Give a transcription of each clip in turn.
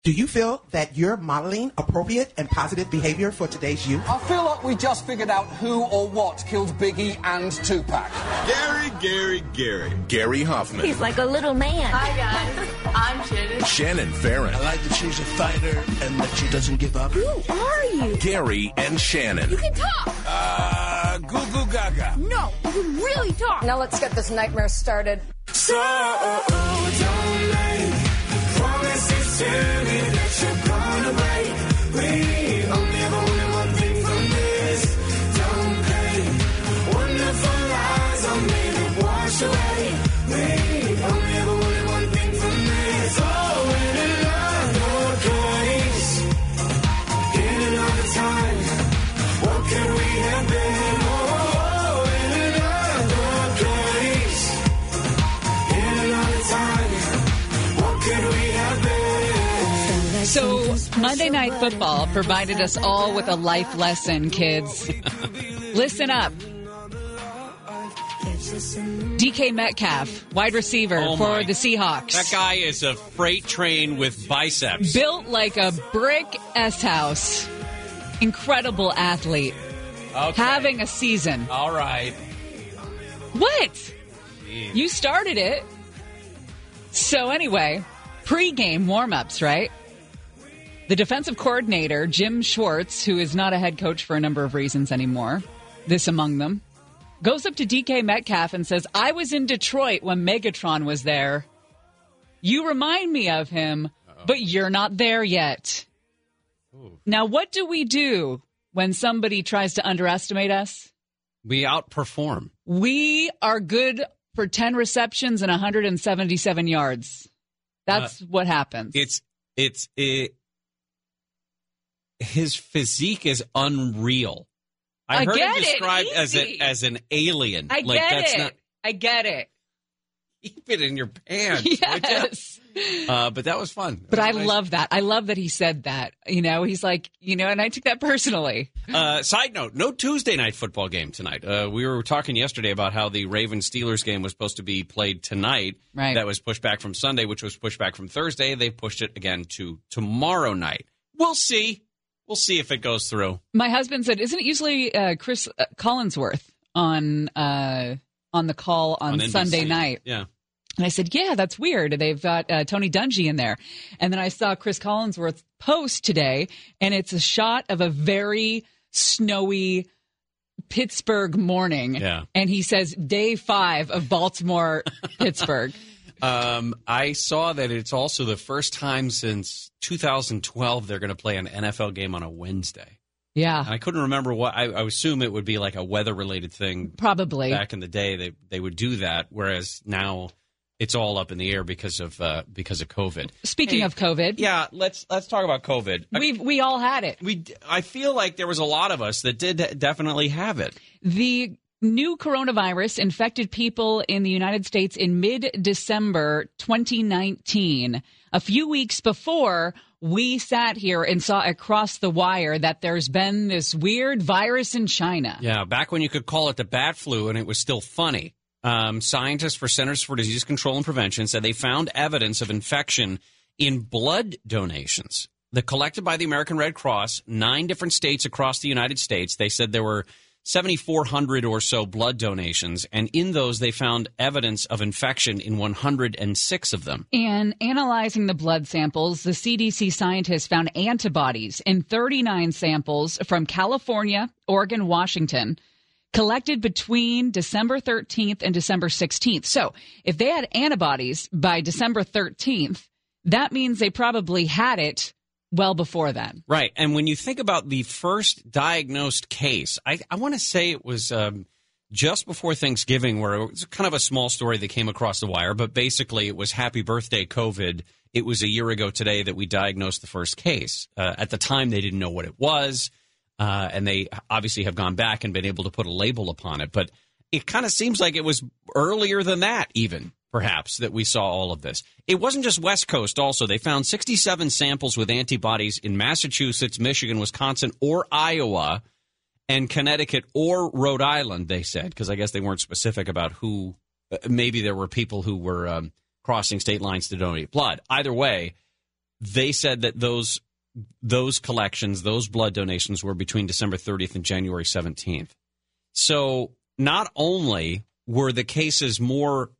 Do you feel that you're modeling appropriate and positive behavior for today's youth? I feel like we just figured out who or what killed Biggie and Tupac. Gary. Gary Hoffman. He's like a little man. Hi, guys. I'm Shannon. Shannon Farren. I like that she's a fighter and that she doesn't give up. Who are you? Gary and Shannon. You can talk. Goo Goo Gaga. No, you can really talk. Now let's get this nightmare started. So don't make promises to me that you're gonna break. We only ever wanted one thing from this. Don't pay wonderful lies on me to wash away. We only ever wanted one thing from this. Oh, in another place, in another time, what could we have been? Oh, in another place, in another time, what could we have been? So Monday Night Football provided us all with a life lesson, kids. Listen up. DK Metcalf, wide receiver for the Seahawks. That guy is a freight train with biceps. Built like a brick S-house. Incredible athlete. Okay. Having a season. All right. What? Jeez. You started it. So anyway, pre-game warm-ups, right? The defensive coordinator, Jim Schwartz, who is not a head coach for a number of reasons anymore, this among them, goes up to DK Metcalf and says, I was in Detroit when Megatron was there. You remind me of him, but you're not there yet. Ooh. Now, what do we do when somebody tries to underestimate us? We outperform. We are good for 10 receptions and 177 yards. That's what happens. His physique is unreal. I heard him described as an alien. I get it. Keep it in your pants. Yes. But that was fun. But I love that. I love that he said that. You know, he's like, and I took that personally. Side note, no Tuesday night football game tonight. We were talking yesterday about how the Ravens-Steelers game was supposed to be played tonight. Right. That was pushed back from Sunday, which was pushed back from Thursday. They pushed it again to tomorrow night. We'll see. We'll see if it goes through. My husband said, isn't it usually Chris Collinsworth on the call on Sunday night? Yeah. And I said, yeah, that's weird. They've got Tony Dungy in there. And then I saw Chris Collinsworth post today, and it's a shot of a very snowy Pittsburgh morning. Yeah. And he says, day 5 of Baltimore-Pittsburgh. I saw that it's also the first time since 2012 they're going to play an NFL game on a Wednesday. Yeah. And I couldn't remember what. I assume it would be like a weather-related thing. Probably. Back in the day, they would do that, whereas now it's all up in the air because of COVID. Speaking of COVID. Yeah, let's talk about COVID. We all had it. I feel like there was a lot of us that did definitely have it. The new coronavirus infected people in the United States in mid-December 2019. A few weeks before, we sat here and saw across the wire that there's been this weird virus in China. Yeah, back when you could call it the bat flu and it was still funny. Scientists for Centers for Disease Control and Prevention said they found evidence of infection in blood donations that collected by the American Red Cross, 9 different states across the United States. They said there were 7,400 or so blood donations, and in those they found evidence of infection in 106 of them. And analyzing the blood samples, the CDC scientists found antibodies in 39 samples from California, Oregon, Washington, collected between December 13th and December 16th. So if they had antibodies by December 13th, that means they probably had it well before then. Right. And when you think about the first diagnosed case, I want to say it was just before Thanksgiving, where it was kind of a small story that came across the wire, but basically it was happy birthday COVID. It was a year ago today that we diagnosed the first case. At the time, they didn't know what it was, and they obviously have gone back and been able to put a label upon it. But it kind of seems like it was earlier than that even. Perhaps, that we saw all of this. It wasn't just West Coast also. They found 67 samples with antibodies in Massachusetts, Michigan, Wisconsin, or Iowa, and Connecticut or Rhode Island, they said, because I guess they weren't specific about who. Maybe there were people who were crossing state lines to donate blood. Either way, they said that those collections, those blood donations were between December 30th and January 17th. So not only were the cases more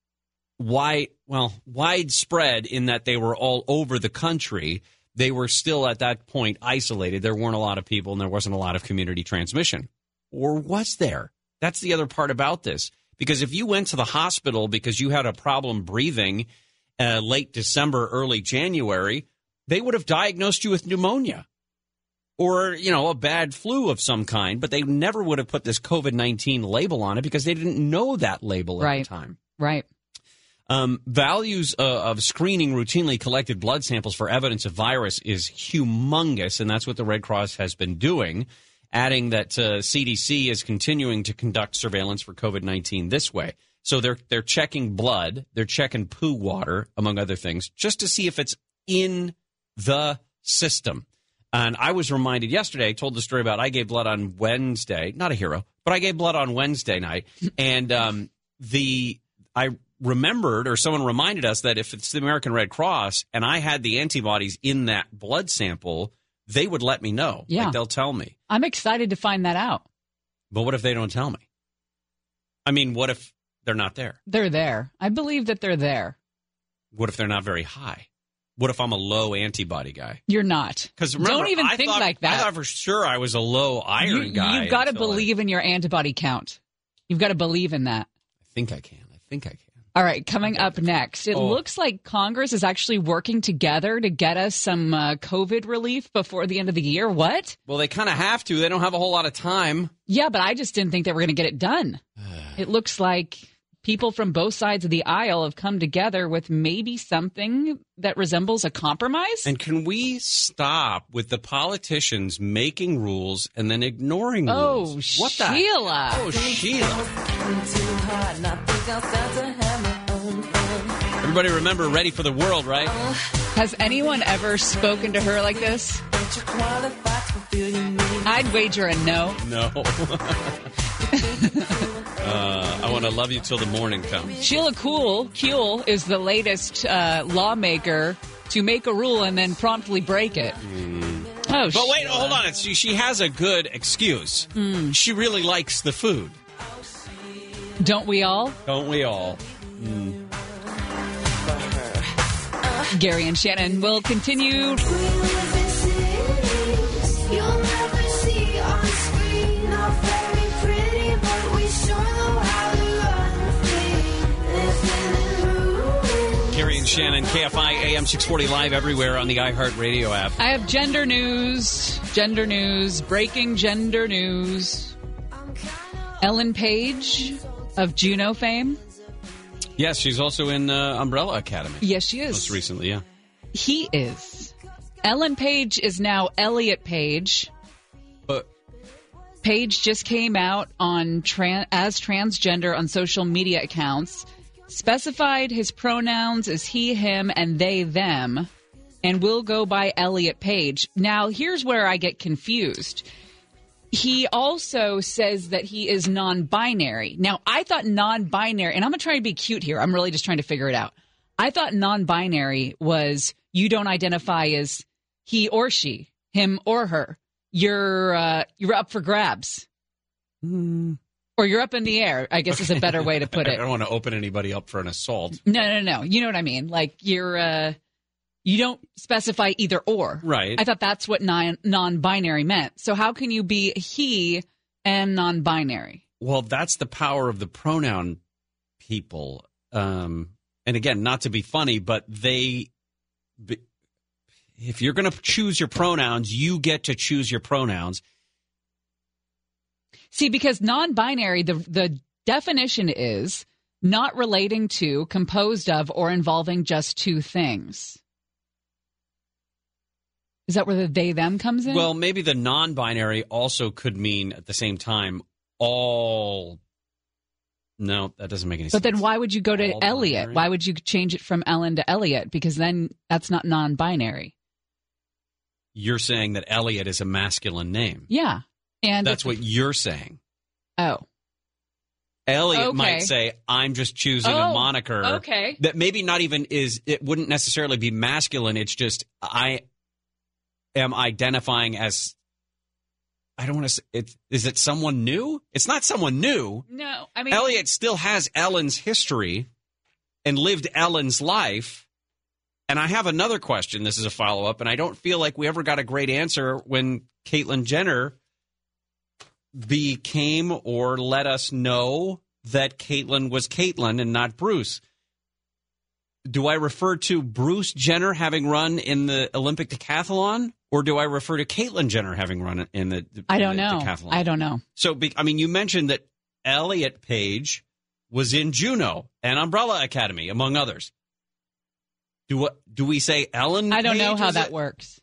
widespread in that they were all over the country, they were still at that point isolated. There weren't a lot of people and there wasn't a lot of community transmission. Or was there? That's the other part about this. Because if you went to the hospital because you had a problem breathing late December, early January, they would have diagnosed you with pneumonia or, a bad flu of some kind, but they never would have put this COVID-19 label on it because they didn't know that label at the time. Right. Values of screening routinely collected blood samples for evidence of virus is humongous, and that's what the Red Cross has been doing, adding that CDC is continuing to conduct surveillance for COVID-19 this way. So they're checking blood, they're checking poo water, among other things, just to see if it's in the system. And I was reminded yesterday, I told the story about I gave blood on Wednesday, not a hero, but I gave blood on Wednesday night, and I remembered, or someone reminded us, that if it's the American Red Cross and I had the antibodies in that blood sample, they would let me know. Yeah. Like, they'll tell me. I'm excited to find that out. But what if they don't tell me? I mean, what if they're not there? They're there. I believe that they're there. What if they're not very high? What if I'm a low antibody guy? You're not. Because don't even think like that. I thought for sure I was a low iron guy. You've got to believe in your antibody count. You've got to believe in that. I think I can. All right, coming up next, it looks like Congress is actually working together to get us some COVID relief before the end of the year. What? Well, they kind of have to. They don't have a whole lot of time. Yeah, but I just didn't think they were going to get it done. It looks like people from both sides of the aisle have come together with maybe something that resembles a compromise. And can we stop with the politicians making rules and then ignoring rules? Oh, Sheila. Oh, Sheila. Everybody remember Ready for the World, right? Has anyone ever spoken to her like this? I'd wager a no. No. I want to love you till the morning comes. Sheila Kuehl is the latest lawmaker to make a rule and then promptly break it. Oh, but wait, hold on. She has a good excuse. She really likes the food. Don't we all? Don't we all? Gary and Shannon will continue. Gary and Shannon, KFI AM 640 live everywhere on the iHeartRadio app. I have gender news, breaking gender news. Ellen Page of Juno fame. Yes, she's also in Umbrella Academy. Yes, she is. Most recently, yeah. He is. Ellen Page is now Elliot Page. Page just came out on as transgender on social media accounts, specified his pronouns as he, him, and they, them, and will go by Elliot Page. Now, here's where I get confused. He also says that he is non-binary. Now, I thought non-binary, and I'm going to try to be cute here. I'm really just trying to figure it out. I thought non-binary was you don't identify as he or she, him or her. You're up for grabs. Or you're up in the air, I guess is a better way to put it. I don't want to open anybody up for an assault. No. You know what I mean? Like you don't specify either or. Right. I thought that's what non-binary meant. So how can you be he and non-binary? Well, that's the power of the pronoun people. And again, not to be funny, but if you're going to choose your pronouns, you get to choose your pronouns. See, because non-binary, the definition is not relating to, composed of, or involving just two things. Is that where the they, them comes in? Well, maybe the non-binary also could mean at the same time all. No, that doesn't make any sense. But then why would you go to all Elliot? binary? Why would you change it from Ellen to Elliot? Because then that's not non-binary. You're saying that Elliot is a masculine name. Yeah. And that's what you're saying. Oh. Elliot might say, I'm just choosing a moniker that maybe not even it wouldn't necessarily be masculine. It's just I am identifying as, I don't want to say, is it someone new? It's not someone new. No, I mean, Elliot still has Ellen's history and lived Ellen's life. And I have another question. This is a follow-up, and I don't feel like we ever got a great answer when Caitlyn Jenner became or let us know that Caitlyn was Caitlyn and not Bruce. Do I refer to Bruce Jenner having run in the Olympic decathlon, or do I refer to Caitlyn Jenner having run in the decathlon? I don't know. So, I mean, you mentioned that Elliot Page was in Juneau and Umbrella Academy, among others. Do we say Ellen Page? I don't know how that works.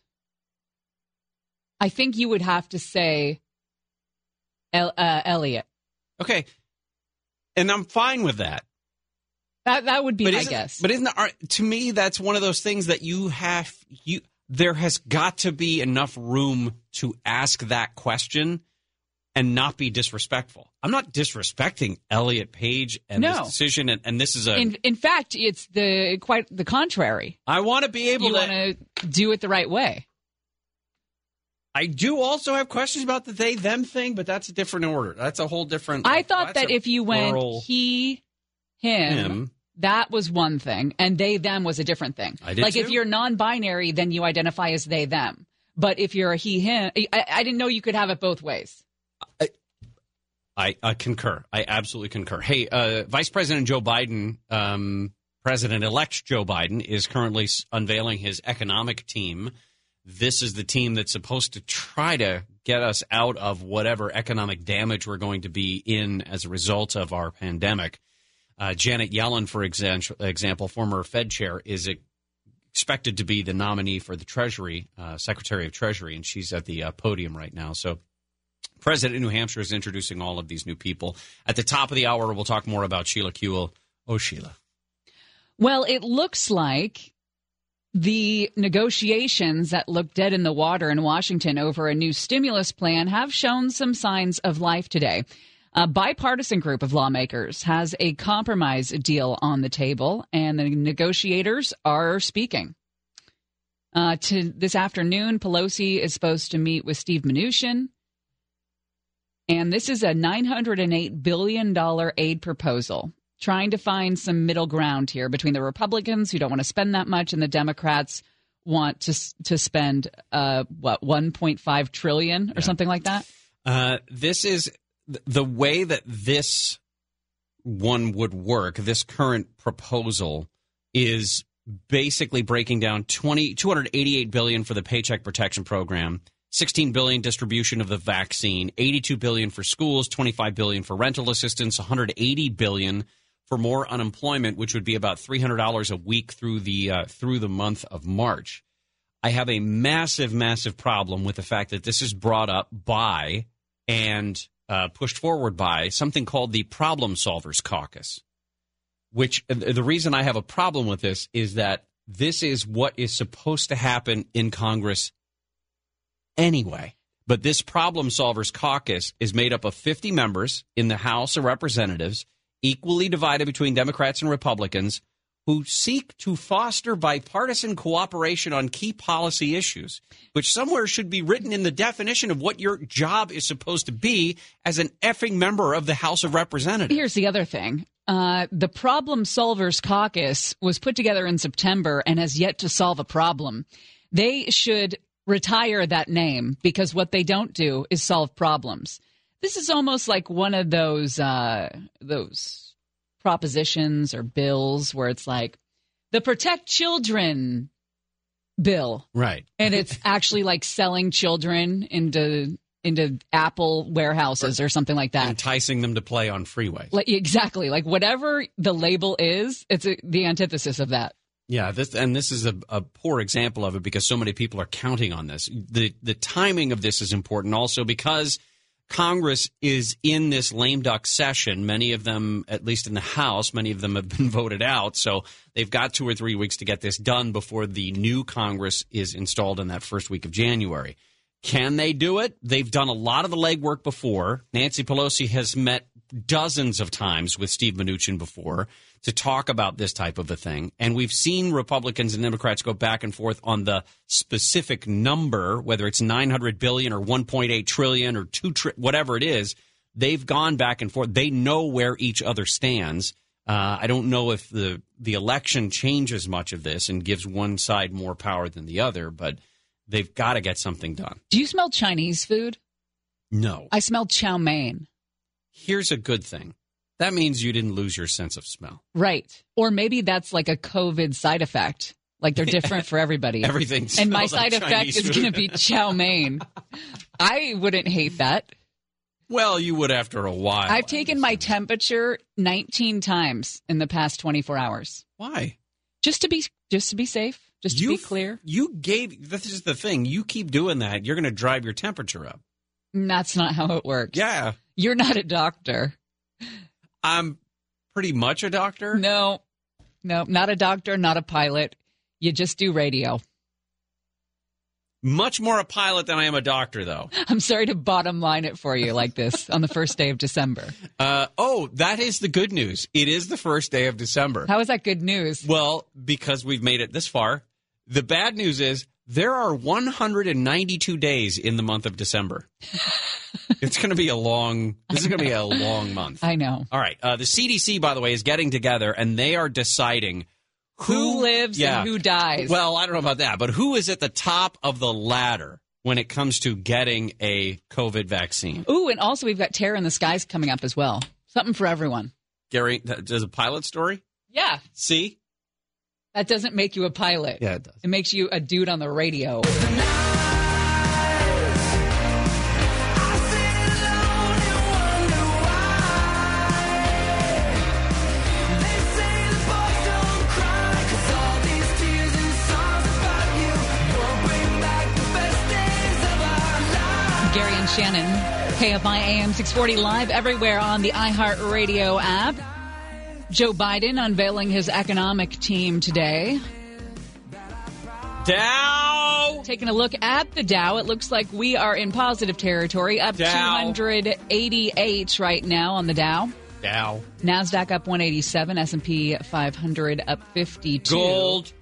I think you would have to say Elliot. Okay. And I'm fine with that. That would be my guess. But to me, that's one of those things that there has got to be enough room to ask that question and not be disrespectful. I'm not disrespecting Elliot Page and this decision, and this is in fact, it's quite the contrary. I want to be able to want to do it the right way. I do also have questions about the they-them thing, but that's a different order. That's a whole different... I thought that if you went he, him, that was one thing, and they-them was a different thing. I did too. If you're non-binary, then you identify as they-them. But if you're a he, him... I didn't know you could have it both ways. I concur. I absolutely concur. Hey, Vice President Joe Biden, President-elect Joe Biden, is currently unveiling his economic team. This is the team that's supposed to try to get us out of whatever economic damage we're going to be in as a result of our pandemic. Janet Yellen, for example, former Fed chair, is expected to be the nominee for the Treasury, Secretary of Treasury, and she's at the podium right now. So President of New Hampshire is introducing all of these new people. At the top of the hour, we'll talk more about Sheila Kuehl. Oh, Sheila. Well, it looks like the negotiations that look dead in the water in Washington over a new stimulus plan have shown some signs of life today. A bipartisan group of lawmakers has a compromise deal on the table, and the negotiators are speaking. This afternoon, Pelosi is supposed to meet with Steve Mnuchin, and this is a $908 billion aid proposal, trying to find some middle ground here between the Republicans who don't want to spend that much and the Democrats want to spend, $1.5 trillion or something like that? This is the way that this one would work. This current proposal is basically breaking down $288 billion for the Paycheck Protection Program, $16 billion distribution of the vaccine, $82 billion for schools, $25 billion for rental assistance, $180 billion for more unemployment, which would be about $300 a week through the month of March. I have a massive, massive problem with the fact that this is brought up by and pushed forward by something called the Problem Solvers Caucus, which the reason I have a problem with this is that this is what is supposed to happen in Congress anyway. But this Problem Solvers Caucus is made up of 50 members in the House of Representatives, equally divided between Democrats and Republicans, who seek to foster bipartisan cooperation on key policy issues, which somewhere should be written in the definition of what your job is supposed to be as an effing member of the House of Representatives. Here's the other thing. The Problem Solvers Caucus was put together in September and has yet to solve a problem. They should retire that name, because what they don't do is solve problems. This is almost like one of those propositions or bills where it's like the Protect Children bill. Right. And it's actually like selling children into Apple warehouses or something like that. Enticing them to play on freeways. Exactly. Like whatever the label is, it's the antithesis of that. Yeah, this is a poor example of it because so many people are counting on this. The timing of this is important also because Congress is in this lame duck session. Many of them, at least in the House, many of them have been voted out. So they've got 2 or 3 weeks to get this done before the new Congress is installed in that first week of January. Can they do it? They've done a lot of the legwork before. Nancy Pelosi has met dozens of times with Steve Mnuchin before to talk about this type of a thing. And we've seen Republicans and Democrats go back and forth on the specific number, whether it's $900 billion or $1.8 trillion or whatever it is. They've gone back and forth. They know where each other stands. I don't know if the election changes much of this and gives one side more power than the other, but they've got to get something done. Do you smell Chinese food? No. I smell chow mein. Here's a good thing. That means you didn't lose your sense of smell. Right. Or maybe that's like a COVID side effect. Like they're different for everybody. Everything smells And my like side effect Chinese is food. going to be chow mein. I wouldn't hate that. Well, you would after a while. I've taken my temperature 19 times in the past 24 hours. Why? Just to be safe, just to be clear. This is the thing. You keep doing that, you're going to drive your temperature up. That's not how it works. Yeah. You're not a doctor. I'm pretty much a doctor. No, not a doctor, not a pilot. You just do radio. Much more a pilot than I am a doctor, though. I'm sorry to bottom line it for you like this on the first day of December. That is the good news. It is the first day of December. How is that good news? Well, because we've made it this far. The bad news is there are 192 days in the month of December. It's going to be this is going to be a long month. I know. All right. The CDC, by the way, is getting together, and they are deciding who lives and who dies. Well, I don't know about that, but who is at the top of the ladder when it comes to getting a COVID vaccine? Ooh, and also we've got Terror in the Skies coming up as well. Something for everyone. Gary, does a pilot story? Yeah. See? That doesn't make you a pilot. Yeah, it does. It makes you a dude on the radio. Gary and Shannon, KFI AM 640 live everywhere on the iHeartRadio app. Joe Biden unveiling his economic team today. Dow! Taking a look at the Dow, it looks like we are in positive territory, up Dow. 288 right now on the Dow. Dow. NASDAQ up 187, S&P 500 up 52. Gold.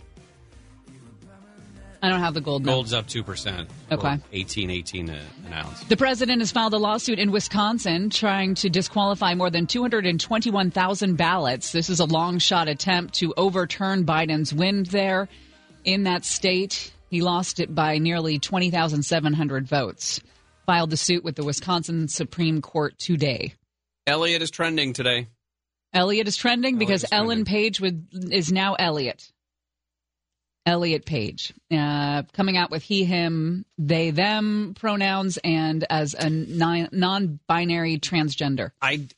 I don't have the gold. Gold's up 2%. Okay. 18 an ounce. The president has filed a lawsuit in Wisconsin trying to disqualify more than 221,000 ballots. This is a long-shot attempt to overturn Biden's win there in that state. He lost it by nearly 20,700 votes. Filed the suit with the Wisconsin Supreme Court today. Elliott is trending today. Elliott is trending because Ellen Page is now Elliott. Elliott Page, coming out with he, him, they, them pronouns and as a non-binary transgender.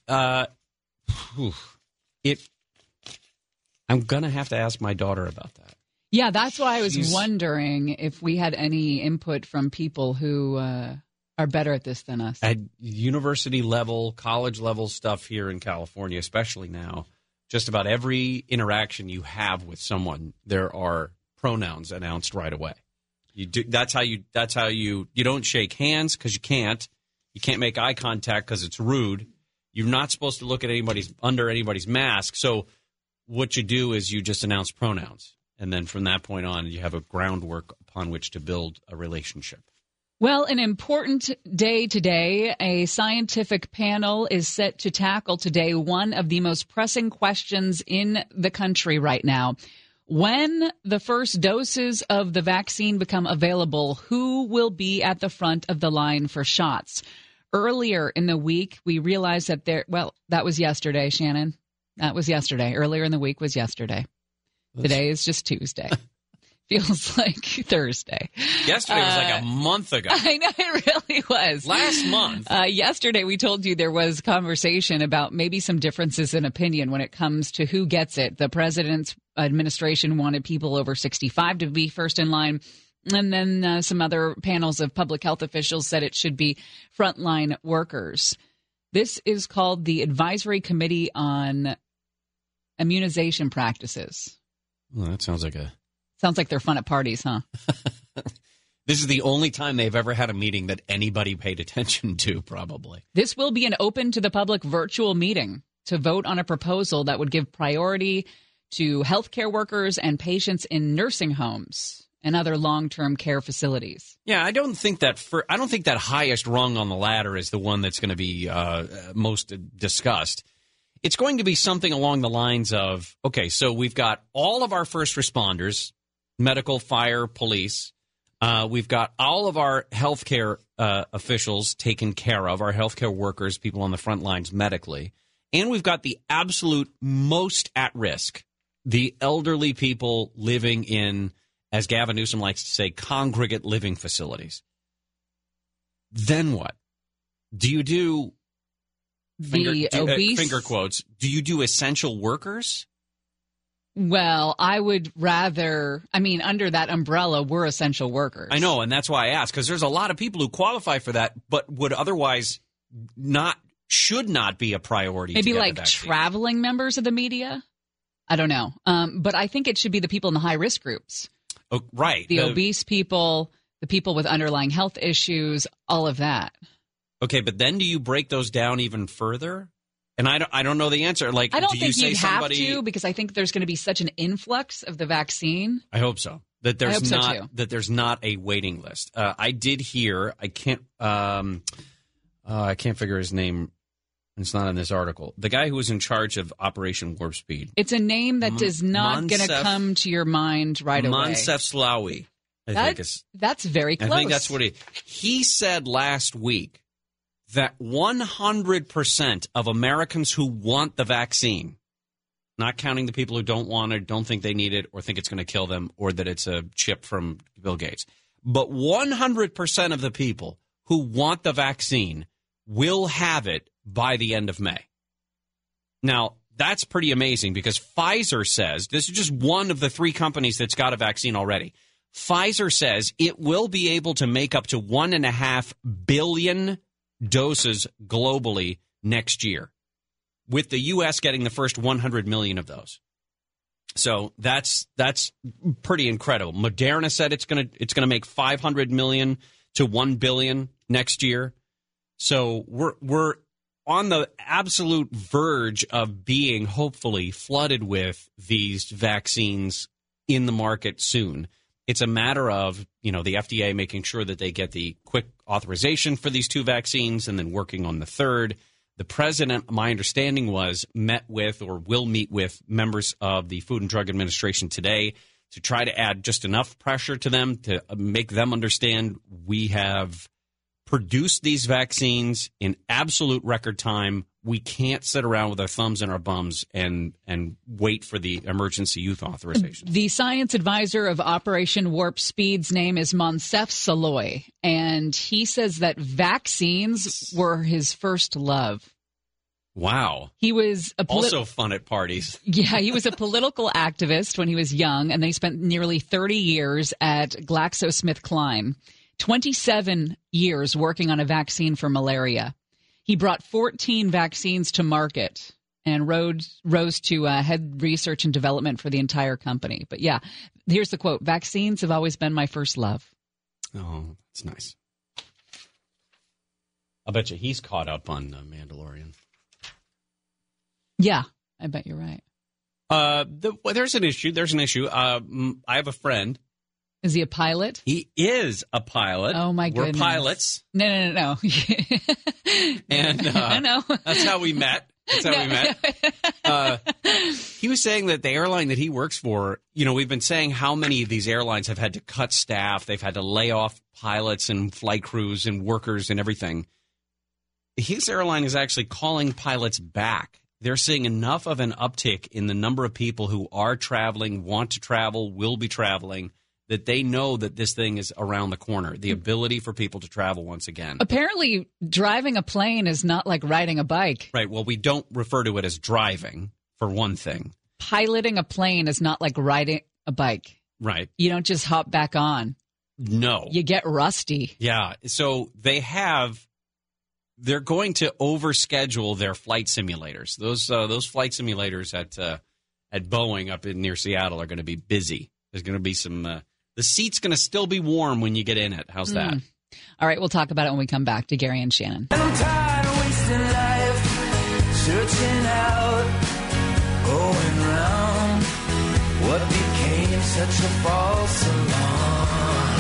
I'm going to have to ask my daughter about that. Yeah, that's why I was wondering if we had any input from people who are better at this than us. At university level, college level stuff here in California, especially now, just about every interaction you have with someone, there are pronouns announced right away. That's how you don't shake hands because you can't make eye contact because it's rude. You're not supposed to look at under anybody's mask. So what you do is you just announce pronouns, and then from that point on, you have a groundwork upon which to build a relationship. Well, an important day today. A scientific panel is set to tackle today one of the most pressing questions in the country right now. When the first doses of the vaccine become available, who will be at the front of the line for shots? Earlier in the week, we realized that that was yesterday, Shannon. That was yesterday. Earlier in the week was yesterday. Today is just Tuesday. Feels like Thursday. Yesterday was like a month ago. I know, it really was. Last month. Yesterday, we told you there was conversation about maybe some differences in opinion when it comes to who gets it. The president's administration wanted people over 65 to be first in line. And then some other panels of public health officials said it should be frontline workers. This is called the Advisory Committee on Immunization Practices. Well, that sounds like Sounds like they're fun at parties, huh? This is the only time they've ever had a meeting that anybody paid attention to, probably. This will be an open to the public virtual meeting to vote on a proposal that would give priority to healthcare workers and patients in nursing homes and other long-term care facilities. Yeah, I don't think that highest rung on the ladder is the one that's going to be most discussed. It's going to be something along the lines of, okay, so we've got all of our first responders, medical, fire, police. We've got all of our healthcare officials taken care of, our healthcare workers, people on the front lines medically. And we've got the absolute most at risk, the elderly people living in, as Gavin Newsom likes to say, congregate living facilities. Then what? Do you do obese? Finger quotes. Do you do essential workers? Well, I would rather, under that umbrella, we're essential workers. I know, and that's why I asked, because there's a lot of people who qualify for that, but would otherwise should not be a priority. Maybe to get like the vaccine. traveling members of the media? I don't know. But I think it should be the people in the high-risk groups. Oh, right. The obese people, the people with underlying health issues, all of that. Okay, but then do you break those down even further? And I don't know the answer. Like, I don't do think you say you'd have somebody, to, because I think there's going to be such an influx of the vaccine. I hope so. That there's I hope so, not too. that there's not a waiting list. I did hear. I can't figure his name. It's not in this article. The guy who was in charge of Operation Warp Speed. It's a name that is not going to come to your mind right away. Moncef Slaoui, I think is. That's very close. I think that's what he said last week, that 100% of Americans who want the vaccine, not counting the people who don't want it, don't think they need it, or think it's going to kill them, or that it's a chip from Bill Gates, but 100% of the people who want the vaccine will have it by the end of May. Now, that's pretty amazing, because Pfizer says, this is just one of the 3 companies that's got a vaccine already. Pfizer says it will be able to make up to 1.5 billion doses globally next year, with the U.S. getting the first 100 million of those. So that's pretty incredible. Moderna said it's gonna make 500 million to 1 billion next year. So we're on the absolute verge of being hopefully flooded with these vaccines in the market soon. It's a matter of, the FDA making sure that they get the quick authorization for these 2 vaccines and then working on the third. The president, my understanding was, met with or will meet with members of the Food and Drug Administration today to try to add just enough pressure to them to make them understand we have produced these vaccines in absolute record time. We can't sit around with our thumbs in our bums and wait for the emergency use authorization. The science advisor of Operation Warp Speed's name is Moncef Slaoui, and he says that vaccines were his first love. Wow. He was also fun at parties. Yeah, he was a political activist when he was young, and they spent nearly 30 years at GlaxoSmithKline, 27 years working on a vaccine for malaria. He brought 14 vaccines to market and rose to head research and development for the entire company. But yeah, here's the quote: "Vaccines have always been my first love." Oh, that's nice. I'll bet you he's caught up on Mandalorian. Yeah, I bet you're right. There's an issue. I have a friend. Is he a pilot? He is a pilot. Oh, my goodness. We're pilots. No. And I know. That's how we met. He was saying that the airline that he works for, we've been saying how many of these airlines have had to cut staff. They've had to lay off pilots and flight crews and workers and everything. His airline is actually calling pilots back. They're seeing enough of an uptick in the number of people who are traveling, want to travel, will be traveling, that they know that this thing is around the corner, the ability for people to travel once again. Apparently, driving a plane is not like riding a bike. Right. Well, we don't refer to it as driving, for one thing. Piloting a plane is not like riding a bike. Right. You don't just hop back on. No. You get rusty. Yeah. So they're going to overschedule their flight simulators. Those flight simulators at Boeing up near Seattle are going to be busy. There's going to be some... The seat's going to still be warm when you get in it. How's that? All right, we'll talk about it when we come back to Gary and Shannon. I'm tired of wasting life, searching out, going round. What became such a false alarm?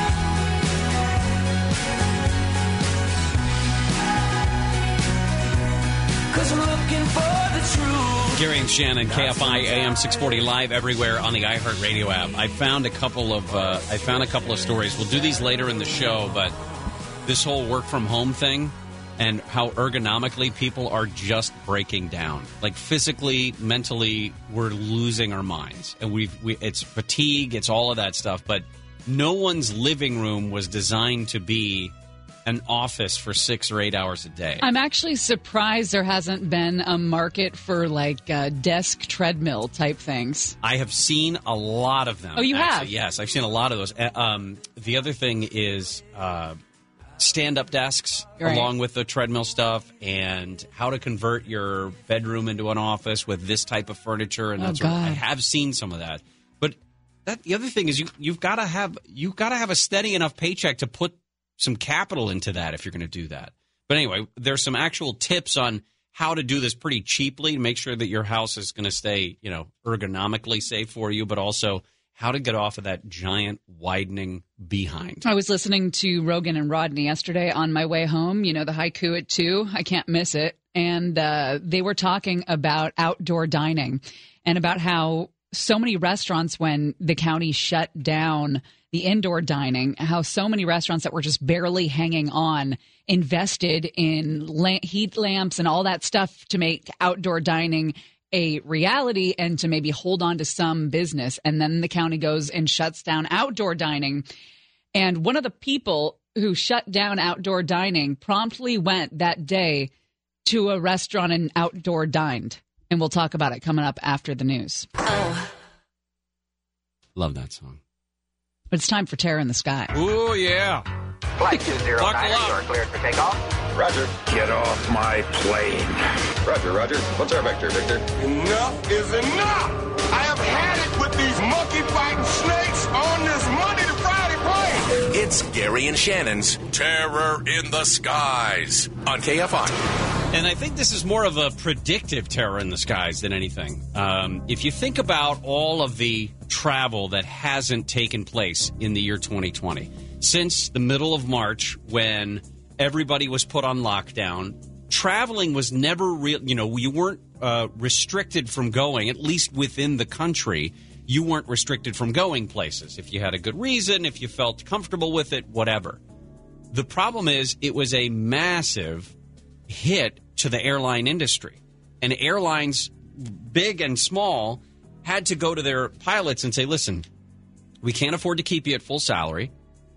'Cause I'm looking for the truth. Gary and Shannon, KFI AM 640 live everywhere on the iHeartRadio app. I found a couple of stories. We'll do these later in the show, but this whole work from home thing and how ergonomically people are just breaking down. Like physically, mentally, we're losing our minds. And it's fatigue, it's all of that stuff, but no one's living room was designed to be an office for 6 or 8 hours a day. I'm actually surprised there hasn't been a market for like desk treadmill type things. I have seen a lot of them. Oh, you actually. have? Yes, I've seen a lot of those. The other thing is stand-up desks Right. along with the treadmill stuff, and how to convert your bedroom into an office with this type of furniture. And that's God. I have seen some of that. But the other thing is you've got to have a steady enough paycheck to put some capital into that if you're going to do that. But anyway, there's some actual tips on how to do this pretty cheaply to make sure that your house is going to stay, ergonomically safe for you, but also how to get off of that giant widening behind. I was listening to Rogan and Rodney yesterday on my way home, the haiku at 2. I can't miss it. And they were talking about outdoor dining and about how so many restaurants, when the county shut down the indoor dining, how so many restaurants that were just barely hanging on invested in heat lamps and all that stuff to make outdoor dining a reality and to maybe hold on to some business. And then the county goes and shuts down outdoor dining. And one of the people who shut down outdoor dining promptly went that day to a restaurant and outdoor dined. And we'll talk about it coming up after the news. Love that song. But it's time for Terror in the Sky. Oh, yeah. Flight 209, Buckle up. you are cleared for takeoff. Roger. Get off my plane. Roger, Roger. What's our vector, Victor? Enough is enough. I have had it with these monkey-fighting snakes on this Monday to Friday plane. It's Gary and Shannon's Terror in the Skies on KFI. And I think this is more of a predictive terror in the skies than anything. If you think about all of the travel that hasn't taken place in the year 2020, since the middle of March when everybody was put on lockdown, traveling was never real. You weren't restricted from going, at least within the country. You weren't restricted from going places. If you had a good reason, if you felt comfortable with it, whatever. The problem is it was a massive hit to the airline industry. And airlines, big and small, had to go to their pilots and say, listen, we can't afford to keep you at full salary.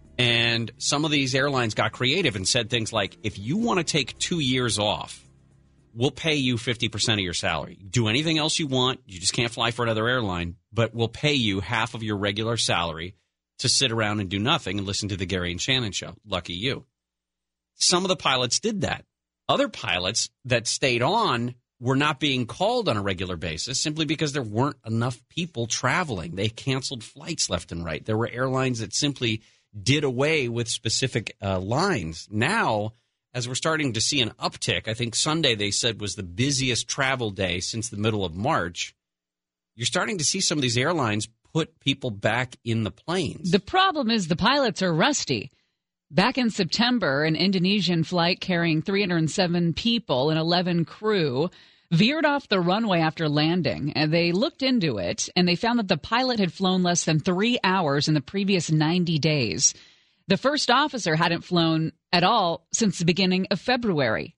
And some of these airlines got creative and said things like, if you want to take 2 years off, we'll pay you 50% of your salary. Do anything else you want. You just can't fly for another airline, but we'll pay you half of your regular salary to sit around and do nothing and listen to the Gary and Shannon show. Lucky you. Some of the pilots did that. Other pilots that stayed on were not being called on a regular basis simply because there weren't enough people traveling. They canceled flights left and right. There were airlines that simply did away with specific lines. Now, as we're starting to see an uptick, I think Sunday they said was the busiest travel day since the middle of March. You're starting to see some of these airlines put people back in the planes. The problem is the pilots are rusty. Back in September, an Indonesian flight carrying 307 people and 11 crew veered off the runway after landing, and they looked into it, and they found that the pilot had flown less than 3 hours in the previous 90 days. The first officer hadn't flown at all since the beginning of February.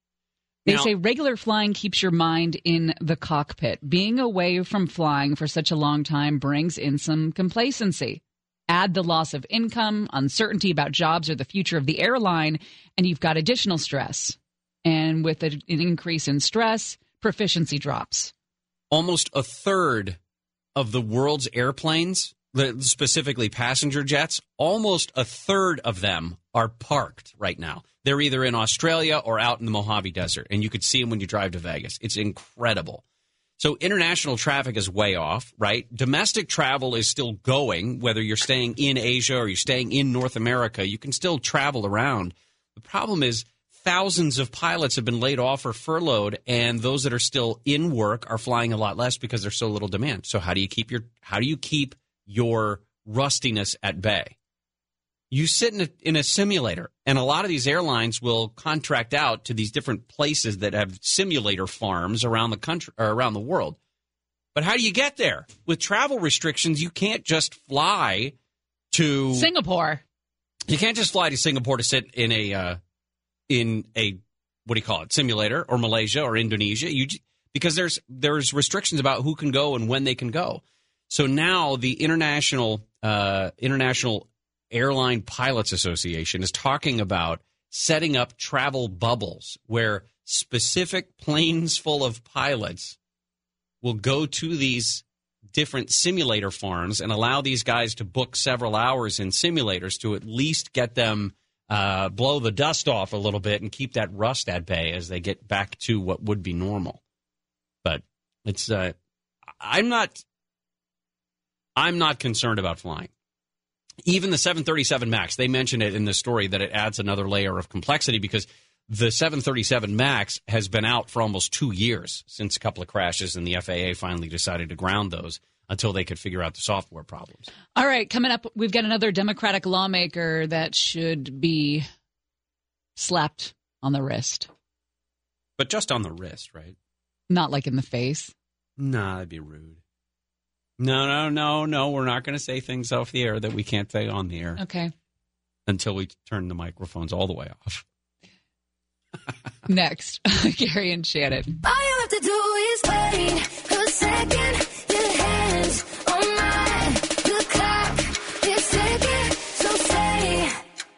They say regular flying keeps your mind in the cockpit. Being away from flying for such a long time brings in some complacency. Add the loss of income, uncertainty about jobs or the future of the airline, and you've got additional stress. And with an increase in stress, proficiency drops. Almost a third of the world's airplanes, specifically passenger jets, almost a third of them are parked right now. They're either in Australia or out in the Mojave Desert, and you could see them when you drive to Vegas. It's incredible. So international traffic is way off, right? Domestic travel is still going, whether you're staying in Asia or you're staying in North America. You can still travel around. The problem is thousands of pilots have been laid off or furloughed, and those that are still in work are flying a lot less because there's so little demand. So how do you keep your rustiness at bay? You sit in a simulator, and a lot of these airlines will contract out to these different places that have simulator farms around the country or around the world. But how do you get there? With travel restrictions, you can't just fly to Singapore. You can't just fly to Singapore to sit in a what do you call it, simulator, or Malaysia or Indonesia. Because there's restrictions about who can go and when they can go. So now the International Airline Pilots Association is talking about setting up travel bubbles where specific planes full of pilots will go to these different simulator farms and allow these guys to book several hours in simulators to at least get them blow the dust off a little bit and keep that rust at bay as they get back to what would be normal. But it's I'm not concerned about flying. Even the 737 MAX, they mention it in the story that it adds another layer of complexity because the 737 MAX has been out for almost 2 years since a couple of crashes, and the FAA finally decided to ground those until they could figure out the software problems. All right, coming up, we've got another Democratic lawmaker that should be slapped on the wrist. But just on the wrist, right? Not like in the face. Nah, that'd be rude. No. We're not going to say things off the air that we can't say on the air. Okay. Until we turn the microphones all the way off. Next, Gary and Shannon. All you have to do is wait a second. Your hands on mine. The clock is ticking, so say.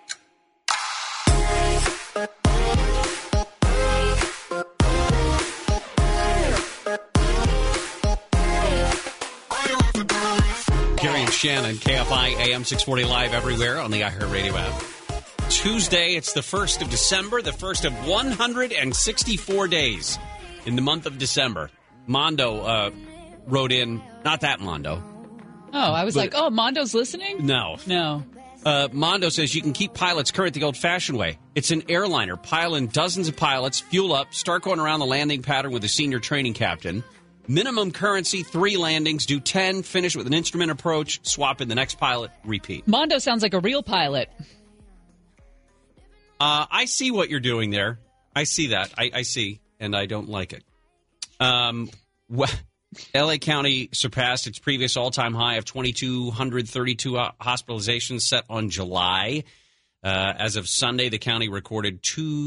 Gary and Shannon, KFI AM 640 live everywhere on the iHeartRadio app. Tuesday, it's the 1st of December, the first of 164 days in the month of December. Mondo wrote in, not that Mondo. Oh, I was like, Mondo's listening? No. Mondo says you can keep pilots current the old-fashioned way. It's an airliner. Pile in dozens of pilots, fuel up, start going around the landing pattern with a senior training captain. Minimum currency, 3 landings, do 10, finish with an instrument approach, swap in the next pilot, repeat. Mondo sounds like a real pilot. I see what you're doing there. I see that. I see, and I don't like it. L.A. County surpassed its previous all-time high of 2,232 hospitalizations set on July. As of Sunday, the county recorded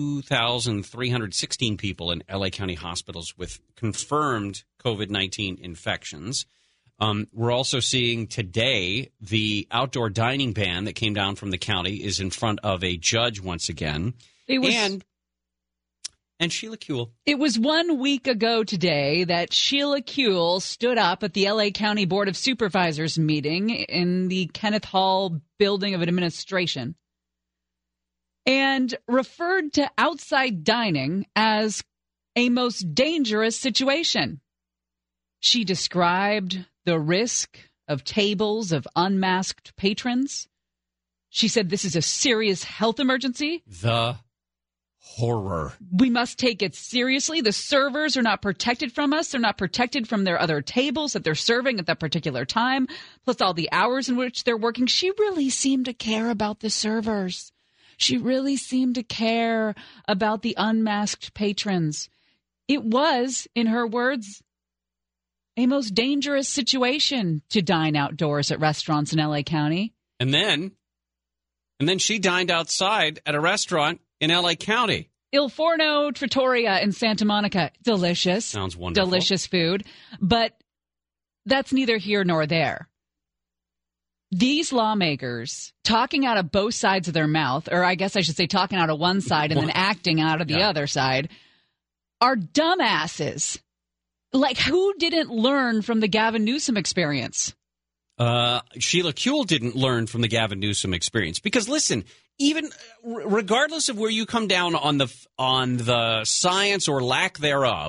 2,316 people in L.A. County hospitals with confirmed COVID-19 infections. We're also seeing today the outdoor dining ban that came down from the county is in front of a judge once again. And Sheila Kuehl. It was 1 week ago today that Sheila Kuehl stood up at the L.A. County Board of Supervisors meeting in the Kenneth Hall Building of Administration and referred to outside dining as a most dangerous situation. She described the risk of tables of unmasked patrons. She said this is a serious health emergency. The horror. We must take it seriously. The servers are not protected from us. They're not protected from their other tables that they're serving at that particular time, plus all the hours in which they're working. She really seemed to care about the servers. She really seemed to care about the unmasked patrons. It was, in her words, a most dangerous situation to dine outdoors at restaurants in L.A. County. And then she dined outside at a restaurant in L.A. County. Il Forno Trattoria in Santa Monica. Delicious. Sounds wonderful. Delicious food. But that's neither here nor there. These lawmakers talking out of both sides of their mouth, or I guess I should say talking out of one side and then acting out of the other side, are dumbasses. Like, who didn't learn from the Gavin Newsom experience? Sheila Kuehl didn't learn from the Gavin Newsom experience. Because, listen, even regardless of where you come down on the science or lack thereof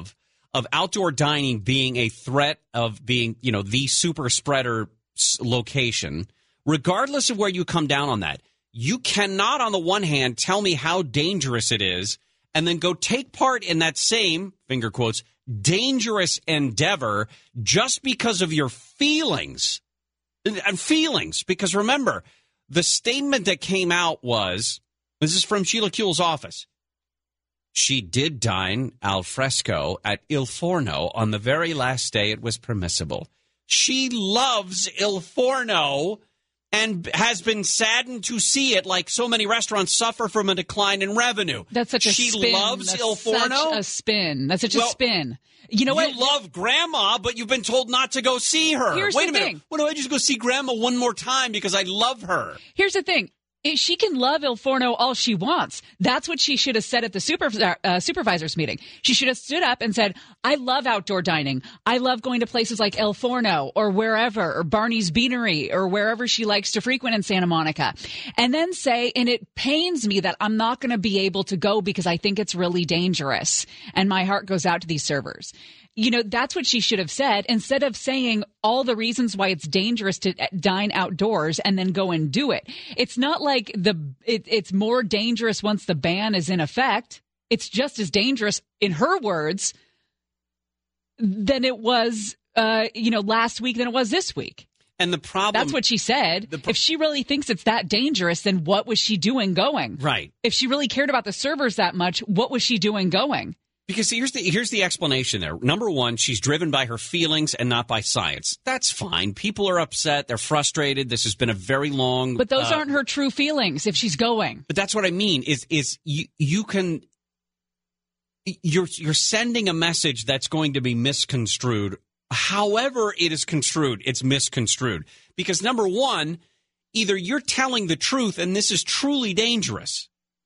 of outdoor dining being a threat of being, the super spreader location, regardless of where you come down on that, you cannot, on the one hand, tell me how dangerous it is and then go take part in that same, finger quotes, dangerous endeavor just because of your feelings. And feelings, because remember, the statement that came out was, this is from Sheila Kuehl's office, she did dine al fresco at Il Forno on the very last day it was permissible. She loves Il Forno and has been saddened to see it, like so many restaurants suffer from a decline in revenue. That's such a spin. She loves Il Forno? Such a spin. That's such a spin. You know what? You love Grandma, but you've been told not to go see her. Wait a minute. Thing. Why don't I just go see Grandma one more time because I love her? Here's the thing. She can love Il Forno all she wants. That's what she should have said at the supervisors meeting. She should have stood up and said, I love outdoor dining. I love going to places like Il Forno or wherever, or Barney's Beanery or wherever she likes to frequent in Santa Monica. And then say, and it pains me that I'm not going to be able to go because I think it's really dangerous. And my heart goes out to these servers. That's what she should have said instead of saying all the reasons why it's dangerous to dine outdoors and then go and do it. It's not like it's more dangerous once the ban is in effect. It's just as dangerous, in her words, than it was, last week than it was this week. And the problem... That's what she said. If she really thinks it's that dangerous, then what was she doing going? Right. If she really cared about the servers that much, what was she doing going? Because here's the explanation there. Number one, she's driven by her feelings and not by science. That's fine. People are upset. They're frustrated. This has been a very long... But those aren't her true feelings if she's going. But that's what I mean, is you can... You're sending a message that's going to be misconstrued. However it is construed, it's misconstrued. Because number one, either you're telling the truth and this is truly dangerous.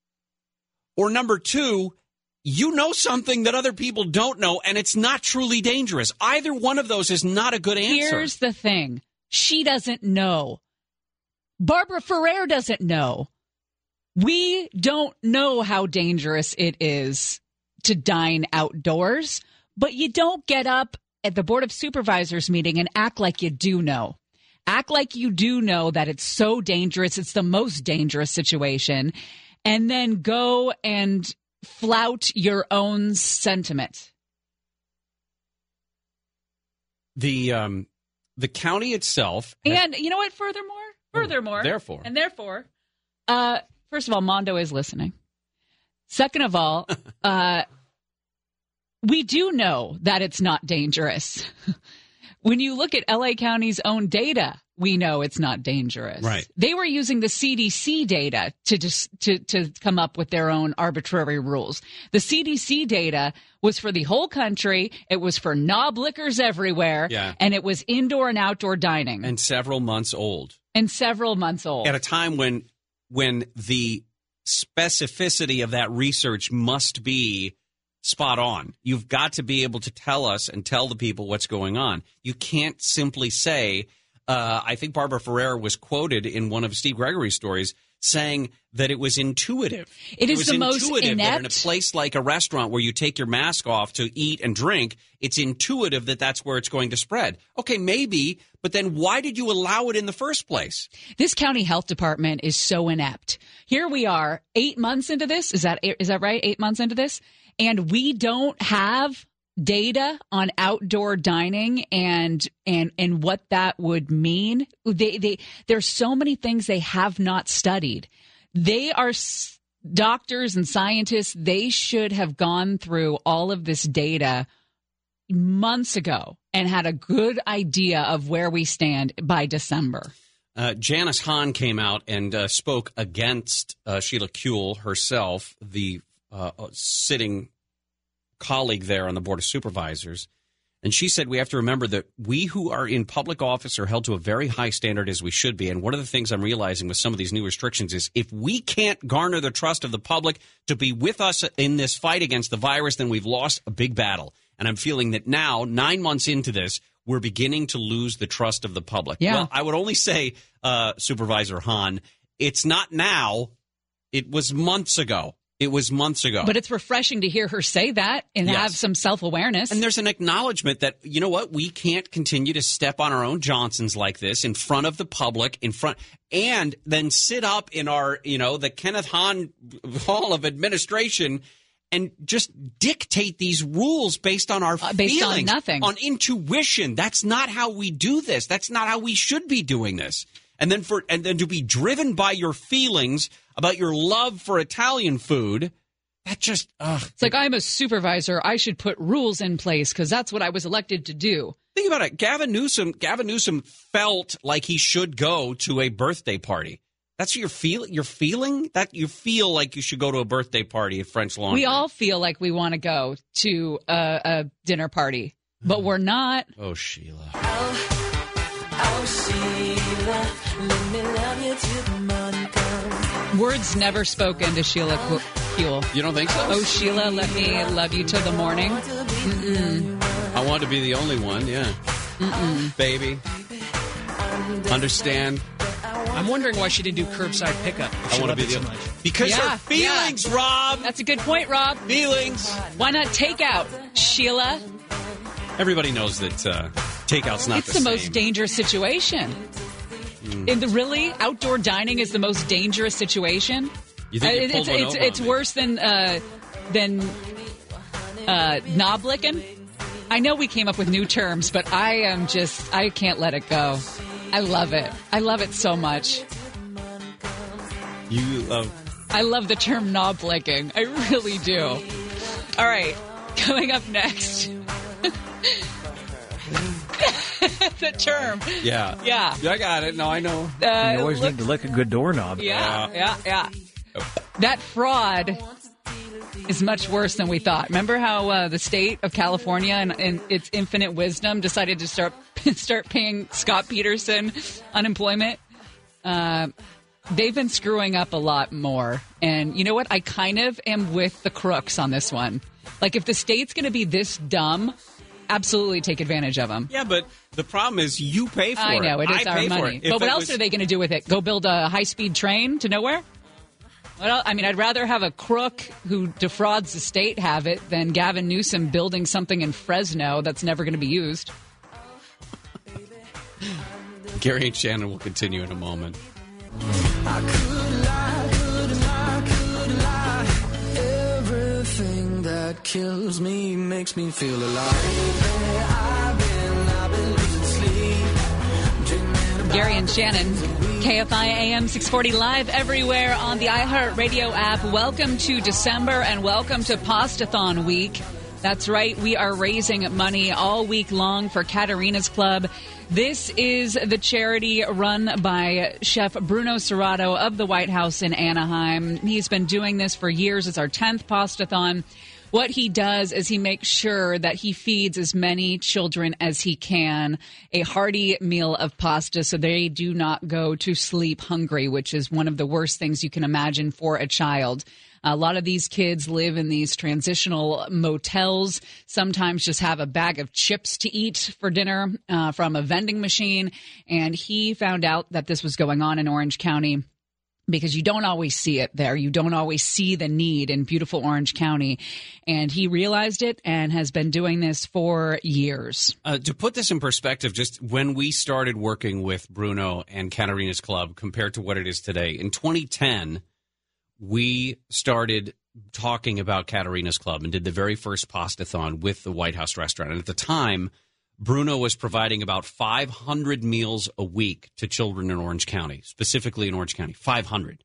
Or number two... You know something that other people don't know, and it's not truly dangerous. Either one of those is not a good answer. Here's the thing. She doesn't know. Barbara Ferrer doesn't know. We don't know how dangerous it is to dine outdoors, but you don't get up at the Board of Supervisors meeting and act like you do know. Act like you do know that it's so dangerous, it's the most dangerous situation, and then go and flout your own sentiment. The county itself, and you know what? Furthermore, therefore, first of all, Mondo is listening. Second of all, we do know that it's not dangerous. When you look at LA County's own data, we know it's not dangerous. Right. They were using the CDC data to come up with their own arbitrary rules. The CDC data was for the whole country. It was for knob liquors everywhere. Yeah. And it was indoor and outdoor dining. And several months old. At a time when the specificity of that research must be spot on. You've got to be able to tell us and tell the people what's going on. You can't simply say, I think Barbara Ferrer was quoted in one of Steve Gregory's stories saying that it was intuitive. It is the most intuitive that in a inept. place like a restaurant where you take your mask off to eat and drink, it's intuitive that that's where it's going to spread. Okay, maybe, but then why did you allow it in the first place? This county health department is so inept. Here we are 8 months into this. Is that right? 8 months into this? And we don't have data on outdoor dining and what that would mean. There's so many things they have not studied. They are doctors and scientists. They should have gone through all of this data months ago and had a good idea of where we stand by December. Janice Hahn came out and spoke against Sheila Kuehl herself, the sitting colleague there on the Board of Supervisors. And she said we have to remember that we who are in public office are held to a very high standard, as we should be. And one of the things I'm realizing with some of these new restrictions is if we can't garner the trust of the public to be with us in this fight against the virus, then we've lost a big battle. And I'm feeling that now, 9 months into this, we're beginning to lose the trust of the public. Yeah. Well, I would only say, Supervisor Hahn, it's not now. It was months ago. It was months ago. But it's refreshing to hear her say that and Yes. have some self-awareness. And there's an acknowledgement that, you know what, we can't continue to step on our own Johnsons like this in front of the public, and then sit up in our, the Kenneth Hahn Hall of Administration and just dictate these rules based on our based on feelings, nothing. on intuition. That's not how we do this. That's not how we should be doing this. And then to be driven by your feelings about your love for Italian food, that just it's like, I'm a supervisor. I should put rules in place because that's what I was elected to do. Think about it. Gavin Newsom felt like he should go to a birthday party. That's what you're feeling that you feel like you should go to a birthday party at French Laundry. We all feel like we want to go to a dinner party, but we're not. Oh, Sheila. Oh, Sheila, let me love you till the morning comes. Words never spoken to Sheila Kuehl. You don't think so? Oh, Sheila, let me love you till the morning. Mm-mm. I want to be the only one, yeah. Mm-mm. Baby. Understand. I'm wondering why she didn't do curbside pickup. I want to be the only because her feelings, Rob. That's a good point, Rob. Feelings. Why not takeout, Sheila? Everybody knows that takeout's not It's the most dangerous situation. In the really outdoor dining is the most dangerous situation. You think you pulled one over it's on me. worse than knob licking. I know we came up with new terms, but I can't let it go. I love it. I love it so much. I love the term knob licking. I really do. All right, coming up next. The term. Yeah. Yeah. I got it. No, I know. You always need to lick a good doorknob. Yeah. That fraud is much worse than we thought. Remember how the state of California, in its infinite wisdom, decided to start paying Scott Peterson unemployment? They've been screwing up a lot more. And you know what? I kind of am with the crooks on this one. Like, if the state's going to be this dumb, absolutely take advantage of them. Yeah, but the problem is you pay for it. I know, it is our money. But what else are they going to do with it? Go build a high-speed train to nowhere? Well, I mean, I'd rather have a crook who defrauds the state have it than Gavin Newsom building something in Fresno that's never going to be used. Gary and Shannon will continue in a moment. I could lie. Everything that kills me makes me feel alive. I've been losing sleep. Gary and Shannon, KFI AM 640 live everywhere on the iHeartRadio app. Welcome to December and welcome to Pastathon Week. That's right, we are raising money all week long for Katerina's Club. This is the charity run by Chef Bruno Serrato of the White House in Anaheim. He's been doing this for years. It's our 10th Pastathon. What he does is he makes sure that he feeds as many children as he can a hearty meal of pasta so they do not go to sleep hungry, which is one of the worst things you can imagine for a child. A lot of these kids live in these transitional motels, sometimes just have a bag of chips to eat for dinner from a vending machine. And he found out that this was going on in Orange County because you don't always see it there. You don't always see the need in beautiful Orange County. And he realized it and has been doing this for years. To put this in perspective, just when we started working with Bruno and Katerina's Club compared to what it is today, in 2010, we started talking about Katerina's Club and did the very first Pastathon with the White House restaurant. And at the time, Bruno was providing about 500 meals a week to children in Orange County, specifically in Orange County, 500.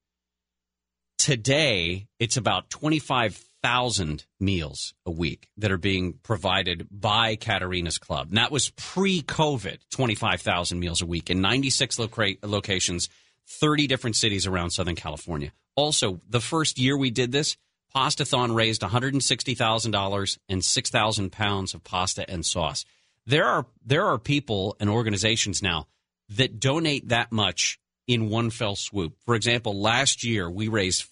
Today, it's about 25,000 meals a week that are being provided by Katerina's Club. And that was pre-COVID, 25,000 meals a week in 96 locations, 30 different cities around Southern California. Also, the first year we did this, Pastathon raised $160,000 and 6,000 pounds of pasta and sauce. There are people and organizations now that donate that much in one fell swoop. For example, last year we raised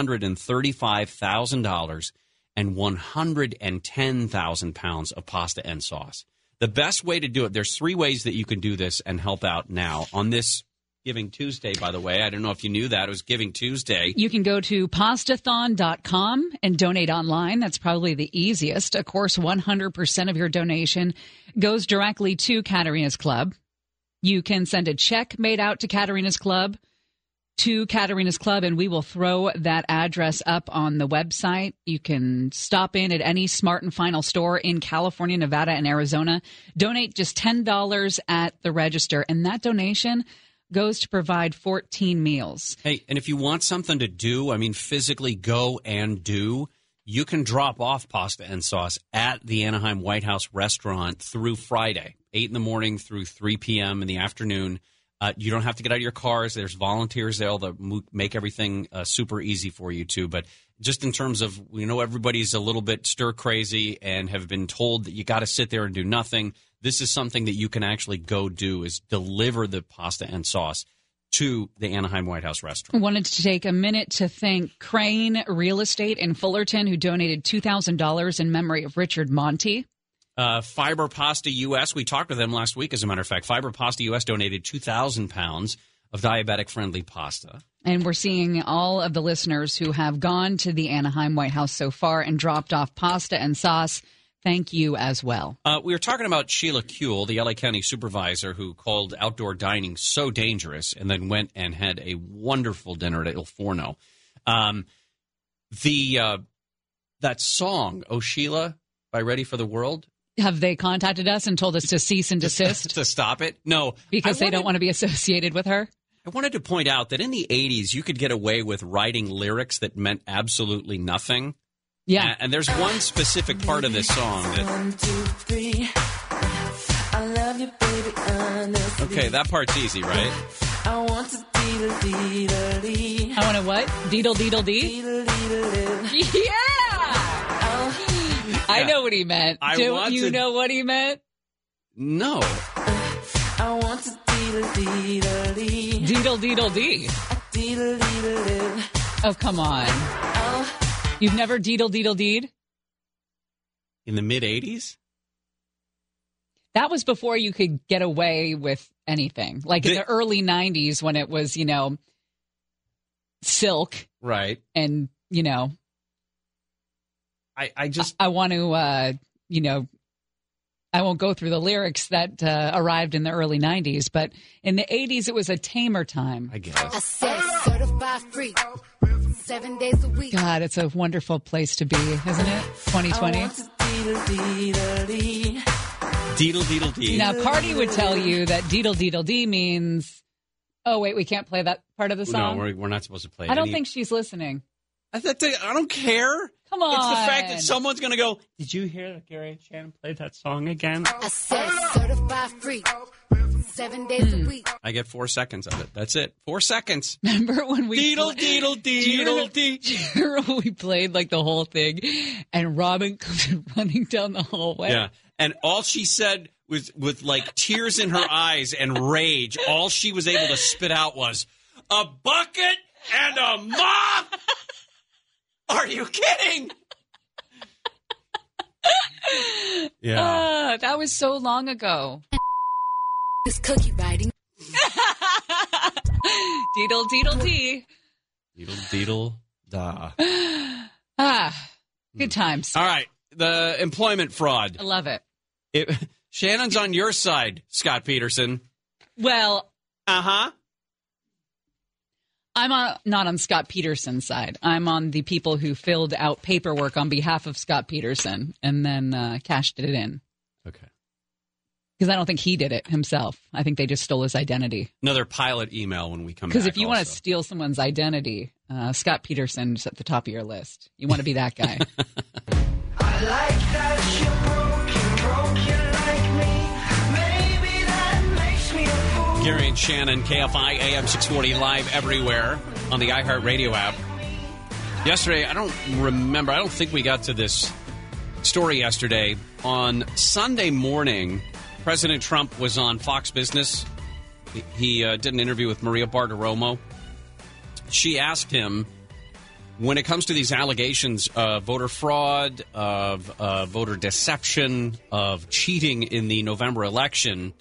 $435,000 and 110,000 pounds of pasta and sauce. The best way to do it, there's 3 ways that you can do this and help out now on this Giving Tuesday, by the way. I don't know if you knew that. It was Giving Tuesday. You can go to pastathon.com and donate online. That's probably the easiest. Of course, 100% of your donation goes directly to Katerina's Club. You can send a check made out to Katerina's Club, and we will throw that address up on the website. You can stop in at any Smart & Final store in California, Nevada, and Arizona. Donate just $10 at the register, and that donation goes to provide 14 meals. Hey, and if you want something to do, I mean, physically go and do, you can drop off pasta and sauce at the Anaheim White House restaurant through Friday, 8 in the morning through 3 p.m. in the afternoon. You don't have to get out of your cars. There's volunteers there that make everything super easy for you, too. But just in terms of, everybody's a little bit stir-crazy and have been told that you got to sit there and do nothing. This is something that you can actually go do, is deliver the pasta and sauce to the Anaheim White House restaurant. I wanted to take a minute to thank Crane Real Estate in Fullerton, who donated $2,000 in memory of Richard Monty. Fiber Pasta U.S., we talked to them last week, as a matter of fact. Fiber Pasta U.S. donated 2,000 pounds of diabetic-friendly pasta. And we're seeing all of the listeners who have gone to the Anaheim White House so far and dropped off pasta and sauce. Thank you as well. We were talking about Sheila Kuehl, the L.A. County supervisor who called outdoor dining so dangerous and then went and had a wonderful dinner at Il Forno. That song, Oh Sheila, by Ready for the World. Have they contacted us and told us to cease and desist? To stop it? No. Because they don't want to be associated with her? I wanted to point out that in the 80s, you could get away with writing lyrics that meant absolutely nothing. Yeah. And there's one specific part of this song that... 1, 2, 3. I love you, baby. Okay, that part's easy, right? I want to deedle-deedle-dee. I want to what? Deedle-deedle-dee? Deedle-deedle-dee. Yeah! I know what he meant. Don't you know what he meant? No. I want to deedle-deedle-dee. Deedle-deedle-dee. Deedle-deedle-dee. Oh, come on. You've never deedle-deedle-deed? In the mid-'80s? That was before you could get away with anything. Like in the early 90s when it was, silk. Right. And, I want to, I won't go through the lyrics that arrived in the early 90s, but in the 80s it was a tamer time. I guess. I said certified free, 7 days a week. God, it's a wonderful place to be, isn't it? 2020. Deedle-deedle-dee. Now, Cardi would tell you that deedle-deedle-dee means, oh, wait, we can't play that part of the song? No, we're not supposed to play it. I don't think she's listening. I don't care. Come on. It's the fact that someone's going to go, did you hear that Gary and Shannon played that song again? I said certified free, 7 days a week. I get 4 seconds of it. That's it. 4 seconds. Remember when we Deedle-deedle-dee. we played like the whole thing and Robin comes running down the hallway? Yeah. And all she said was, with like tears in her eyes and rage, all she was able to spit out was, a bucket and a mop? Are you kidding? Yeah. That was so long ago. This cookie writing. Deedle-deedle-dee. Deedle-deedle-da. Good times. All right. The employment fraud. I love it. Shannon's on your side, Scott Peterson. Well. Uh-huh. I'm not on Scott Peterson's side. I'm on the people who filled out paperwork on behalf of Scott Peterson and then cashed it in. Okay. Because I don't think he did it himself. I think they just stole his identity. Another pilot email when we come back. Because if you want to steal someone's identity, Scott Peterson's at the top of your list. You want to be that guy. I like that you're broken like me. Maybe that makes me a fool. Gary and Shannon, KFI AM 640 live everywhere on the iHeartRadio app. Yesterday, I don't think we got to this story yesterday. On Sunday morning, President Trump was on Fox Business. He did an interview with Maria Bartiromo. She asked him, when it comes to these allegations of voter fraud, of voter deception, of cheating in the November election,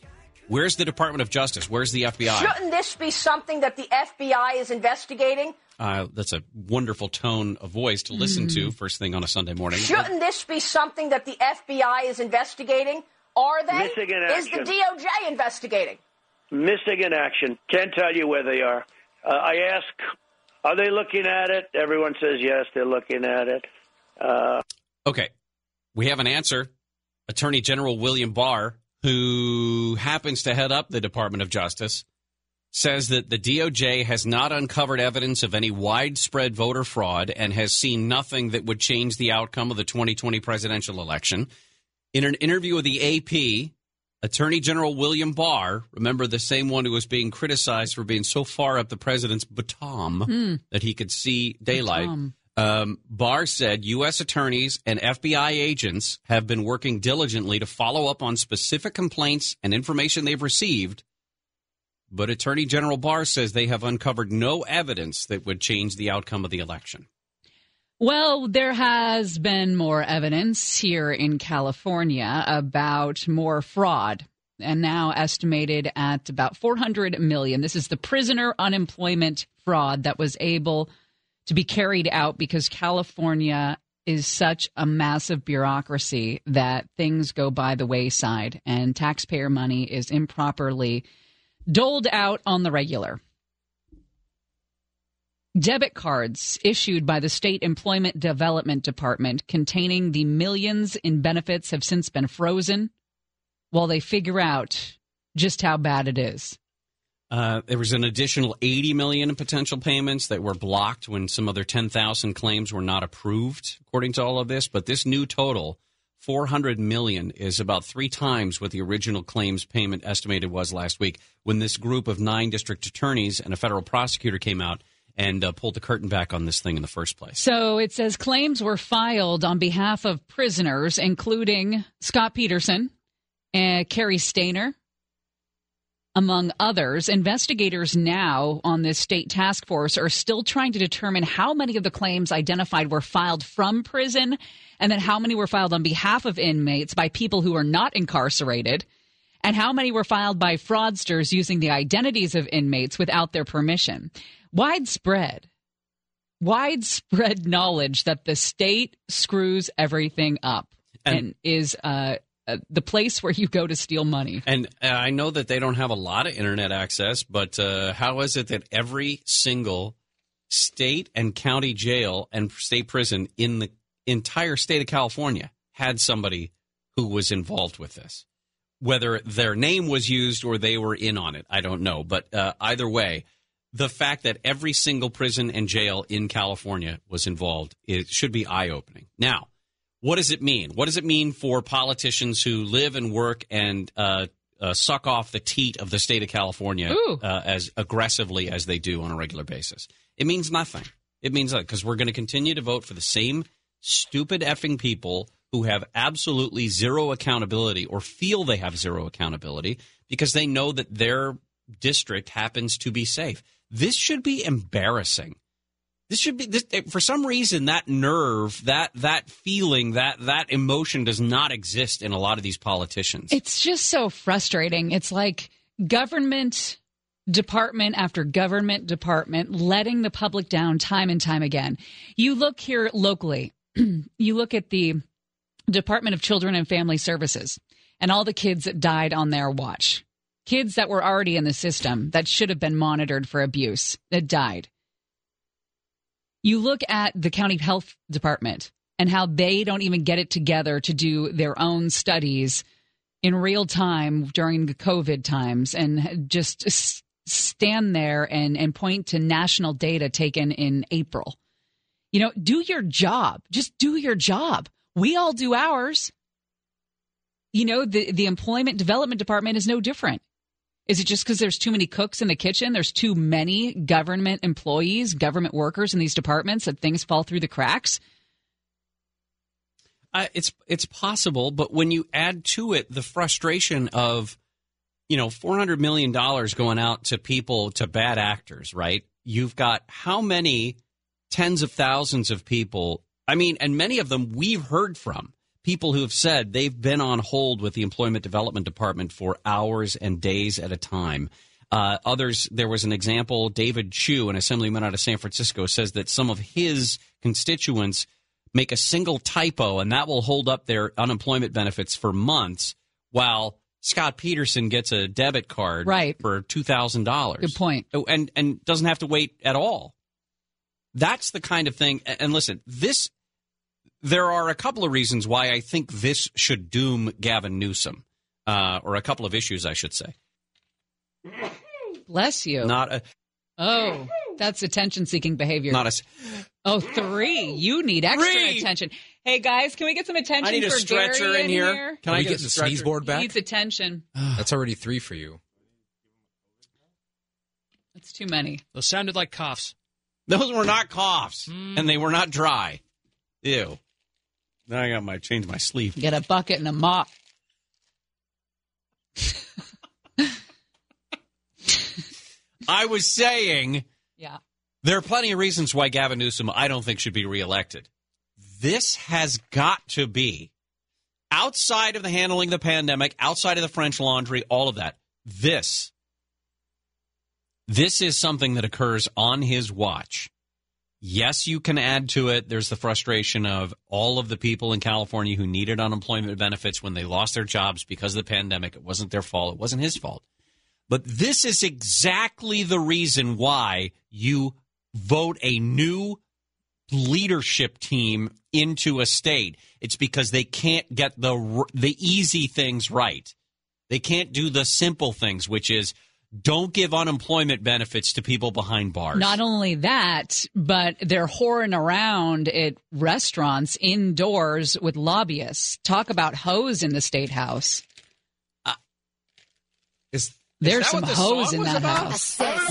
Where's the Department of Justice? Where's the FBI? Shouldn't this be something that the FBI is investigating? That's a wonderful tone of voice to listen to first thing on a Sunday morning. Shouldn't this be something that the FBI is investigating? Are they? Missing in Is the action. DOJ investigating? Missing in action. Can't tell you where they are. I ask, are they looking at it? Everyone says yes, they're looking at it. Okay, we have an answer. Attorney General William Barr, who happens to head up the Department of Justice, says that the DOJ has not uncovered evidence of any widespread voter fraud and has seen nothing that would change the outcome of the 2020 presidential election. In an interview with the AP, Attorney General William Barr, remember the same one who was being criticized for being so far up the president's baton that he could see daylight, Barr said U.S. attorneys and FBI agents have been working diligently to follow up on specific complaints and information they've received. But Attorney General Barr says they have uncovered no evidence that would change the outcome of the election. Well, there has been more evidence here in California about more fraud, and now estimated at about $400 million. This is the prisoner unemployment fraud that was able to be carried out because California is such a massive bureaucracy that things go by the wayside, and taxpayer money is improperly doled out on the regular. Debit cards issued by the State Employment Development Department containing the millions in benefits have since been frozen while they figure out just how bad it is. There was an additional $80 million in potential payments that were blocked when some other 10,000 claims were not approved, according to all of this. But this new total, $400 million, is about 3 times what the original claims payment estimated was last week when this group of 9 district attorneys and a federal prosecutor came out and pulled the curtain back on this thing in the first place. So it says claims were filed on behalf of prisoners, including Scott Peterson and Carrie Stainer, among others. Investigators now on this state task force are still trying to determine how many of the claims identified were filed from prison and then how many were filed on behalf of inmates by people who are not incarcerated and how many were filed by fraudsters using the identities of inmates without their permission. Widespread knowledge that the state screws everything up and is the place where you go to steal money. And I know that they don't have a lot of internet access, but how is it that every single state and county jail and state prison in the entire state of California had somebody who was involved with this? Whether their name was used or they were in on it, I don't know. But either way, the fact that every single prison and jail in California was involved, it should be eye-opening. Now, what does it mean? What does it mean for politicians who live and work and suck off the teat of the state of California as aggressively as they do on a regular basis? It means nothing. It means nothing because we're going to continue to vote for the same stupid effing people who have absolutely zero accountability or feel they have zero accountability because they know that their district happens to be safe. This should be embarrassing. This should be for some reason that nerve, that feeling, that emotion does not exist in a lot of these politicians. It's just so frustrating. It's like government department after government department letting the public down time and time again. You look here locally. You look at the Department of Children and Family Services and all the kids that died on their watch. Kids that were already in the system that should have been monitored for abuse that died. You look at the county health department and how they don't even get it together to do their own studies in real time during the COVID times and just stand there and point to national data taken in April. You know, do your job. Just do your job. We all do ours. You know, the Employment Development Department is no different. Is it just because there's too many cooks in the kitchen? There's too many government employees, government workers in these departments that things fall through the cracks? It's possible, but when you add to it the frustration of, $400 million going out to people, to bad actors, right? You've got how many tens of thousands of people, and many of them we've heard from, people who have said they've been on hold with the Employment Development Department for hours and days at a time. Others, there was an example, David Chu, an assemblyman out of San Francisco, says that some of his constituents make a single typo, and that will hold up their unemployment benefits for months, while Scott Peterson gets a debit card for $2,000. Good point. And doesn't have to wait at all. That's the kind of thing. And listen, there are a couple of reasons why I think this should doom Gavin Newsom, or a couple of issues, I should say. Bless you. That's attention-seeking behavior. Oh, 3. You need extra attention. Hey, guys, can we get some attention I need a for stretcher Gary in here. Can I get the sneeze board back? He needs attention. That's already 3 for you. That's too many. Those sounded like coughs. Those were not coughs, and they were not dry. Ew. Now I got change my sleeve. Get a bucket and a mop. I was saying, there are plenty of reasons why Gavin Newsom, I don't think, should be reelected. This has got to be, outside of the handling of the pandemic, outside of the French Laundry, all of that, this is something that occurs on his watch. Yes, you can add to it. There's the frustration of all of the people in California who needed unemployment benefits when they lost their jobs because of the pandemic. It wasn't their fault. It wasn't his fault. But this is exactly the reason why you vote a new leadership team into a state. It's because they can't get the easy things right. They can't do the simple things, which is don't give unemployment benefits to people behind bars. Not only that, but they're whoring around at restaurants indoors with lobbyists. Talk about hoes in the State House. There's some hoes in that house.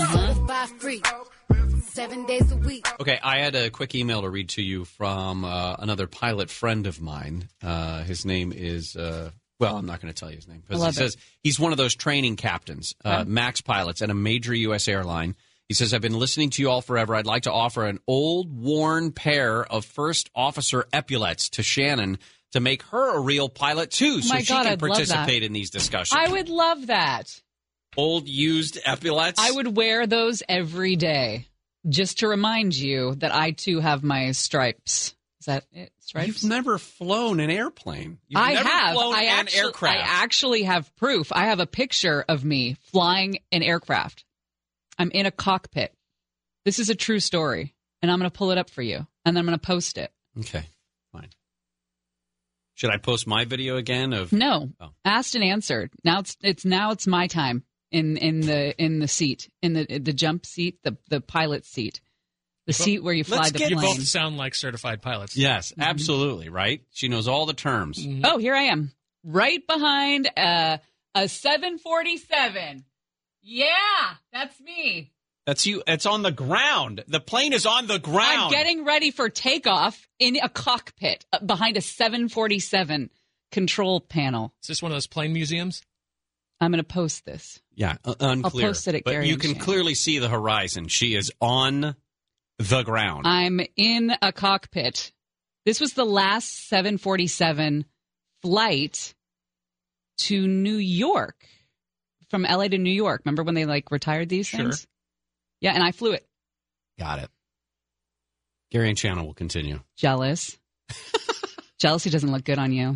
7 days a week. Okay, I had a quick email to read to you from another pilot friend of mine. His name is, I'm not going to tell you his name. Because he says he's one of those training captains, MAX pilots at a major U.S. airline. He says, I've been listening to you all forever. I'd like to offer an old, worn pair of first officer epaulets to Shannon to make her a real pilot, too, so she can participate in these discussions. I would love that. Old, used epaulets? I would wear those every day. Just to remind you that I, too, have my stripes. Is that it? Stripes? You've never flown an airplane. You've I never have. flown an aircraft. I actually have proof. I have a picture of me flying an aircraft. I'm in a cockpit. This is a true story. And I'm going to pull it up for you. And then I'm going to post it. Okay, fine. Should I post my video again? No. Asked and answered. Now it's my time. In the seat, in the jump seat, the pilot seat, the seat where you fly the plane. You both sound like certified pilots. Yes, absolutely, right? She knows all the terms. Mm-hmm. Oh, here I am, right behind a 747. Yeah, that's me. That's you. It's on the ground. The plane is on the ground. I'm getting ready for takeoff in a cockpit behind a 747 control panel. Is this one of those plane museums? I'm going to post this. Yeah, unclear. I'll post it at but Gary you and can Shannon. clearly see the horizon. She is on the ground. I'm in a cockpit. This was the last 747 flight to New York, from LA to New York. Remember when they retired these things? Yeah, and I flew it. Got it. Gary and Shannon will continue. Jealous. Jealousy doesn't look good on you.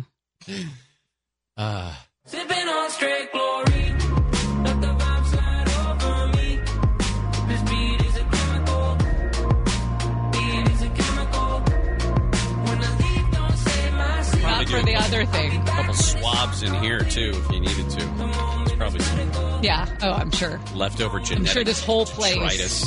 Sipping on straight glory. Let the vibe slide over me. This beat is a chemical. Beat is a chemical. When I leave, don't say my seat. Not for the other thing. A couple swabs in here, too, if you needed to. It's probably some Yeah. Oh, I'm sure. leftover genetic I'm sure this whole place. detritus.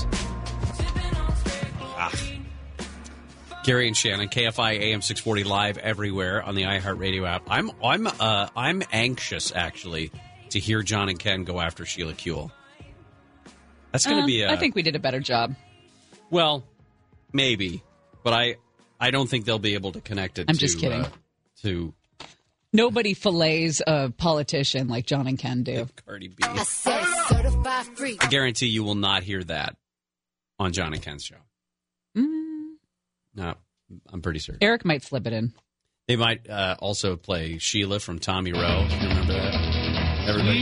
Gary and Shannon, KFI AM 640 live everywhere on the iHeartRadio app. I'm anxious actually to hear John and Ken go after Sheila Kuehl. That's going to be. I think we did a better job. Well, maybe, but I don't think they'll be able to connect it. I'm just kidding. Nobody fillets a politician like John and Ken do. Cardi B. I said certified free. I guarantee you will not hear that on John and Ken's show. No, I'm pretty certain. Eric might slip it in. They might also play Sheila from Tommy Rowe. You remember that? Everybody?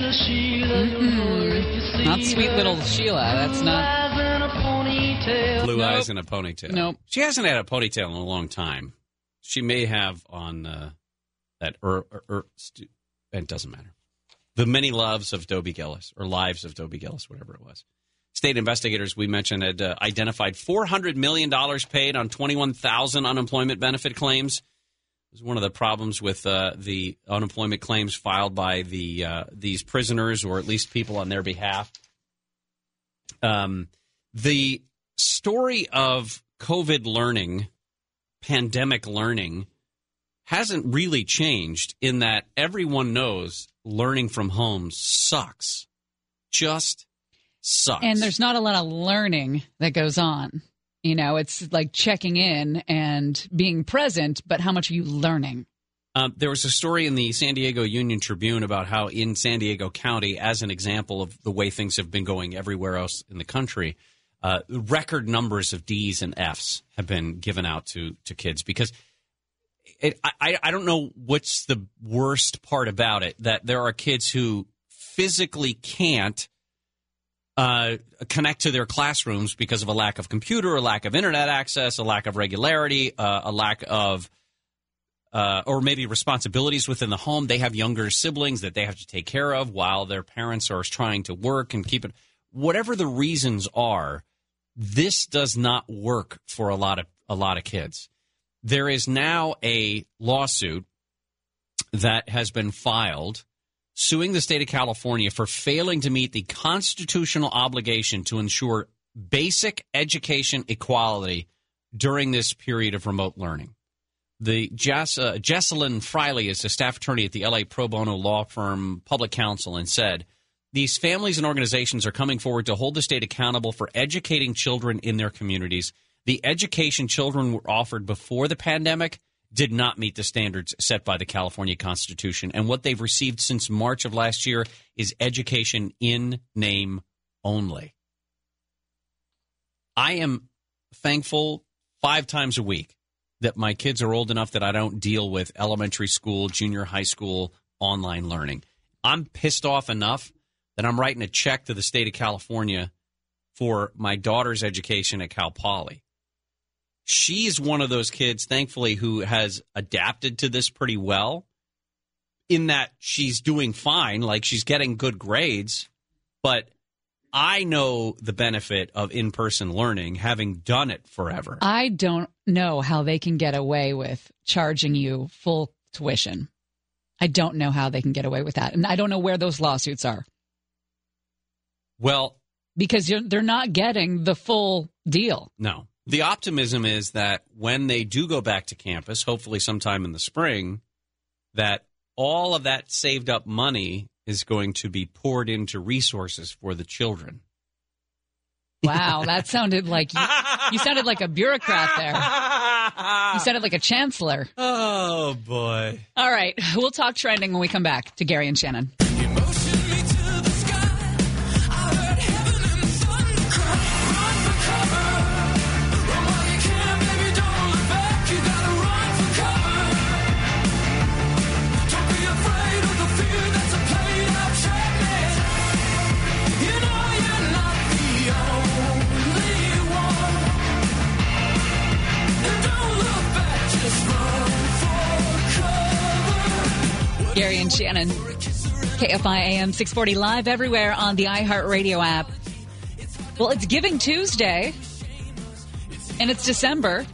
Not Sweet Little Sheila. That's not. Blue Eyes and a Ponytail. Nope. She hasn't had a ponytail in a long time. She may have on that. It doesn't matter. The Many Loves of Dobie Gillis, or Lives of Dobie Gillis, whatever it was. State investigators, we mentioned, had identified $400 million paid on 21,000 unemployment benefit claims. It was one of the problems with the unemployment claims filed by these prisoners, or at least people on their behalf. The story of COVID learning, pandemic learning, hasn't really changed in that everyone knows learning from home sucks. Just sucks. And there's not a lot of learning that goes on. You know, it's like checking in and being present, but how much are you learning? There was a story in the San Diego Union Tribune about how in San Diego County, as an example of the way things have been going everywhere else in the country, record numbers of D's and F's have been given out to kids because I don't know what's the worst part about it, that there are kids who physically can't connect to their classrooms because of a lack of computer, a lack of internet access, a lack of regularity, a lack of or maybe responsibilities within the home. They have younger siblings that they have to take care of while their parents are trying to work and keep it. Whatever the reasons are, this does not work for a lot of kids. There is now a lawsuit that has been filed suing the state of California for failing to meet the constitutional obligation to ensure basic education equality during this period of remote learning. The Jesselyn Friley is a staff attorney at the LA pro bono law firm Public Counsel and said, these families and organizations are coming forward to hold the state accountable for educating children in their communities. The education children were offered before the pandemic did not meet the standards set by the California Constitution. And what they've received since March of last year is education in name only. I am thankful 5 times a week that my kids are old enough that I don't deal with elementary school, junior high school online learning. I'm pissed off enough that I'm writing a check to the state of California for my daughter's education at Cal Poly. She's one of those kids, thankfully, who has adapted to this pretty well in that she's doing fine, like she's getting good grades. But I know the benefit of in-person learning, having done it forever. I don't know how they can get away with charging you full tuition. I don't know how they can get away with that. And I don't know where those lawsuits are. Well, because they're not getting the full deal. No. The optimism is that when they do go back to campus, hopefully sometime in the spring, that all of that saved up money is going to be poured into resources for the children. Wow, that sounded like you sounded like a bureaucrat there. You sounded like a chancellor. Oh, boy. All right, we'll talk trending when we come back to Gary and Shannon. Gary and Shannon, KFI AM 640 live everywhere on the iHeartRadio app. Well, it's Giving Tuesday, and it's December.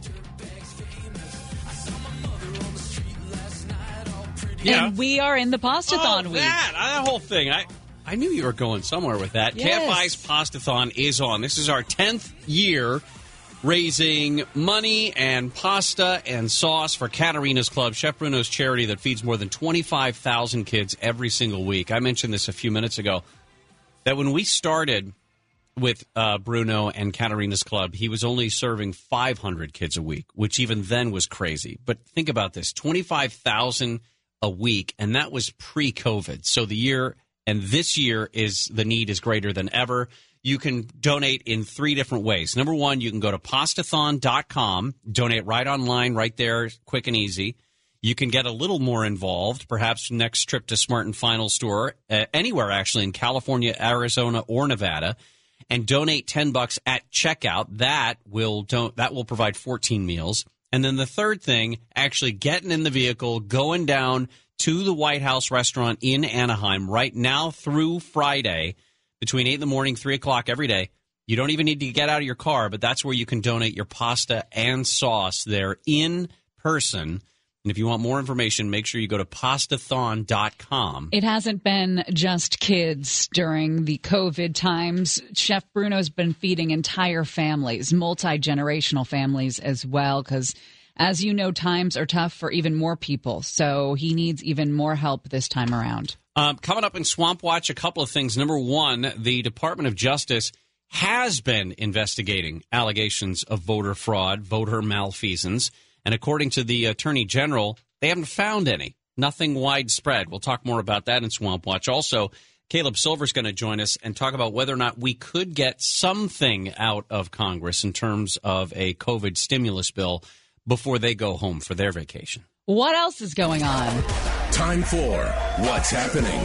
Yeah. And we are in the Pastathon week. That whole thing. I knew you were going somewhere with that. Yes. KFI's Pastathon is on. This is our 10th year raising money and pasta and sauce for Katerina's Club, Chef Bruno's charity that feeds more than 25,000 kids every single week. I mentioned this a few minutes ago, that when we started with Bruno and Katerina's Club, he was only serving 500 kids a week, which even then was crazy. But think about this, 25,000 a week, and that was pre-COVID. So this year the need is greater than ever. You can donate in 3 different ways. Number one, you can go to pastathon.com, donate right online, right there, quick and easy. You can get a little more involved, perhaps next trip to Smart and Final store, anywhere actually in California, Arizona, or Nevada, and donate $10 at checkout. That will provide 14 meals. And then the third thing, actually getting in the vehicle, going down to the White House restaurant in Anaheim right now through Friday between 8 in the morning, 3 o'clock every day. You don't even need to get out of your car, but that's where you can donate your pasta and sauce there in person. And if you want more information, make sure you go to pastathon.com. It hasn't been just kids during the COVID times. Chef Bruno's been feeding entire families, multi-generational families as well, because as you know, times are tough for even more people. So he needs even more help this time around. Coming up in Swamp Watch, a couple of things. Number one, the Department of Justice has been investigating allegations of voter fraud, voter malfeasance. And according to the Attorney General, they haven't found any. Nothing widespread. We'll talk more about that in Swamp Watch. Also, Caleb Silver's going to join us and talk about whether or not we could get something out of Congress in terms of a COVID stimulus bill before they go home for their vacation. What else is going on? Time for What's Happening.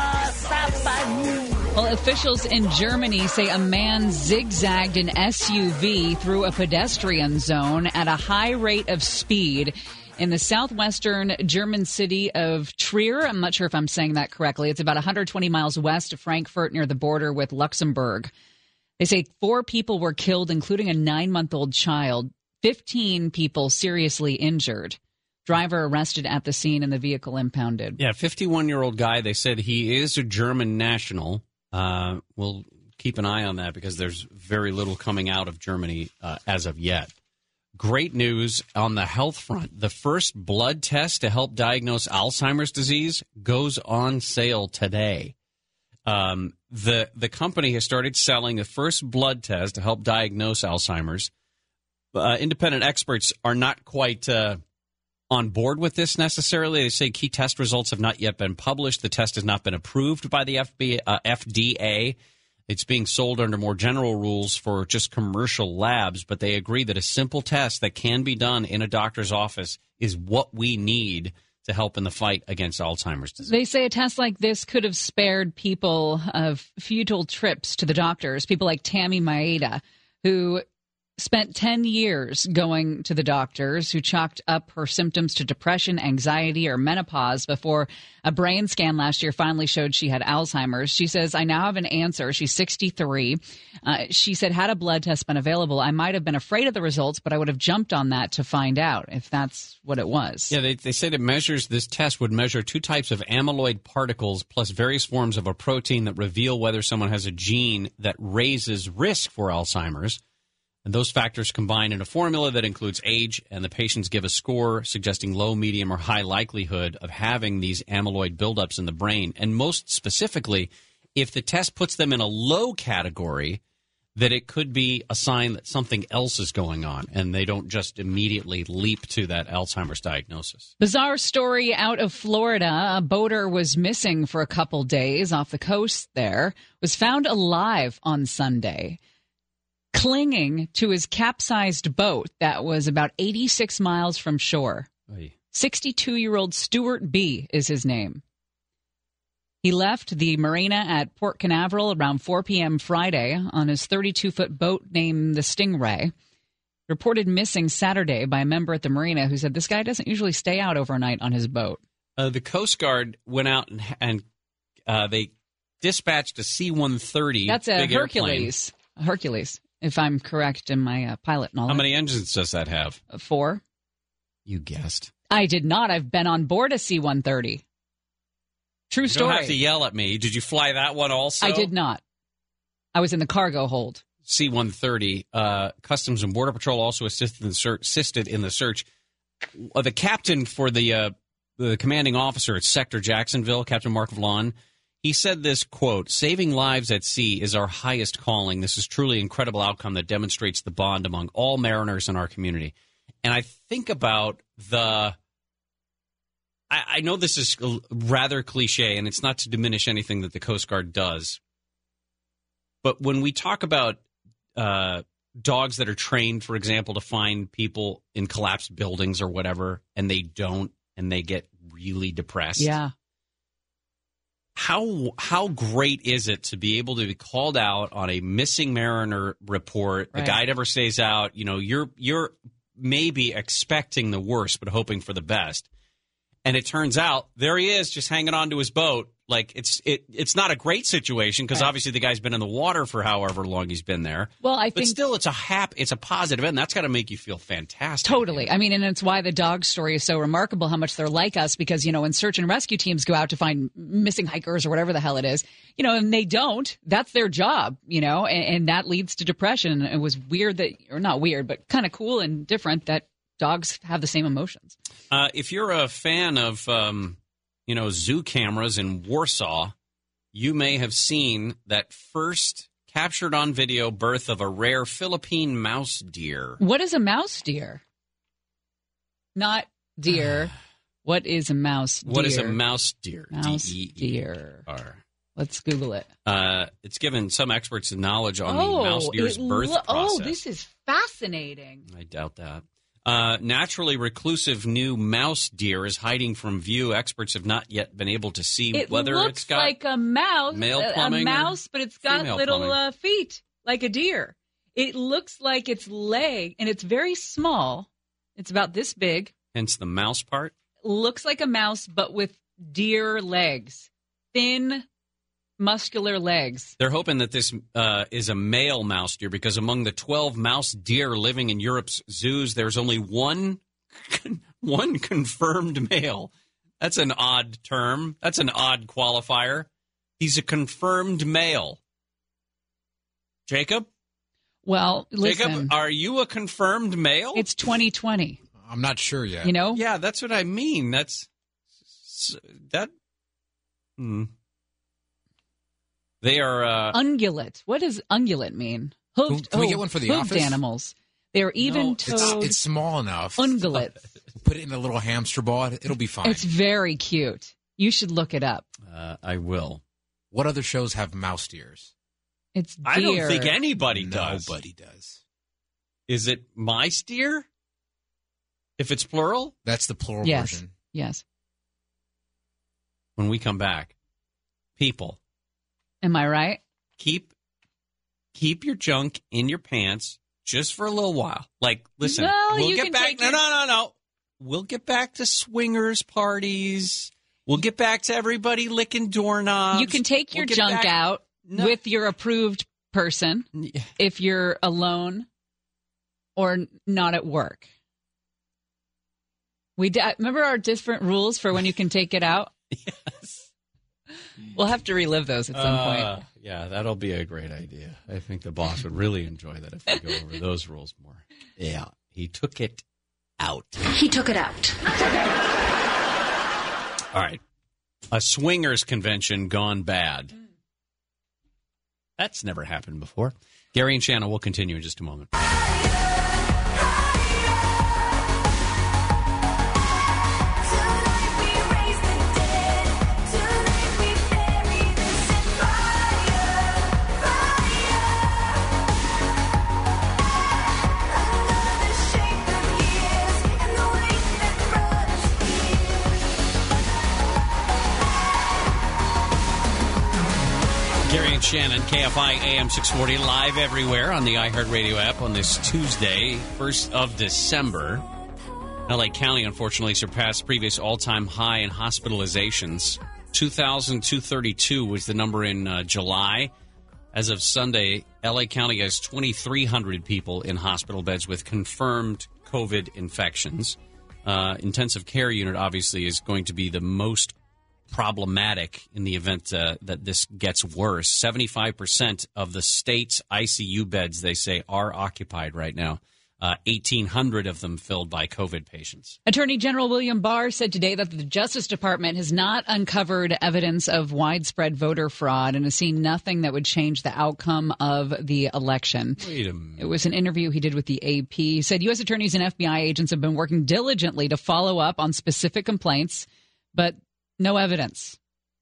Well, officials in Germany say a man zigzagged an SUV through a pedestrian zone at a high rate of speed in the southwestern German city of Trier. I'm not sure if I'm saying that correctly. It's about 120 miles west of Frankfurt near the border with Luxembourg. They say 4 people were killed, including a 9-month-old child, 15 people seriously injured. Driver arrested at the scene and the vehicle impounded. Yeah, 51-year-old guy. They said he is a German national. We'll keep an eye on that because there's very little coming out of Germany as of yet. Great news on the health front. The first blood test to help diagnose Alzheimer's disease goes on sale today. The company has started selling the first blood test to help diagnose Alzheimer's. Independent experts are not quite on board with this necessarily. They say key test results have not yet been published. The test has not been approved by the FDA. It's being sold under more general rules for just commercial labs, but they agree that a simple test that can be done in a doctor's office is what we need to help in the fight against Alzheimer's disease. They say a test like this could have spared people of futile trips to the doctors, people like Tammy Maeda, who spent 10 years going to the doctors, who chalked up her symptoms to depression, anxiety, or menopause before a brain scan last year finally showed she had Alzheimer's. She says, I now have an answer. She's 63. She said, had a blood test been available, I might have been afraid of the results, but I would have jumped on that to find out if that's what it was. Yeah, they say that this test would measure 2 types of amyloid particles plus various forms of a protein that reveal whether someone has a gene that raises risk for Alzheimer's. And those factors combine in a formula that includes age, and the patients give a score suggesting low, medium, or high likelihood of having these amyloid buildups in the brain. And most specifically, if the test puts them in a low category, that it could be a sign that something else is going on, and they don't just immediately leap to that Alzheimer's diagnosis. Bizarre story out of Florida. A boater was missing for a couple days off the coast there, was found alive on Sunday, clinging to his capsized boat that was about 86 miles from shore. 62-year-old Stuart B. is his name. He left the marina at Port Canaveral around 4 p.m. Friday on his 32-foot boat named the Stingray. Reported missing Saturday by a member at the marina who said this guy doesn't usually stay out overnight on his boat. The Coast Guard went out and they dispatched a C-130. That's a big Hercules. Airplane. Hercules. If I'm correct in my pilot knowledge. How many engines does that have? 4. You guessed. I did not. I've been on board a C-130. True story. You don't have to yell at me. Did you fly that one also? I did not. I was in the cargo hold. C-130. Customs and Border Patrol also assisted in the search. The captain for the commanding officer at Sector Jacksonville, Captain Mark Vaughn, he said this, quote, saving lives at sea is our highest calling. This is truly an incredible outcome that demonstrates the bond among all mariners in our community. And I think about I know this is rather cliche, and it's not to diminish anything that the Coast Guard does. But when we talk about dogs that are trained, for example, to find people in collapsed buildings or whatever, and they don't, and they get really depressed. Yeah. How great is it to be able to be called out on a missing mariner report? The guy never stays out. You know, you're maybe expecting the worst, but hoping for the best. And it turns out there he is, just hanging on to his boat. Like it's not a great situation because obviously the guy's been in the water for however long he's been there. Well, I think, but still, it's a positive, and that's got to make you feel fantastic. Totally. I mean, and it's why the dog story is so remarkable. How much they're like us, because when search and rescue teams go out to find missing hikers or whatever the hell it is, and they don't. That's their job, and that leads to depression. It was weird or not weird, but kind of cool and different that dogs have the same emotions. If you're a fan of zoo cameras in Warsaw, you may have seen that first captured on video birth of a rare Philippine mouse deer. What is a mouse deer? Not deer. What is a mouse deer? What is a mouse deer? Mouse deer. Let's Google it. It's given some experts knowledge on the mouse deer's birth process. Oh, this is fascinating. I doubt that. Naturally reclusive new mouse deer is hiding from view. Experts have not yet been able to see whether it's got like a mouse, but it's got little feet like a deer. It looks like its leg, and it's very small. It's about this big. Hence the mouse part. Looks like a mouse, but with deer legs, thin, muscular legs. They're hoping that this is a male mouse deer because among the 12 mouse deer living in Europe's zoos, there's only one confirmed male. That's an odd term. That's an odd qualifier. He's a confirmed male. Jacob? Well, listen. Jacob, are you a confirmed male? It's 2020. I'm not sure yet. Yeah, that's what I mean. They are ungulate. What does ungulate mean? Hoofed, Can we get one for the hoofed office? Animals. They're even-toed. It's small enough. Ungulate. Put it in a little hamster ball. It'll be fine. It's very cute. You should look it up. I will. What other shows have mouse deers? It's deer. I don't think anybody does. Nobody does. Is it mice deer? If it's plural? That's the plural yes. version. Yes. When we come back, people. Am I right? Keep your junk in your pants just for a little while. Like, listen, well, we'll get back. No. We'll get back to swingers parties. We'll get back to everybody licking doorknobs. You can take your junk out with your approved person if you're alone or not at work. Remember our different rules for when you can take it out? Yes. We'll have to relive those at some point. Yeah, that'll be a great idea. I think the boss would really enjoy that if we go over those rules more. Yeah, he took it out. He took it out. All right. A swingers convention gone bad. That's never happened before. Gary and Shannon will continue in just a moment. Gary and Shannon, KFI AM 640, live everywhere on the iHeartRadio app on this Tuesday, 1st of December. LA County, unfortunately, surpassed previous all-time high in hospitalizations. 2,232 was the number in July. As of Sunday, LA County has 2,300 people in hospital beds with confirmed COVID infections. Intensive care unit, obviously, is going to be the most problematic in the event that this gets worse. 75% of the state's ICU beds, they say, are occupied right now. 1,800 of them filled by COVID patients. Attorney General William Barr said today that the Justice Department has not uncovered evidence of widespread voter fraud and has seen nothing that would change the outcome of the election. Wait a minute. It was an interview he did with the AP. He said U.S. attorneys and FBI agents have been working diligently to follow up on specific complaints, but no evidence.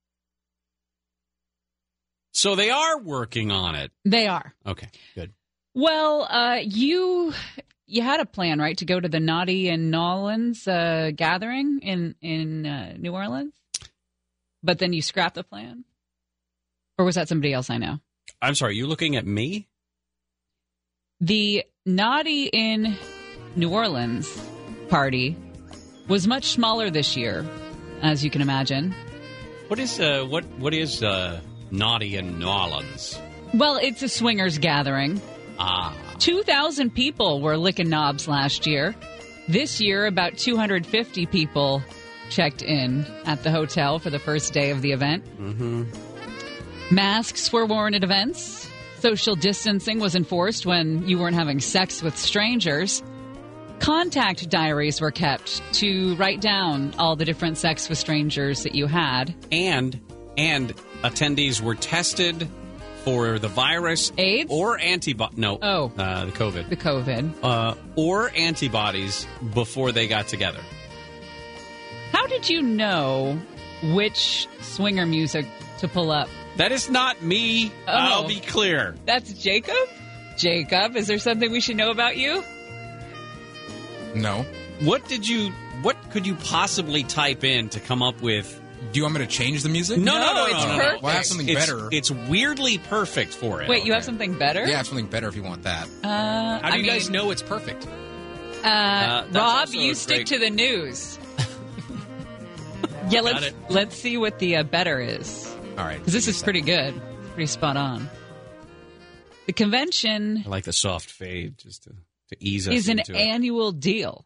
So they are working on it. They are. Okay, good. Well, you you had a plan, right, to go to the Naughty and Nolans gathering in New Orleans? But then you scrapped the plan? Or was that somebody else I know? I'm sorry, you looking at me? The Naughty in New Orleans party was much smaller this year, as you can imagine. What is Naughty in New Orleans? Well, it's a swingers gathering. 2,000 people were licking knobs last year. This year, about 250 people checked in at the hotel for the first day of the event. Mm-hmm. Masks were worn at events. Social distancing was enforced when you weren't having sex with strangers. Contact diaries were kept to write down all the different sex with strangers that you had. And attendees were tested for the virus, AIDS, or the COVID. The COVID. Or antibodies before they got together. How did you know which swinger music to pull up? That is not me. Oh. I'll be clear. That's Jacob? Jacob, is there something we should know about you? No. What could you possibly type in to come up with? Do you want me to change the music? No, it's perfect. Well, I have something better. It's weirdly perfect for it. Wait, you have something better? Yeah, I have something better if you want that. How do you guys know it's perfect? Rob, you stick to the news. Yeah, let's see what the better is. All right. Because this is pretty good. Pretty spot on. The convention... I like the soft fade just to ease us is an into it. annual deal.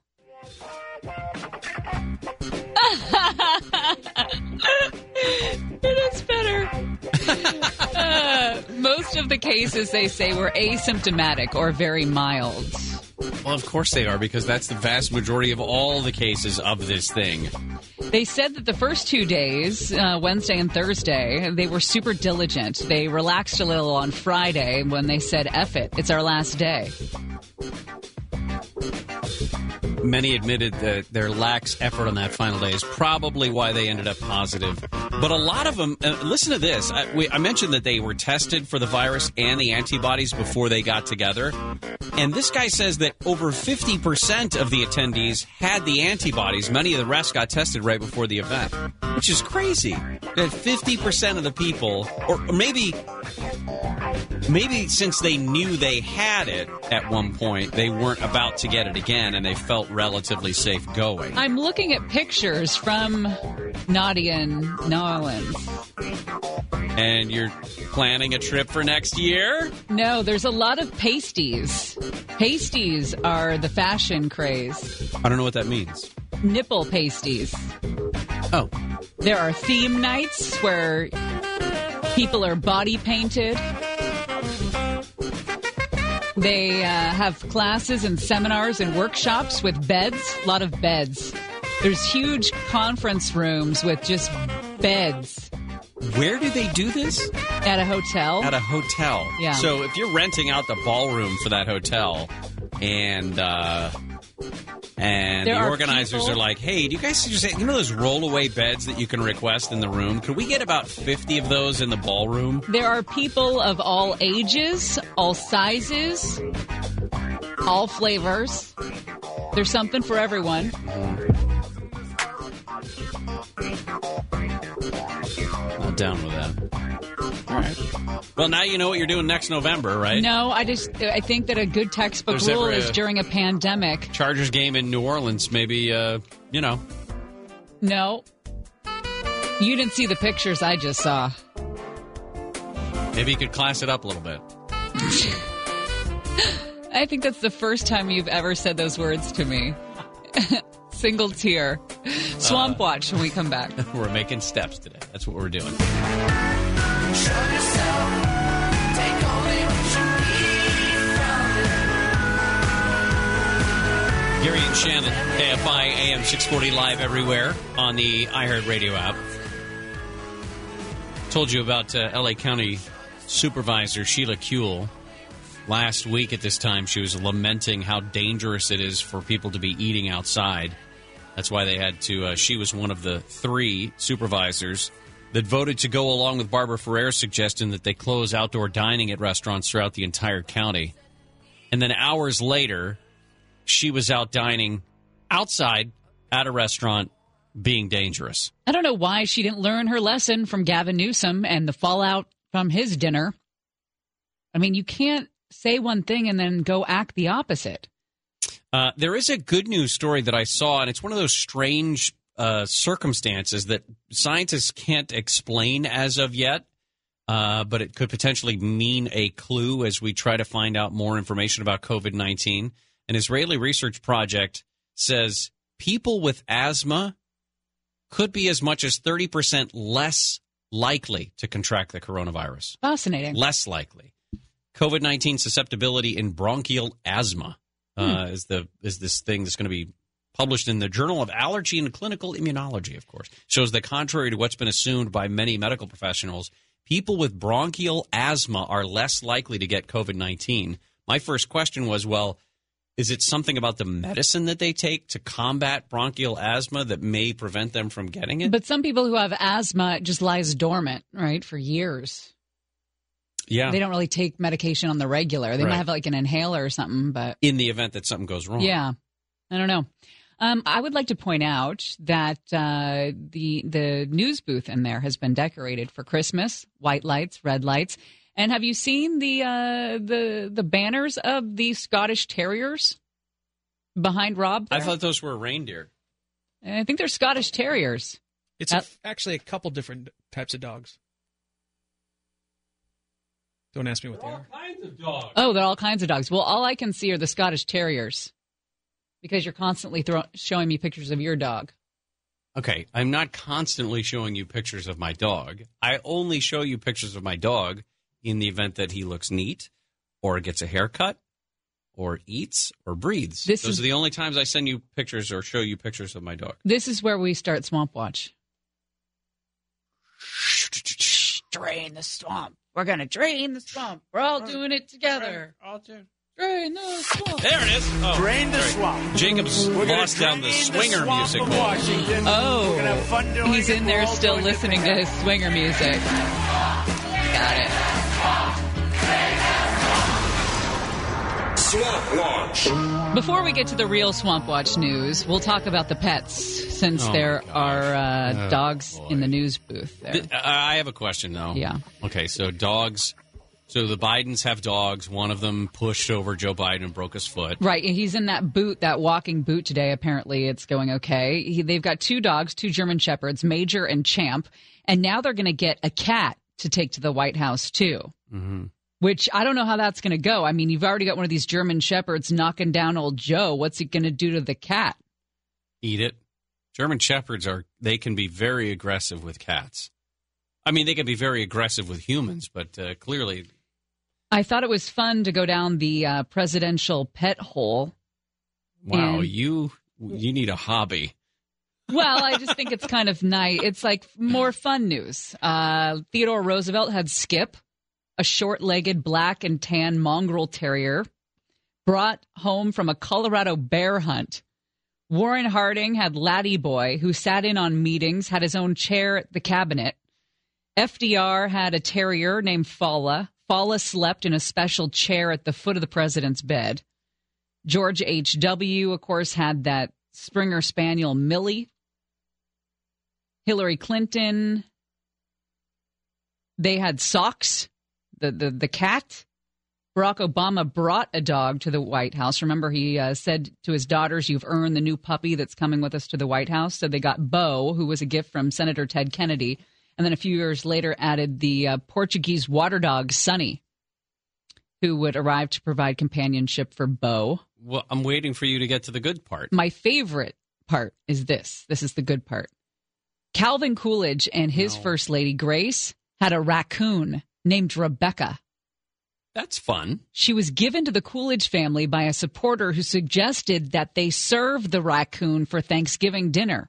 It is better. Most of the cases, they say, were asymptomatic or very mild. Well, of course they are, because that's the vast majority of all the cases of this thing. They said that the first 2 days, Wednesday and Thursday, they were super diligent. They relaxed a little on Friday when they said, F it, it's our last day. Many admitted that their lax effort on that final day is probably why they ended up positive. But a lot of them, listen to this. I mentioned that they were tested for the virus and the antibodies before they got together. And this guy says that over 50% of the attendees had the antibodies. Many of the rest got tested right before the event, which is crazy. That 50% of the people, or maybe since they knew they had it at one point, they weren't about to get it again, and they felt relatively safe going. I'm looking at pictures from Naughty and New Orleans. And you're planning a trip for next year? No, there's a lot of pasties. Pasties are the fashion craze. I don't know what that means. Nipple pasties. Oh. There are theme nights where people are body painted. They have classes and seminars and workshops with beds, a lot of beds. There's huge conference rooms with just beds. Where do they do this? At a hotel. At a hotel. Yeah. So if you're renting out the ballroom for that hotel and the organizers are like, hey, do you guys just, those rollaway beds that you can request in the room? Could we get about 50 of those in the ballroom? There are people of all ages, all sizes, all flavors. There's something for everyone. Not down with that. All right. Well, now you know what you're doing next November, right? No, I think that a good textbook rule is during a pandemic. Chargers game in New Orleans, maybe, No. You didn't see the pictures I just saw. Maybe you could class it up a little bit. I think that's the first time you've ever said those words to me. Single tear. Swamp Watch when we come back. We're making steps today. That's what we're doing. Gary and Shannon, KFI AM 640 live everywhere on the iHeartRadio app. Told you about L.A. County Supervisor Sheila Kuehl. Last week at this time, she was lamenting how dangerous it is for people to be eating outside. That's why they had to, she was one of the 3 supervisors that voted to go along with Barbara Ferrer's suggestion that they close outdoor dining at restaurants throughout the entire county. And then hours later, she was out dining outside at a restaurant being dangerous. I don't know why she didn't learn her lesson from Gavin Newsom and the fallout from his dinner. I mean, you can't say one thing and then go act the opposite. There is a good news story that I saw, and it's one of those strange circumstances that scientists can't explain as of yet, but it could potentially mean a clue as we try to find out more information about COVID-19. An Israeli research project says people with asthma could be as much as 30% less likely to contract the coronavirus. Fascinating. Less likely. COVID-19 susceptibility in bronchial asthma is this thing that's going to be published in the Journal of Allergy and Clinical Immunology, of course. Shows that contrary to what's been assumed by many medical professionals, people with bronchial asthma are less likely to get COVID-19. My first question was, well, is it something about the medicine that they take to combat bronchial asthma that may prevent them from getting it? But some people who have asthma, it just lies dormant, right, for years. Yeah. They don't really take medication on the regular. They might have like an inhaler or something, but in the event that something goes wrong. Yeah. I don't know. I would like to point out that the news booth in there has been decorated for Christmas, white lights, red lights. And have you seen the banners of the Scottish Terriers behind Rob there? I thought those were reindeer. I think they're Scottish Terriers. It's actually a couple different types of dogs. Don't ask me what they are. All kinds of dogs. Oh, they're all kinds of dogs. Well, all I can see are the Scottish Terriers because you're constantly showing me pictures of your dog. Okay, I'm not constantly showing you pictures of my dog. I only show you pictures of my dog in the event that he looks neat or gets a haircut or eats or breathes. Those are the only times I send you pictures or show you pictures of my dog. This is where we start Swamp Watch. Drain the swamp. We're going to drain the swamp. We're all doing it together. Drain the swamp. There it is. Oh, Drain the sorry. swamp. Jacob's lost down the swinger music. Washington. Oh, We're gonna have fun doing he's it. in We're there all still doing it listening to together. his swinger music. Got it. Swamp Watch. Before we get to the real Swamp Watch news, we'll talk about the pets since there are dogs in the news booth there. I have a question, though. Yeah. Okay, so dogs. So the Bidens have dogs. One of them pushed over Joe Biden and broke his foot. Right. He's in that boot, that walking boot today. Apparently it's going okay. They've got two dogs, two German Shepherds, Major and Champ. And now they're going to get a cat to take to the White House, too. Mm-hmm. Which I don't know how that's going to go. I mean, you've already got one of these German Shepherds knocking down old Joe. What's he going to do to the cat? Eat it. German Shepherds they can be very aggressive with cats. I mean, they can be very aggressive with humans, but clearly. I thought it was fun to go down the presidential pet hole. Wow, And- you need a hobby. Well, I just think it's kind of nice. It's like more fun news. Theodore Roosevelt had Skip, a short-legged black and tan mongrel terrier, brought home from a Colorado bear hunt. Warren Harding had Laddie Boy, who sat in on meetings, had his own chair at the cabinet. FDR had a terrier named Fala. Fala slept in a special chair at the foot of the president's bed. George H.W., of course, had that Springer Spaniel Millie. Hillary Clinton, they had Socks, the cat. Barack Obama brought a dog to the White House. Remember, he said to his daughters, "You've earned the new puppy that's coming with us to the White House." So they got Bo, who was a gift from Senator Ted Kennedy. And then a few years later added the Portuguese water dog, Sonny, who would arrive to provide companionship for Bo. Well, I'm waiting for you to get to the good part. My favorite part is this. This is the good part. Calvin Coolidge and his First Lady, Grace, had a raccoon named Rebecca. That's fun. She was given to the Coolidge family by a supporter who suggested that they serve the raccoon for Thanksgiving dinner.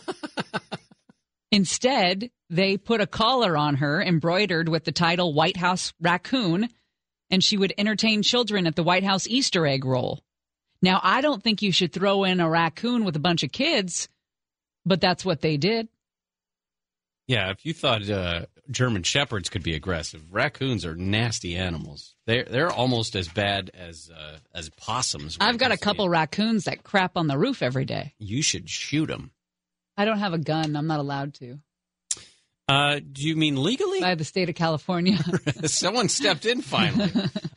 Instead, they put a collar on her embroidered with the title White House Raccoon, and she would entertain children at the White House Easter egg roll. Now, I don't think you should throw in a raccoon with a bunch of kids, but that's what they did. Yeah, if you thought German Shepherds could be aggressive, raccoons are nasty animals. They're almost as bad as possums. I've got a couple raccoons that crap on the roof every day. You should shoot them. I don't have a gun. I'm not allowed to. Do you mean legally? By the state of California. Someone stepped in finally.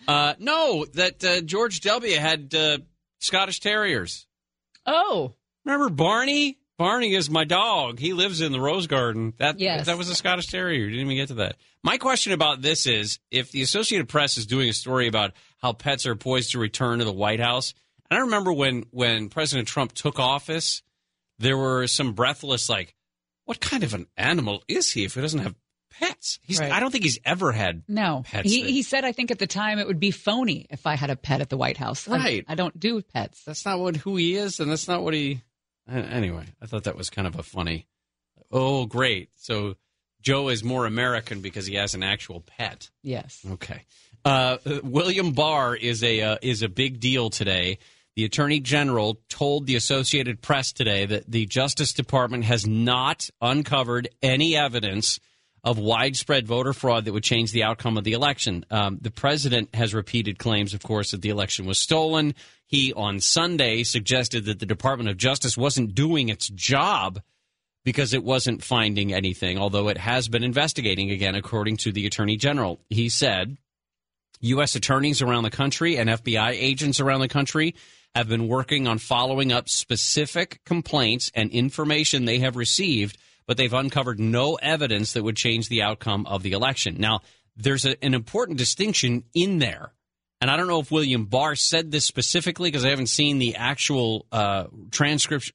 No, that George W. had Scottish Terriers. Oh. Remember Barney? Barney is my dog. He lives in the Rose Garden. That was a Scottish Terrier. You didn't even get to that. My question about this is, if the Associated Press is doing a story about how pets are poised to return to the White House, and I remember when President Trump took office, there were some breathless, like, what kind of an animal is he if he doesn't have pets? Right. I don't think he's ever had pets. He said, I think at the time it would be phony if I had a pet at the White House. Right. I don't do pets. That's not who he is, and that's not what he... Anyway, I thought that was kind of a funny... Oh, great. So Joe is more American because he has an actual pet. Yes. Okay. William Barr is a big deal today. The Attorney General told the Associated Press today that the Justice Department has not uncovered any evidence of widespread voter fraud that would change the outcome of the election. The president has repeated claims, of course, that the election was stolen. He, on Sunday, suggested that the Department of Justice wasn't doing its job because it wasn't finding anything, although it has been investigating again, according to the Attorney General. He said U.S. attorneys around the country and FBI agents around the country have been working on following up specific complaints and information they have received, but they've uncovered no evidence that would change the outcome of the election. Now, there's an important distinction in there, and I don't know if William Barr said this specifically because I haven't seen the actual transcript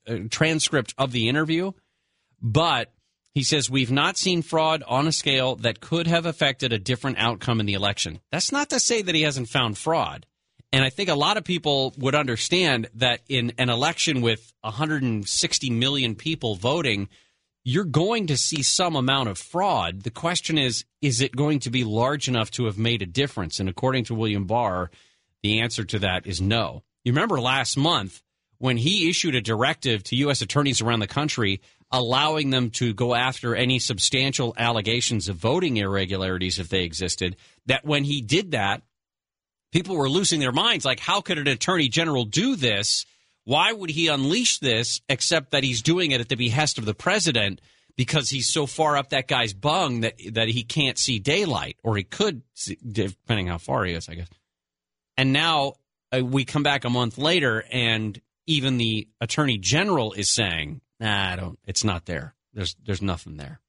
of the interview, but he says we've not seen fraud on a scale that could have affected a different outcome in the election. That's not to say that he hasn't found fraud. And I think a lot of people would understand that in an election with 160 million people voting, you're going to see some amount of fraud. The question is it going to be large enough to have made a difference? And according to William Barr, the answer to that is no. You remember last month when he issued a directive to U.S. attorneys around the country allowing them to go after any substantial allegations of voting irregularities if they existed, that when he did that, people were losing their minds. Like, how could an attorney general do this? Why would he unleash this, except that he's doing it at the behest of the president because he's so far up that guy's bung that he can't see daylight, or he could, see, depending how far he is, I guess. And now we come back a month later, and even the attorney general is saying, nah, it's not there. There's nothing there.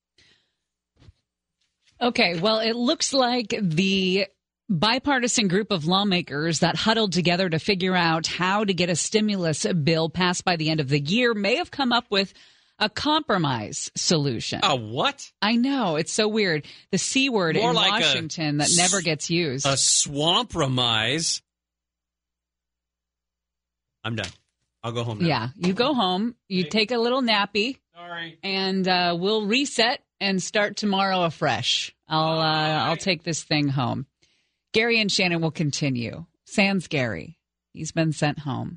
Okay, well, it looks like the bipartisan group of lawmakers that huddled together to figure out how to get a stimulus bill passed by the end of the year may have come up with a compromise solution. A what? I know. It's so weird. The C word More in like Washington that never gets used. A swampromise. I'm done. I'll go home now. Yeah, you go home. You take a little nappy. Sorry. And we'll reset and start tomorrow afresh. I'll take this thing home. Gary and Shannon will continue. Sans Gary. He's been sent home.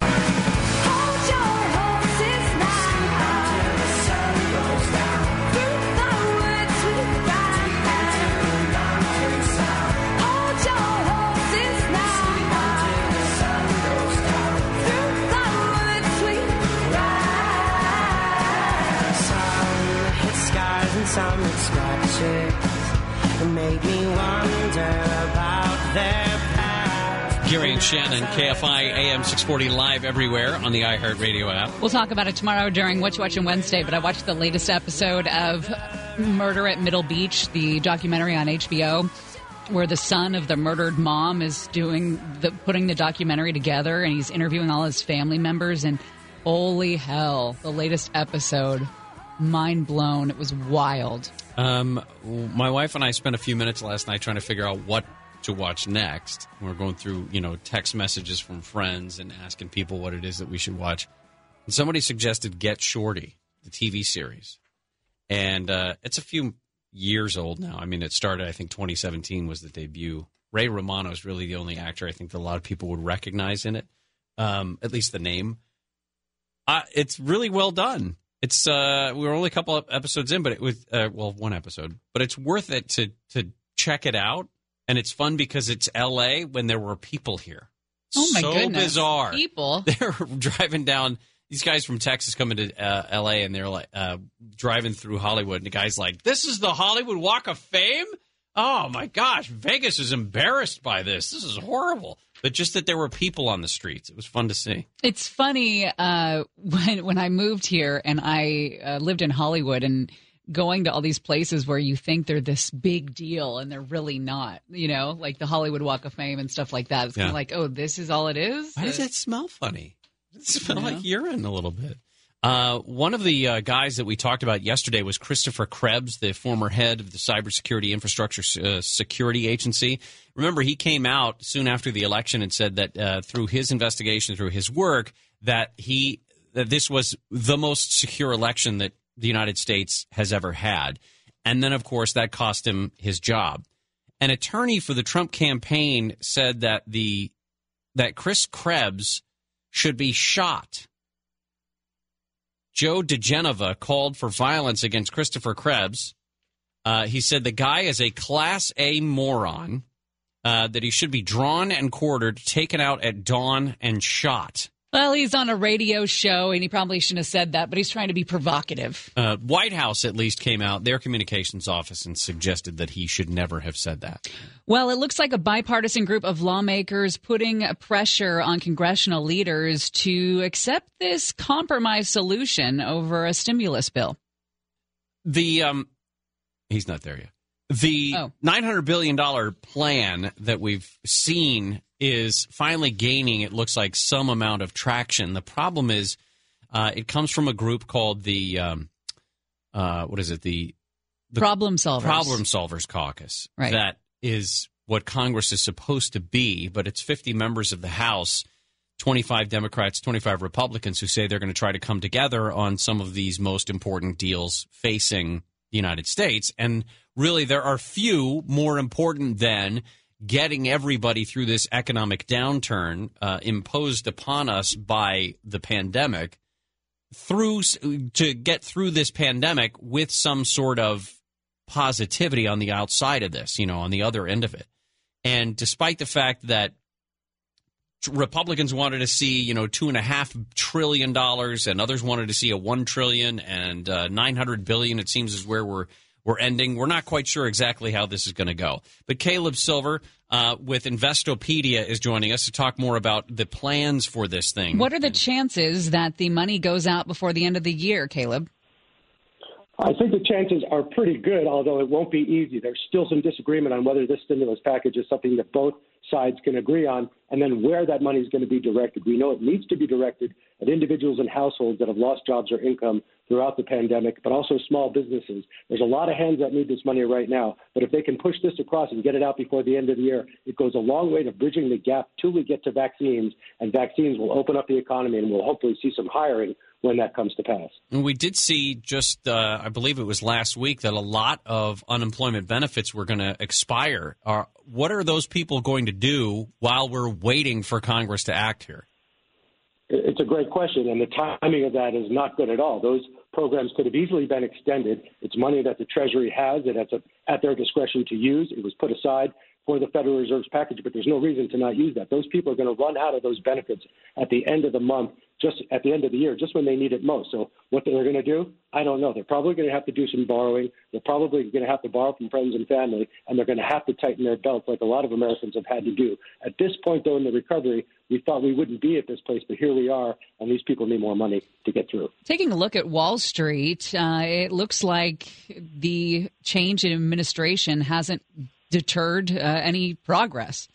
Some scratches make me wonder about their past. Gary and Shannon, KFI AM 640 live everywhere on the iHeartRadio app. We'll talk about it tomorrow during What You Watching Wednesday, but I watched the latest episode of Murder at Middle Beach, the documentary on HBO, where the son of the murdered mom is putting the documentary together, and he's interviewing all his family members, and holy hell, the latest episode, mind blown. It was wild. My wife and I spent a few minutes last night trying to figure out what to watch next. We're going through, text messages from friends and asking people what it is that we should watch. And somebody suggested Get Shorty, the TV series. And it's a few years old now. I mean, it started, I think, 2017 was the debut. Ray Romano is really the only actor I think that a lot of people would recognize in it, at least the name. It's really well done. It's we were only a couple of episodes in, but it was one episode. But it's worth it to check it out, and it's fun because it's L.A. when there were people here. Oh my so goodness! Bizarre. People. They're driving down. These guys from Texas coming to L.A. and they're like driving through Hollywood, and the guy's like, "This is the Hollywood Walk of Fame." Oh my gosh, Vegas is embarrassed by this. This is horrible. But just that there were people on the streets. It was fun to see. It's funny when I moved here and I lived in Hollywood and going to all these places where you think they're this big deal and they're really not, like the Hollywood Walk of Fame and stuff like that. It's kind of like, oh, this is all it is? Why does it smell funny? It smells like urine a little bit. One of the guys that we talked about yesterday was Christopher Krebs, the former head of the Cybersecurity Infrastructure Security Agency. Remember, he came out soon after the election and said that through his investigation, through his work, that this was the most secure election that the United States has ever had. And then, of course, that cost him his job. An attorney for the Trump campaign said that Chris Krebs should be shot. Joe DeGenova called for violence against Christopher Krebs. He said the guy is a Class A moron, that he should be drawn and quartered, taken out at dawn, and shot. Well, he's on a radio show, and he probably shouldn't have said that, but he's trying to be provocative. White House, at least, came out, their communications office, and suggested that he should never have said that. Well, it looks like a bipartisan group of lawmakers putting pressure on congressional leaders to accept this compromise solution over a stimulus bill. He's not there yet. The $900 billion plan that we've seen is finally gaining, it looks like, some amount of traction. The problem is it comes from a group called the Problem Solvers. Problem Solvers Caucus. Right. That is what Congress is supposed to be, but it's 50 members of the House, 25 Democrats, 25 Republicans who say they're going to try to come together on some of these most important deals facing the United States. And really, there are few more important than getting everybody through this economic downturn imposed upon us by the pandemic, to get through this pandemic with some sort of positivity on the outside of this, on the other end of it. And despite the fact that Republicans wanted to see, $2.5 trillion, and others wanted to see a $1 trillion and $900 billion, it seems, is where we're ending. We're not quite sure exactly how this is going to go. But Caleb Silver with Investopedia is joining us to talk more about the plans for this thing. What are the chances that the money goes out before the end of the year, Caleb? I think the chances are pretty good, although it won't be easy. There's still some disagreement on whether this stimulus package is something that both sides can agree on, and then where that money is going to be directed. We know it needs to be directed at individuals and households that have lost jobs or income throughout the pandemic, but also small businesses. There's a lot of hands that need this money right now, but if they can push this across and get it out before the end of the year, it goes a long way to bridging the gap till we get to vaccines, and vaccines will open up the economy, and we'll hopefully see some hiring when that comes to pass. And we did see just, I believe it was last week, that a lot of unemployment benefits were going to expire. What are those people going to do while we're waiting for Congress to act here? It's a great question, and the timing of that is not good at all. Those programs could have easily been extended. It's money that the Treasury has and it's at their discretion to use. It was put aside for the Federal Reserve's package, but there's no reason to not use that. Those people are going to run out of those benefits at the end of the month, just at the end of the year, just when they need it most. So what they're going to do, I don't know. They're probably going to have to do some borrowing. They're probably going to have to borrow from friends and family, and they're going to have to tighten their belts like a lot of Americans have had to do. At this point, though, in the recovery, we thought we wouldn't be at this place, but here we are, and these people need more money to get through. Taking a look at Wall Street, it looks like the change in administration hasn't deterred any progress.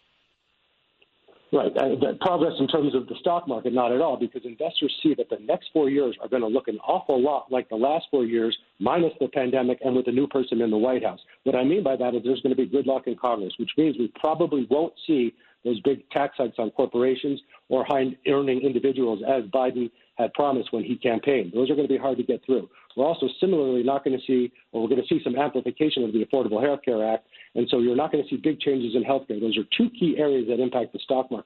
Right. The progress in terms of the stock market, not at all, because investors see that the next 4 years are going to look an awful lot like the last 4 years, minus the pandemic and with a new person in the White House. What I mean by that is there's going to be gridlock in Congress, which means we probably won't see those big tax hikes on corporations or high-earning individuals as Biden had promised when he campaigned. Those are going to be hard to get through. We're also similarly not going to see, or we're going to see some amplification of the Affordable Care Act, and so you're not going to see big changes in health care. Those are two key areas that impact the stock market. But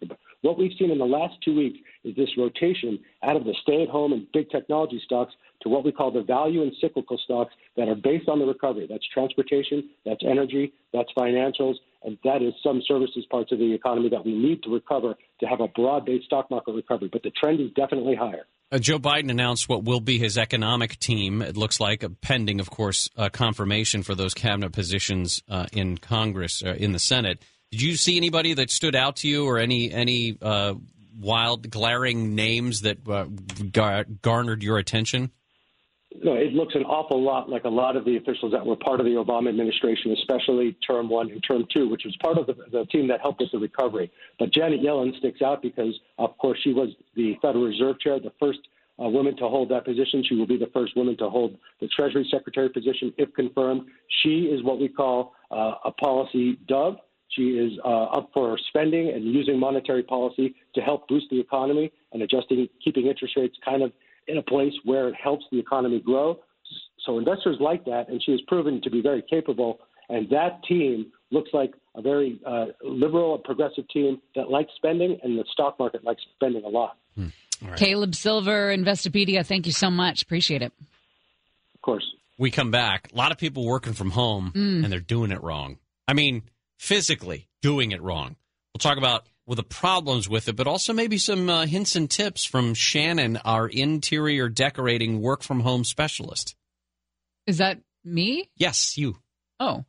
What we've seen in the last 2 weeks is this rotation out of the stay-at-home and big technology stocks to what we call the value and cyclical stocks that are based on the recovery. That's transportation, that's energy, that's financials, and that is some services parts of the economy that we need to recover to have a broad-based stock market recovery. But the trend is definitely higher. Joe Biden announced what will be his economic team, it looks like, pending, of course, confirmation for those cabinet positions in Congress, in the Senate. Did you see anybody that stood out to you or any wild, glaring names that garnered your attention? No, it looks an awful lot like a lot of the officials that were part of the Obama administration, especially Term 1 and Term 2, which was part of the team that helped with the recovery. But Janet Yellen sticks out because, of course, she was the Federal Reserve Chair, the first woman to hold that position. She will be the first woman to hold the Treasury Secretary position if confirmed. She is what we call a policy dove. She is up for spending and using monetary policy to help boost the economy and keeping interest rates kind of in a place where it helps the economy grow. So investors like that, and she has proven to be very capable. And that team looks like a very liberal and progressive team that likes spending, and the stock market likes spending a lot. Right. Caleb Silver, Investopedia, thank you so much. Appreciate it. Of course. We come back. A lot of people working from home, and they're doing it wrong. I mean, physically doing it wrong. We'll talk about the problems with it, but also maybe some hints and tips from Shannon, our interior decorating work-from-home specialist. Is that me? Yes, you. Oh.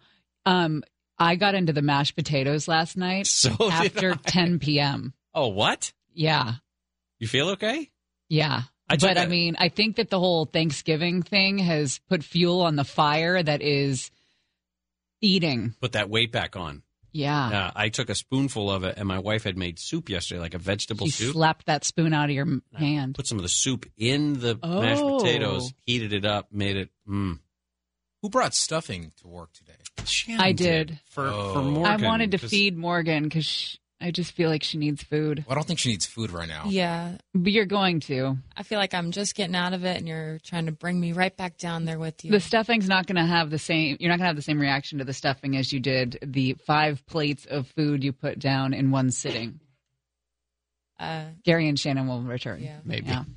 I got into the mashed potatoes last night after 10 p.m. Oh, what? Yeah. You feel okay? Yeah. I think that the whole Thanksgiving thing has put fuel on the fire that is eating. Put that weight back on. Yeah. I took a spoonful of it, and my wife had made soup yesterday, like a vegetable soup. She slapped that spoon out of your hand. Put some of the soup in the mashed potatoes, heated it up, made it, Who brought stuffing to work today? Shannon I did. For Morgan. I wanted to feed Morgan because I just feel like she needs food. Well, I don't think she needs food right now. Yeah. But you're going to. I feel like I'm just getting out of it, and you're trying to bring me right back down there with you. The stuffing's not going to have the same. You're not going to have the same reaction to the stuffing as you did the 5 plates of food you put down in one sitting. Gary and Shannon will return. Yeah. Maybe. Yeah.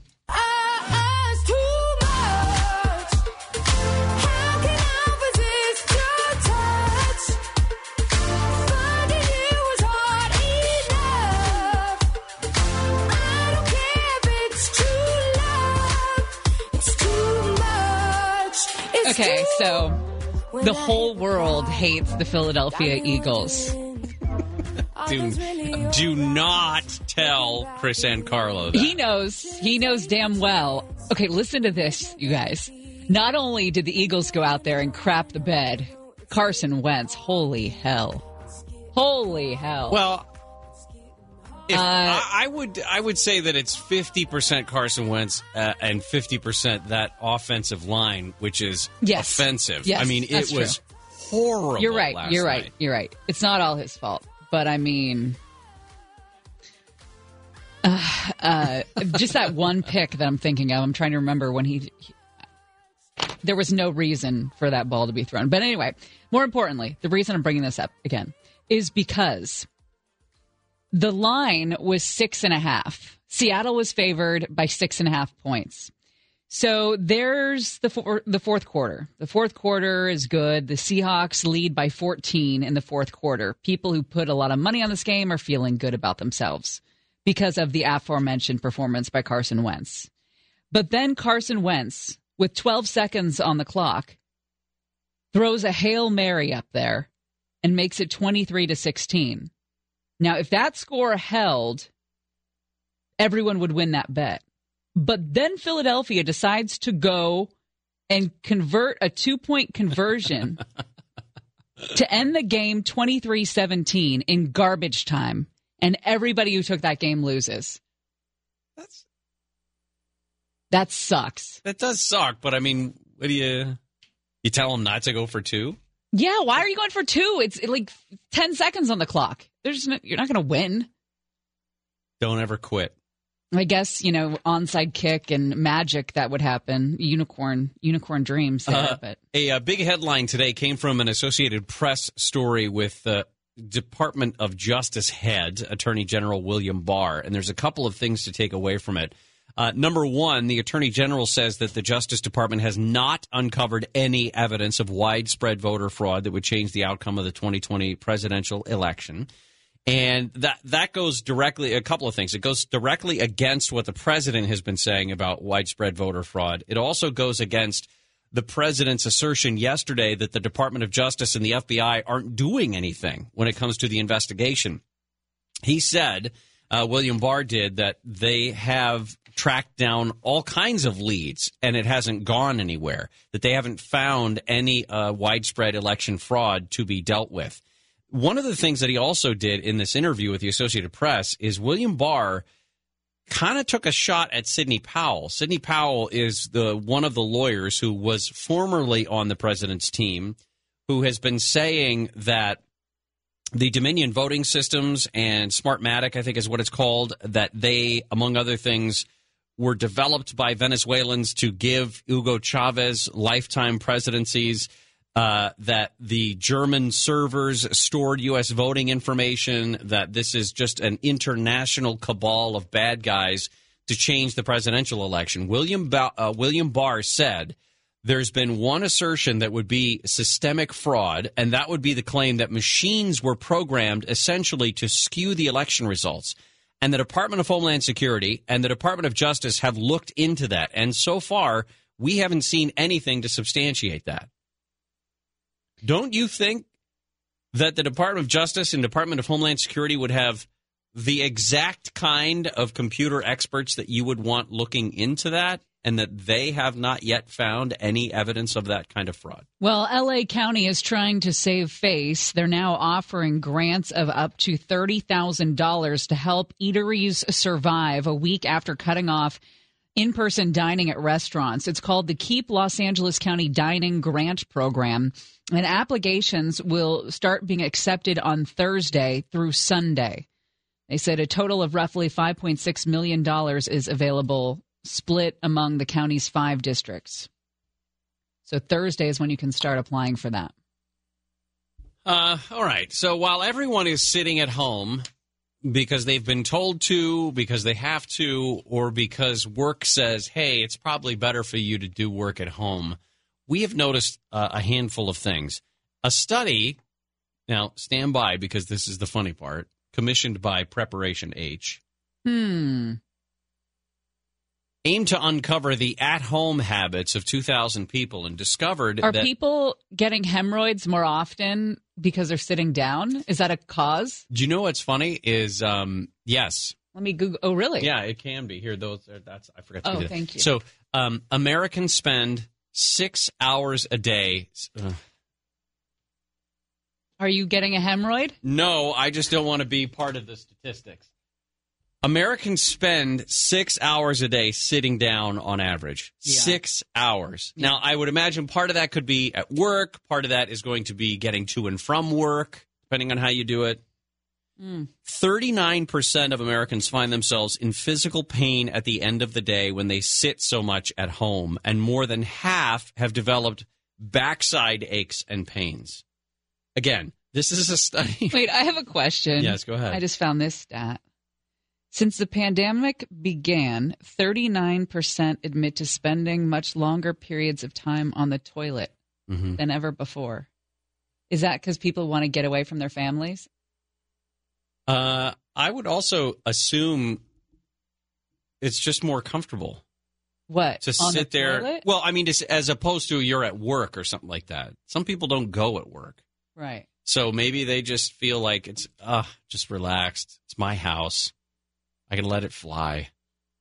Okay, so the whole world hates the Philadelphia Eagles. Do not tell Chris and Carlo that. He knows damn well. Okay, listen to this, you guys. Not only did the Eagles go out there and crap the bed, Carson Wentz, holy hell. Well, I would say that it's 50% Carson Wentz and 50% that offensive line, which is offensive. Yes, I mean, it was horrible. You're right. last You're night. right. You're right. It's not all his fault, but I mean, just that one pick that I'm thinking of. I'm trying to remember when there was no reason for that ball to be thrown. But anyway, more importantly, the reason I'm bringing this up again is because the line was 6.5. Seattle was favored by 6.5 points. So there's the fourth quarter. The fourth quarter is good. The Seahawks lead by 14 in the fourth quarter. People who put a lot of money on this game are feeling good about themselves because of the aforementioned performance by Carson Wentz. But then Carson Wentz, with 12 seconds on the clock, throws a Hail Mary up there and makes it 23-16. Now, if that score held, everyone would win that bet. But then Philadelphia decides to go and convert a 2-point conversion to end the game 23-17 in garbage time. And everybody who took that game loses. That sucks. That does suck, but I mean, what do you tell them not to go for 2? Yeah, why are you going for 2? It's like 10 seconds on the clock. You're not going to win. Don't ever quit. I guess, onside kick and magic that would happen. Unicorn dreams there. But a big headline today came from an Associated Press story with Department of Justice head, Attorney General William Barr, and there's a couple of things to take away from it. Number one, the Attorney General says that the Justice Department has not uncovered any evidence of widespread voter fraud that would change the outcome of the 2020 presidential election. And that goes directly, a couple of things. It goes directly against what the president has been saying about widespread voter fraud. It also goes against the president's assertion yesterday that the Department of Justice and the FBI aren't doing anything when it comes to the investigation. He said, William Barr did, that they have tracked down all kinds of leads and it hasn't gone anywhere, that they haven't found any widespread election fraud to be dealt with. One of the things that he also did in this interview with the Associated Press is William Barr kind of took a shot at Sidney Powell. Sidney Powell is one of the lawyers who was formerly on the president's team, who has been saying that the Dominion voting systems and Smartmatic, I think is what it's called, that they, among other things, were developed by Venezuelans to give Hugo Chavez lifetime presidencies, that the German servers stored U.S. voting information, that this is just an international cabal of bad guys to change the presidential election. William Barr said there's been one assertion that would be systemic fraud, and that would be the claim that machines were programmed essentially to skew the election results. And the Department of Homeland Security and the Department of Justice have looked into that. And so far, we haven't seen anything to substantiate that. Don't you think that the Department of Justice and Department of Homeland Security would have the exact kind of computer experts that you would want looking into that, and that they have not yet found any evidence of that kind of fraud? Well, L.A. County is trying to save face. They're now offering grants of up to $30,000 to help eateries survive a week after cutting off in-person dining at restaurants. It's called the Keep Los Angeles County Dining Grant Program, and applications will start being accepted on Thursday through Sunday. They said a total of roughly $5.6 million is available, split among the county's 5 districts. So Thursday is when you can start applying for that. All right. So while everyone is sitting at home because they've been told to, because they have to, or because work says, hey, it's probably better for you to do work at home, we have noticed a handful of things. A study, now stand by because this is the funny part, commissioned by Preparation H, aimed to uncover the at-home habits of 2,000 people and discovered Are that people getting hemorrhoids more often because they're sitting down? Is that a cause? Do you know what's funny is, yes. Let me Google. Oh, really? Yeah, it can be. Here, that's I forgot to do that. Thank you. So Americans spend 6 hours a day. Are you getting a hemorrhoid? No, I just don't want to be part of the statistics. Americans spend 6 hours a day sitting down on average. Yeah. 6 hours. Yeah. Now, I would imagine part of that could be at work. Part of that is going to be getting to and from work, depending on how you do it. 39% of Americans find themselves in physical pain at the end of the day when they sit so much at home, and more than half have developed backside aches and pains. Again, this is a study. Wait, I have a question. Yes, go ahead. I just found this stat. Since the pandemic began, 39% admit to spending much longer periods of time on the toilet than ever before. Is that because people want to get away from their families? I would also assume it's just more comfortable. What? To on sit the there. Toilet? Well, I mean, as opposed to you're at work or something like that. Some people don't go at work. Right. So maybe they just feel like it's just relaxed. It's my house. I can let it fly.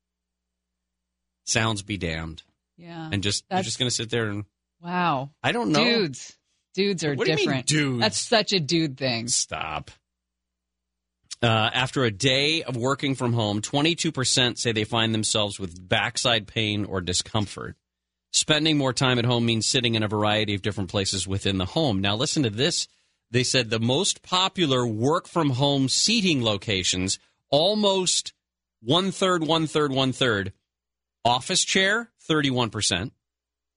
Sounds be damned. Yeah. And you're just going to sit there and... Wow. I don't know. Dudes are what different. Do you mean, dudes? That's such a dude thing. Stop. After a day of working from home, 22% say they find themselves with backside pain or discomfort. Spending more time at home means sitting in a variety of different places within the home. Now, listen to this. They said the most popular work-from-home seating locations, almost one-third. Office chair, 31%.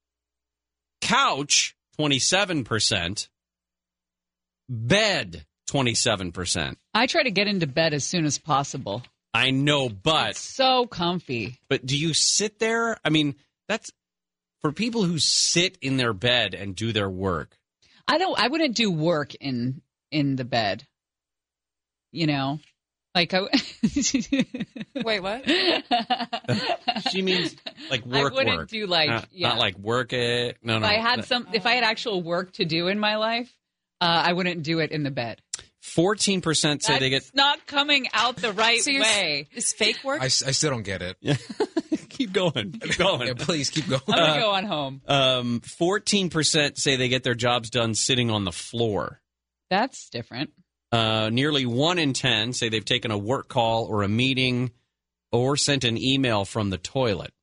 Couch, 27%. Bed, 27%. I try to get into bed as soon as possible. I know, but... It's so comfy. But do you sit there? I mean, that's... For people who sit in their bed and do their work. I wouldn't do work in the bed. You know? Like, Wait, what? She means like work. I wouldn't work. do like not like work it. No. If I had actual work to do in my life, I wouldn't do it in the bed. 14% say they get. It's not coming out the right way. It's fake work. I still don't get it. Yeah. Keep going. Keep going. Yeah, please keep going. I'm gonna go on home. 14% say they get their jobs done sitting on the floor. That's different. Nearly 1 in 10 say they've taken a work call or a meeting or sent an email from the toilet.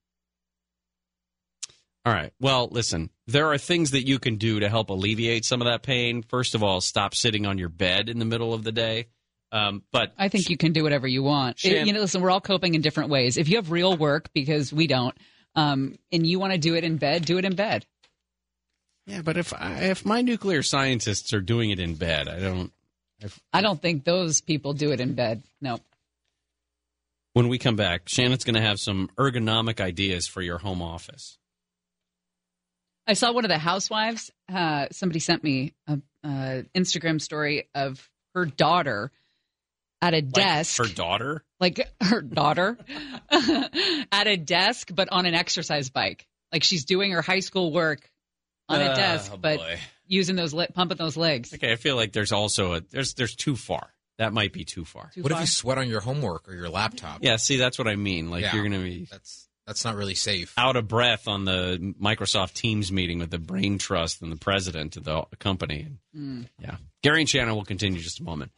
All right. Well, listen, there are things that you can do to help alleviate some of that pain. First of all, stop sitting on your bed in the middle of the day. But I think you can do whatever you want. Listen, we're all coping in different ways. If you have real work, because we don't, and you want to do it in bed, do it in bed. Yeah, but if my nuclear scientists are doing it in bed, I don't think those people do it in bed. No. When we come back, Shannon's going to have some ergonomic ideas for your home office. I saw one of the housewives. Somebody sent me an Instagram story of her daughter at a desk. Her daughter? Like her daughter at a desk, but on an exercise bike. Like she's doing her high school work on a desk, but using pumping those legs. Okay, I feel like there's also there's too far. That might be too far. What if you sweat on your homework or your laptop? Yeah, see, that's what I mean. Like you're going to be that's not really safe. Out of breath on the Microsoft Teams meeting with the brain trust and the president of the company. Yeah, Gary and Shannon will continue in just a moment.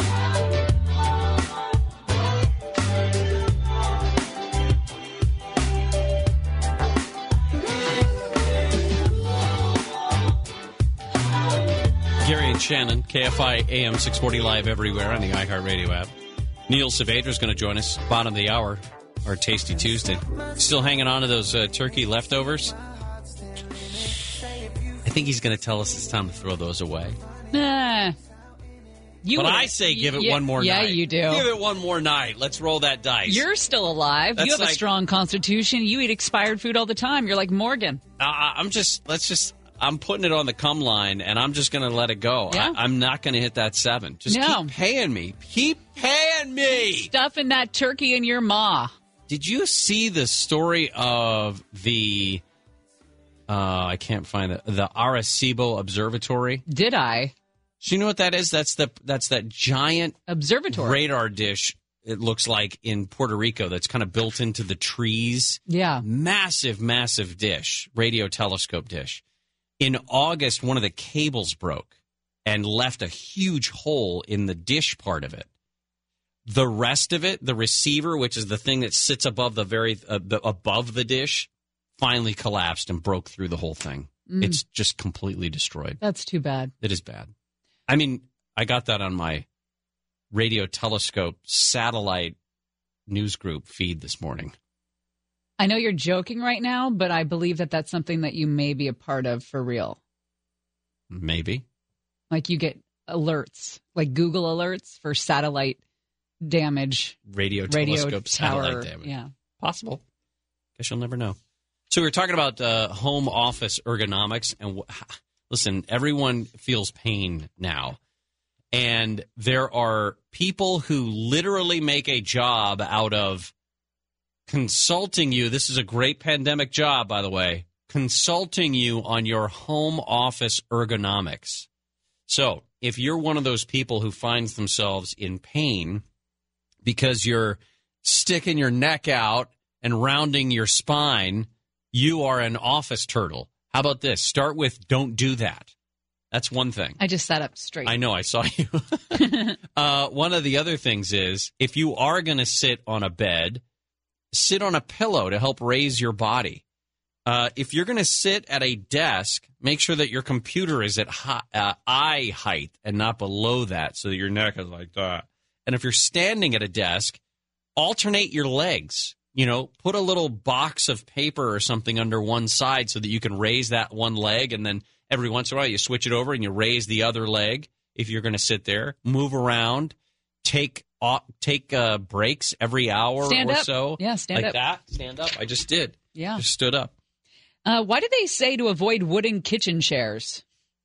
Gary and Shannon, KFI AM 640 live everywhere on the iHeartRadio app. Neil Saavedra is going to join us, bottom of the hour, our Tasty Tuesday. Still hanging on to those turkey leftovers? I think he's going to tell us it's time to throw those away. Nah. I say give it one more night. Yeah, you do. Give it one more night. Let's roll that dice. You're still alive. You have a strong constitution. You eat expired food all the time. You're like Morgan. I'm putting it on the come line, and I'm just going to let it go. Yeah. I'm not going to hit that 7. Just keep paying me. Keep paying me. Stuffing that turkey in your maw. Did you see the story of the, I can't find it, the Arecibo Observatory? Did I? Do you know what that is? That's that giant observatory radar dish. It looks like in Puerto Rico that's kind of built into the trees. Yeah. Massive, massive dish, radio telescope dish. In August, one of the cables broke and left a huge hole in the dish part of it. The rest of it, the receiver, which is the thing that sits above above the dish, finally collapsed and broke through the whole thing. It's just completely destroyed. That's too bad. It is bad. I mean, I got that on my radio telescope satellite news group feed this morning. I know you're joking right now, but I believe that that's something that you may be a part of for real. Maybe. Like you get alerts, like Google alerts for satellite damage. Radio telescope satellite damage. Yeah. Possible. Guess you'll never know. So we were talking about home office ergonomics. And listen, everyone feels pain now. And there are people who literally make a job out of consulting you. This is a great pandemic job, by the way. Consulting you on your home office ergonomics. So if you're one of those people who finds themselves in pain because you're sticking your neck out and rounding your spine, you are an office turtle. How about this? Start with don't do that. That's one thing. I just sat up straight. I know. I saw you. One of the other things is if you are going to sit on a bed, sit on a pillow to help raise your body. If you're going to sit at a desk, make sure that your computer is at eye height and not below that so that your neck is like that. And if you're standing at a desk, alternate your legs. You know, put a little box of paper or something under one side so that you can raise that one leg, and then every once in a while you switch it over and you raise the other leg. if you're going to sit there, move around, take breaks every hour Stand or up. so. Yeah, stand like up. that. Stand up. I just did. Yeah. Just stood up. Why do they say to avoid wooden kitchen chairs?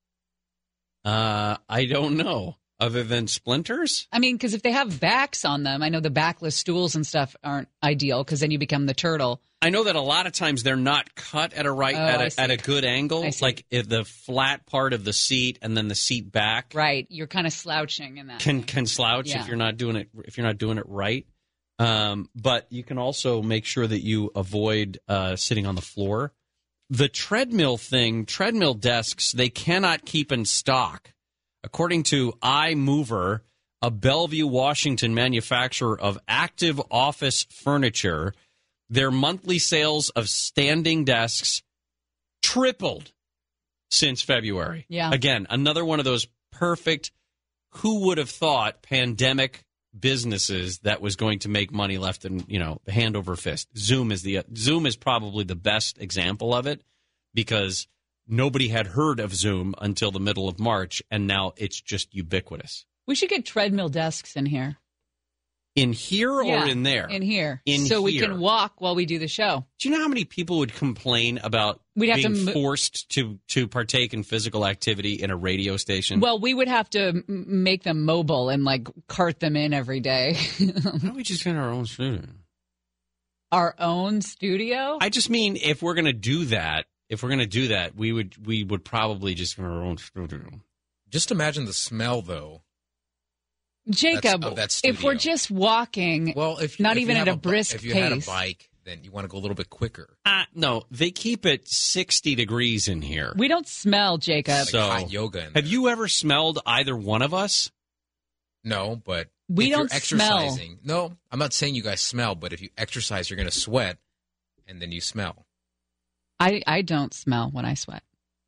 I don't know. Other than splinters? I mean, because if they have backs on them, I know the backless stools and stuff aren't ideal because then you become the turtle. I know that a lot of times they're not cut at a good angle, like if the flat part of the seat and then the seat back. Right, you're kind of slouching in that. Can slouch Yeah. if you're not doing it right. But you can also make sure that you avoid sitting on the floor. The treadmill desks, they cannot keep in stock. According to iMover, a Bellevue, Washington manufacturer of active office furniture, their monthly sales of standing desks tripled since February. Yeah. Again, another one of those perfect, who would have thought, pandemic businesses that was going to make money left in, hand over fist. Zoom is probably the best example of it because nobody had heard of Zoom until the middle of March, and now it's just ubiquitous. We should get treadmill desks in here. In here or in there? In here. We can walk while we do the show. Do you know how many people would complain about being forced to partake in physical activity in a radio station? Well, we would have to make them mobile and, cart them in every day. Why don't we just get our own studio? Our own studio? I just mean if we're going to do that, we would probably just get our own studio. Just imagine the smell, though. Jacob, if we're just walking, not even at a brisk pace. If you had a bike, then you want to go a little bit quicker. No, they keep it 60 degrees in here. We don't smell, Jacob. So, hot yoga. Have you ever smelled either one of us? No, but we don't you're exercising. Smell. No, I'm not saying you guys smell, but if you exercise, you're going to sweat, and then you smell. I don't smell when I sweat.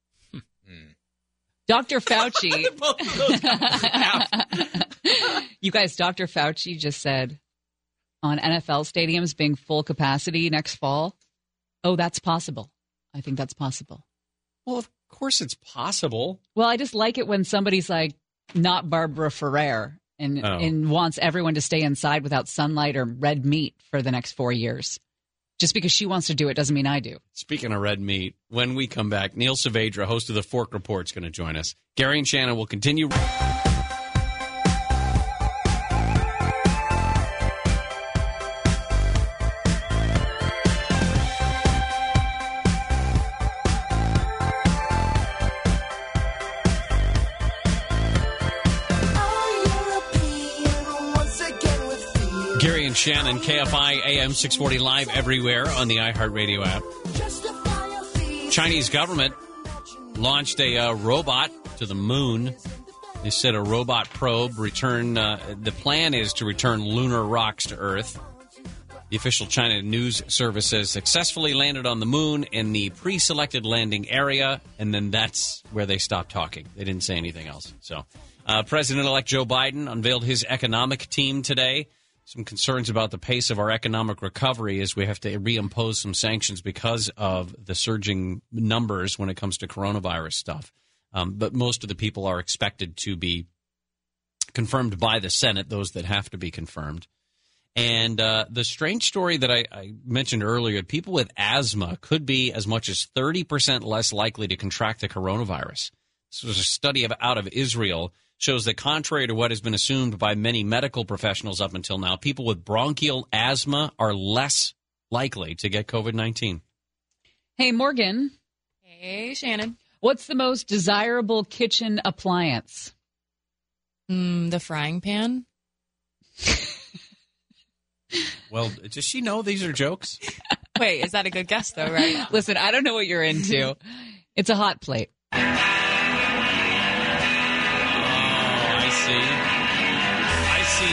Dr. Fauci. You guys, Dr. Fauci just said on NFL stadiums being full capacity next fall. Oh, that's possible. I think that's possible. Well, of course it's possible. Well, I just like it when somebody's like not Barbara Ferrer and wants everyone to stay inside without sunlight or red meat for the next 4 years. Just because she wants to do it doesn't mean I do. Speaking of red meat, when we come back, Neil Saavedra, host of the Fork Report, is going to join us. Gary and Shannon will continue. Gary and Shannon, KFI AM 640 live everywhere on the iHeartRadio app. Chinese government launched a robot to the moon. They said a robot probe the plan is to return lunar rocks to Earth. The official China news service says successfully landed on the moon in the pre-selected landing area, and then that's where they stopped talking. They didn't say anything else. So, President-elect Joe Biden unveiled his economic team today. Some concerns about the pace of our economic recovery as we have to reimpose some sanctions because of the surging numbers when it comes to coronavirus stuff. But most of the people are expected to be confirmed by the Senate, those that have to be confirmed. And the strange story that I mentioned earlier, people with asthma could be as much as 30% less likely to contract the coronavirus. This was a study out of Israel. Shows that contrary to what has been assumed by many medical professionals up until now, people with bronchial asthma are less likely to get COVID-19. Hey, Morgan. Hey, Shannon. What's the most desirable kitchen appliance? The frying pan. Well, does she know these are jokes? Wait, is that a good guess, though, right? Listen, I don't know what you're into. It's a hot plate. I see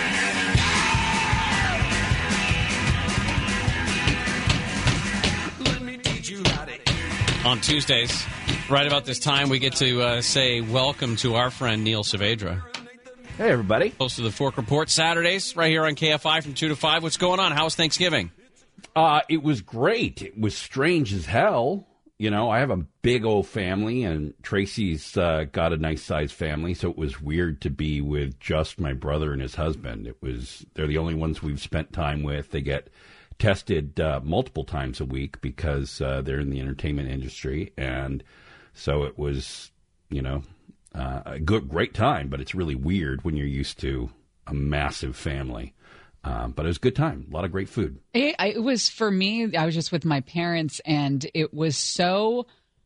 now. On Tuesdays, right about this time, we get to say welcome to our friend Neil Saavedra. Hey, everybody. Host of the Fork Report Saturdays, right here on KFI from 2 to 5. What's going on? How was Thanksgiving? It was great. It was strange as hell. I have a big old family, and Tracy's got a nice sized family, so it was weird to be with just my brother and his husband. They're the only ones we've spent time with. They get tested multiple times a week because they're in the entertainment industry, and so it was, a great time, but it's really weird when you're used to a massive family. But it was a good time. A lot of great food. It was, for me, I was just with my parents, and it was so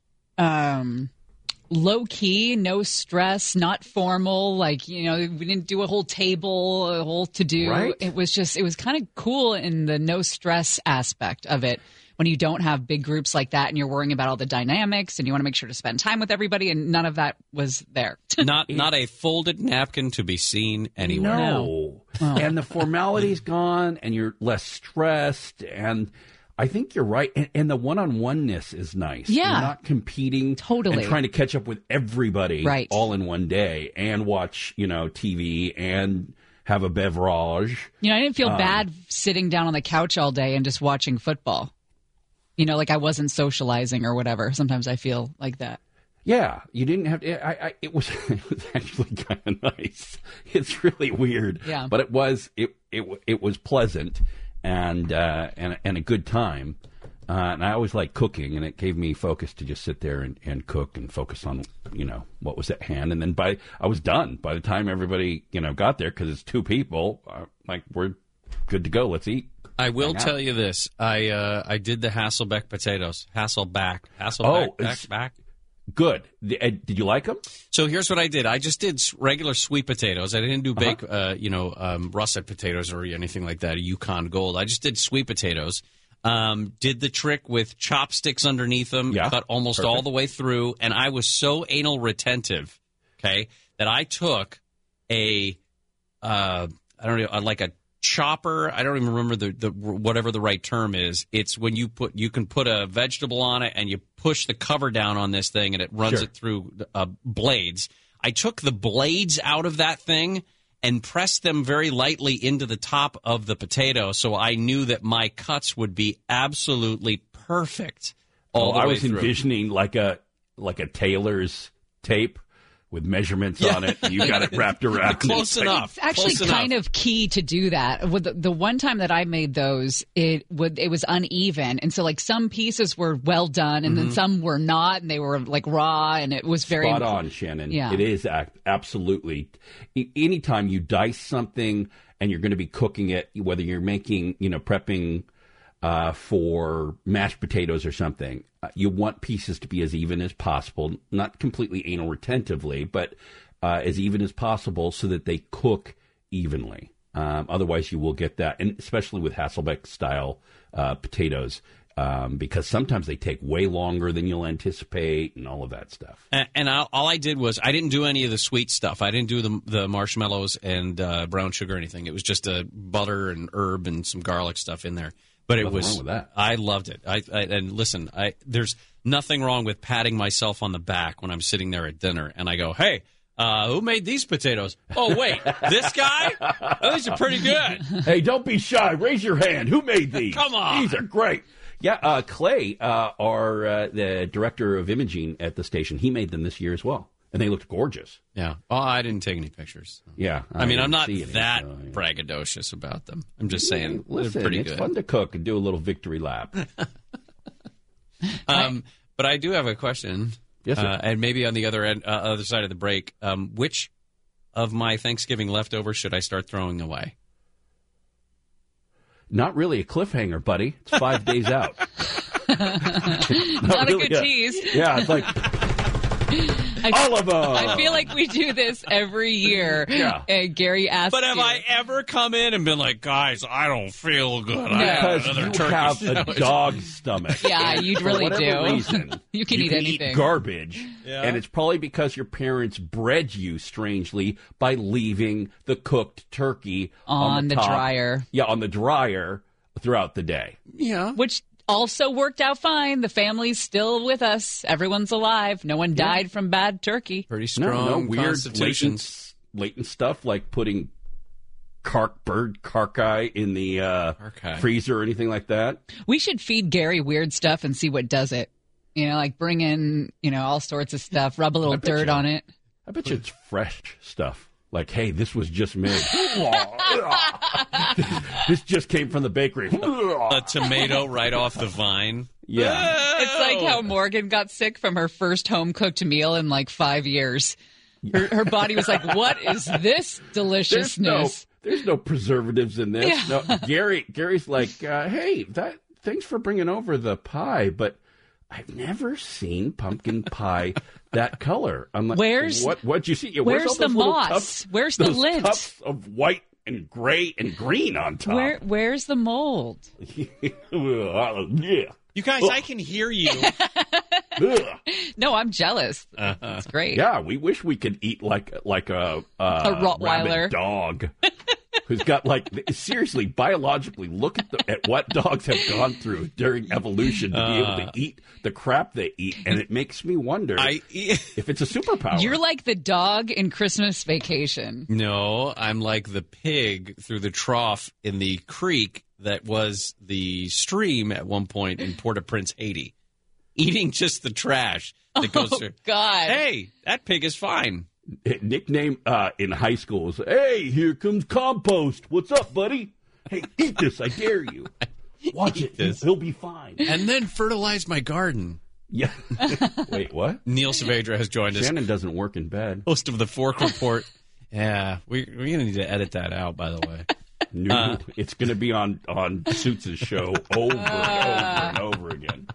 low-key, no stress, not formal. Like, we didn't do a whole table, a whole to-do. Right. It was kind of cool in the no-stress aspect of it. When you don't have big groups like that and you're worrying about all the dynamics and you want to make sure to spend time with everybody, and none of that was there. Not a folded napkin to be seen anywhere. No. And the formality's gone, and you're less stressed, and I think you're right. And the one-on-one-ness is nice. Yeah. You're not competing Totally. and trying to catch up with everybody Right. all in one day and watch, TV and have a beverage. I didn't feel bad sitting down on the couch all day and just watching football. Like I wasn't socializing or whatever. Sometimes I feel like that. Yeah, you didn't have to. It was actually kind of nice. It's really weird, Yeah. but it was pleasant and a good time. And I always like cooking, and it gave me focus to just sit there and cook and focus on what was at hand. And then I was done by the time everybody got there, because it's two people. We're good to go. Let's eat. I will tell you this. I did the Hasselbeck potatoes. Hasselbeck. Back. Good. Did you like them? So here's what I did. I just did regular sweet potatoes. I didn't do russet potatoes or anything like that, a Yukon Gold. I just did sweet potatoes. Did the trick with chopsticks underneath them, cut almost all the way through, and I was so anal retentive, that I took a chopper. I don't even remember the whatever the right term is. It's when you can put a vegetable on it and you push the cover down on this thing and it runs it through blades. I took the blades out of that thing and pressed them very lightly into the top of the potato, so I knew that my cuts would be absolutely perfect all the way I was through. envisioning like a tailor's tape with measurements on it. You got it wrapped around. Close enough. It's actually kind of key to do that. With the one time that I made those, it was uneven, and so some pieces were well done, and then some were not, and they were raw, and it was very spot on, Shannon. Yeah. It is absolutely. Anytime you dice something and you're going to be cooking it, whether you're making prepping for mashed potatoes or something, you want pieces to be as even as possible, not completely anal retentively, but as even as possible so that they cook evenly. Otherwise, you will get that, and especially with Hasselbeck-style potatoes, because sometimes they take way longer than you'll anticipate and all of that stuff. And all I did was I didn't do any of the sweet stuff. I didn't do the marshmallows and brown sugar or anything. It was just butter and herb and some garlic stuff in there. But Nothing wrong with that. I loved it. And listen, there's nothing wrong with patting myself on the back when I'm sitting there at dinner and I go, hey, who made these potatoes? Oh, wait, this guy? Oh, these are pretty good. Hey, don't be shy. Raise your hand. Who made these? Come on. These are great. Yeah, Clay, the director of imaging at the station, he made them this year as well. And they looked gorgeous. Yeah. Oh, I didn't take any pictures. Yeah. I'm not that braggadocious about them. I'm just saying Listen, they're pretty it's good. fun to cook and do a little victory lap. But I do have a question. Yes, sir. And maybe on the other side of the break, which of my Thanksgiving leftovers should I start throwing away? Not really a cliffhanger, buddy. It's 5 days out. Not really a good tease. Yeah, it's like all of them. I feel like we do this every year. Yeah. Gary asked But have I ever come in and been like, guys, I don't feel good. No. I had Because another you turkey have sandwich." a dog stomach. Yeah, you For really whatever do. Reason, You can eat anything. garbage. Yeah. And it's probably because your parents bred you strangely by leaving the cooked turkey On the top. dryer. Yeah, on the dryer throughout the day. Yeah. Which also worked out fine. The family's still with us. Everyone's alive. No one died from bad turkey. Pretty strong No weird constitutions. latent stuff like putting bird carcae in the freezer or anything like that. We should feed Gary weird stuff and see what does it. You know, like bring in, all sorts of stuff, rub a little dirt on it. I bet you it's fresh stuff. Like, hey, this was just made. This just came from the bakery. A tomato right off the vine. Yeah. It's like how Morgan got sick from her first home-cooked meal in like 5 years. Her body was like, what is this deliciousness? There's no preservatives in this. Yeah. No, Gary's like, hey, thanks for bringing over the pie, but I've never seen pumpkin pie that color. I'm like, what'd you see? Yeah, where's all the those little moss? tufts- Where's the those lint? tufts of white and gray and green on top. Where's the mold? Yeah. You guys, I can hear you. No, I'm jealous. It's great. Yeah, we wish we could eat like a Rottweiler rabid dog who's got seriously biologically look at what dogs have gone through during evolution to be able to eat the crap they eat, and it makes me wonder if it's a superpower. You're like the dog in Christmas Vacation. No, I'm like the pig through the trough in the creek that was the stream at one point in Port-au-Prince, Haiti, eating just the trash that goes through. God. Hey, that pig is fine. Nickname in high school was, hey, here comes compost. What's up, buddy? Hey, eat this. I dare you. Watch it. He'll be fine. And then fertilize my garden. Yeah. Wait, what? Neil Saavedra has joined us. Shannon doesn't work in bed. Host of the Fork Report. Yeah, we're going to need to edit that out, by the way. No, it's going to be on Suits' show over and over again.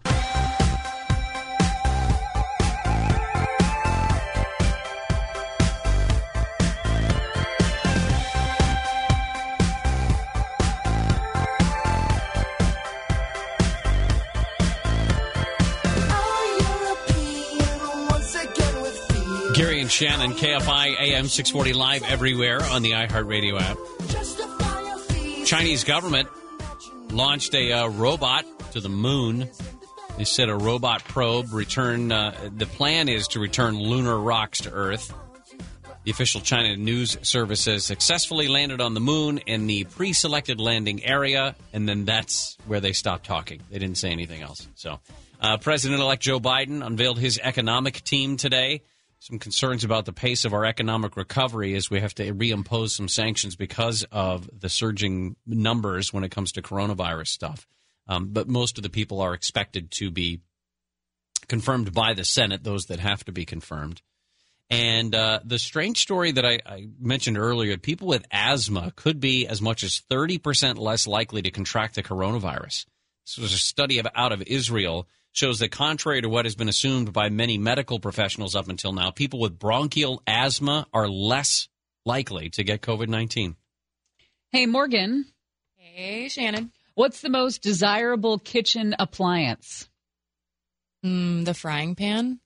Gary and Shannon, KFI AM 640 live everywhere on the iHeartRadio app. Chinese government launched a robot to the moon. They said a robot probe return. The plan is to return lunar rocks to Earth. The official China news service says successfully landed on the moon in the pre-selected landing area, and then that's where they stopped talking. They didn't say anything else. So, President-elect Joe Biden unveiled his economic team today. Some concerns about the pace of our economic recovery as we have to reimpose some sanctions because of the surging numbers when it comes to coronavirus stuff. But most of the people are expected to be confirmed by the Senate, those that have to be confirmed. And the strange story that I mentioned earlier, people with asthma could be as much as 30% less likely to contract the coronavirus. This was a study out of Israel. Shows that contrary to what has been assumed by many medical professionals up until now, people with bronchial asthma are less likely to get COVID-19. Hey, Morgan. Hey, Shannon. What's the most desirable kitchen appliance? The frying pan.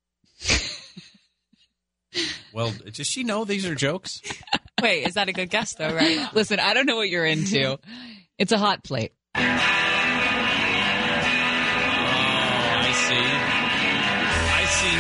Well, does she know these are jokes? Wait, is that a good guess, though, right? Listen, I don't know what you're into. It's a hot plate. I see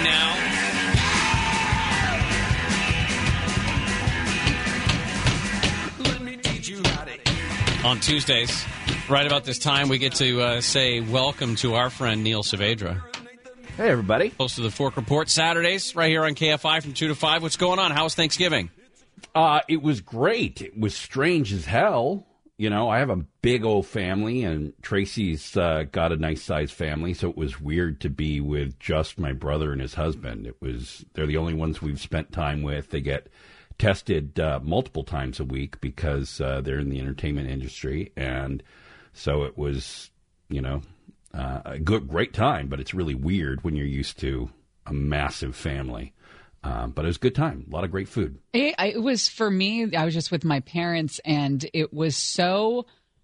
now. Let me teach you how to eat. On Tuesdays, right about this time, we get to say welcome to our friend Neil Saavedra. Hey, everybody. Host of the Fork Report Saturdays, right here on KFI from 2 to 5. What's going on? How was Thanksgiving? It was great. It was strange as hell. You know, I have a big old family, and Tracy's got a nice-sized family, so it was weird to be with just my brother and his husband. They're the only ones we've spent time with. They get tested multiple times a week because they're in the entertainment industry, and so it was, a great time, but it's really weird when you're used to a massive family. But it was a good time. A lot of great food. It was, for me, I was just with my parents, and it was so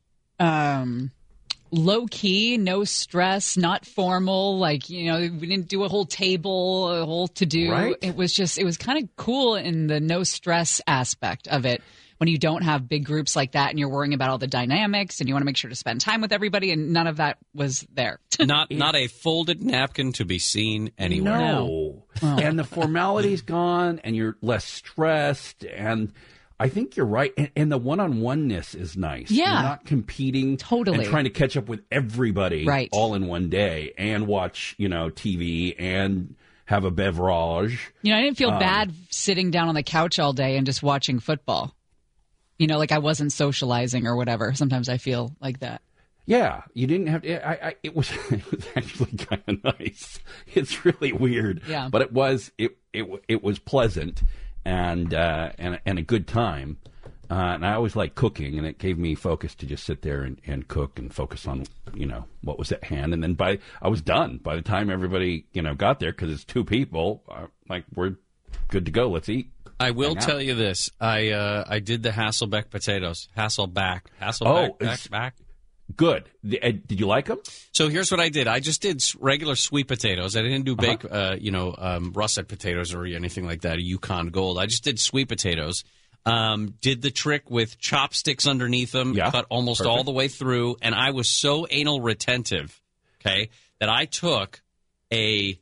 low-key, no stress, not formal. We didn't do a whole table, a whole to-do. Right. It was kind of cool in the no-stress aspect of it. When you don't have big groups like that and you're worrying about all the dynamics and you want to make sure to spend time with everybody, and none of that was there. Not a folded napkin to be seen anywhere. No. And the formality's gone and you're less stressed. And I think you're right. And the one-on-one-ness is nice. Yeah. You're not competing Totally. and trying to catch up with everybody Right. all in one day and watch, TV and have a beverage. I didn't feel bad sitting down on the couch all day and just watching football. Like I wasn't socializing or whatever. Sometimes I feel like that. Yeah, you didn't have to. It was actually kind of nice. It's really weird. Yeah. But it was pleasant and a good time. And I always like cooking, and it gave me focus to just sit there and cook and focus on what was at hand. And then I was done by the time everybody got there, because it's 2 people. We're good to go. Let's eat. I will tell you this. I did the Hasselbeck potatoes. Hasselbeck. Back. Good. Did you like them? So here's what I did. I just did regular sweet potatoes. I didn't do russet potatoes or anything like that, a Yukon Gold. I just did sweet potatoes. Did the trick with chopsticks underneath them, cut almost all the way through, and I was so anal retentive, that I took a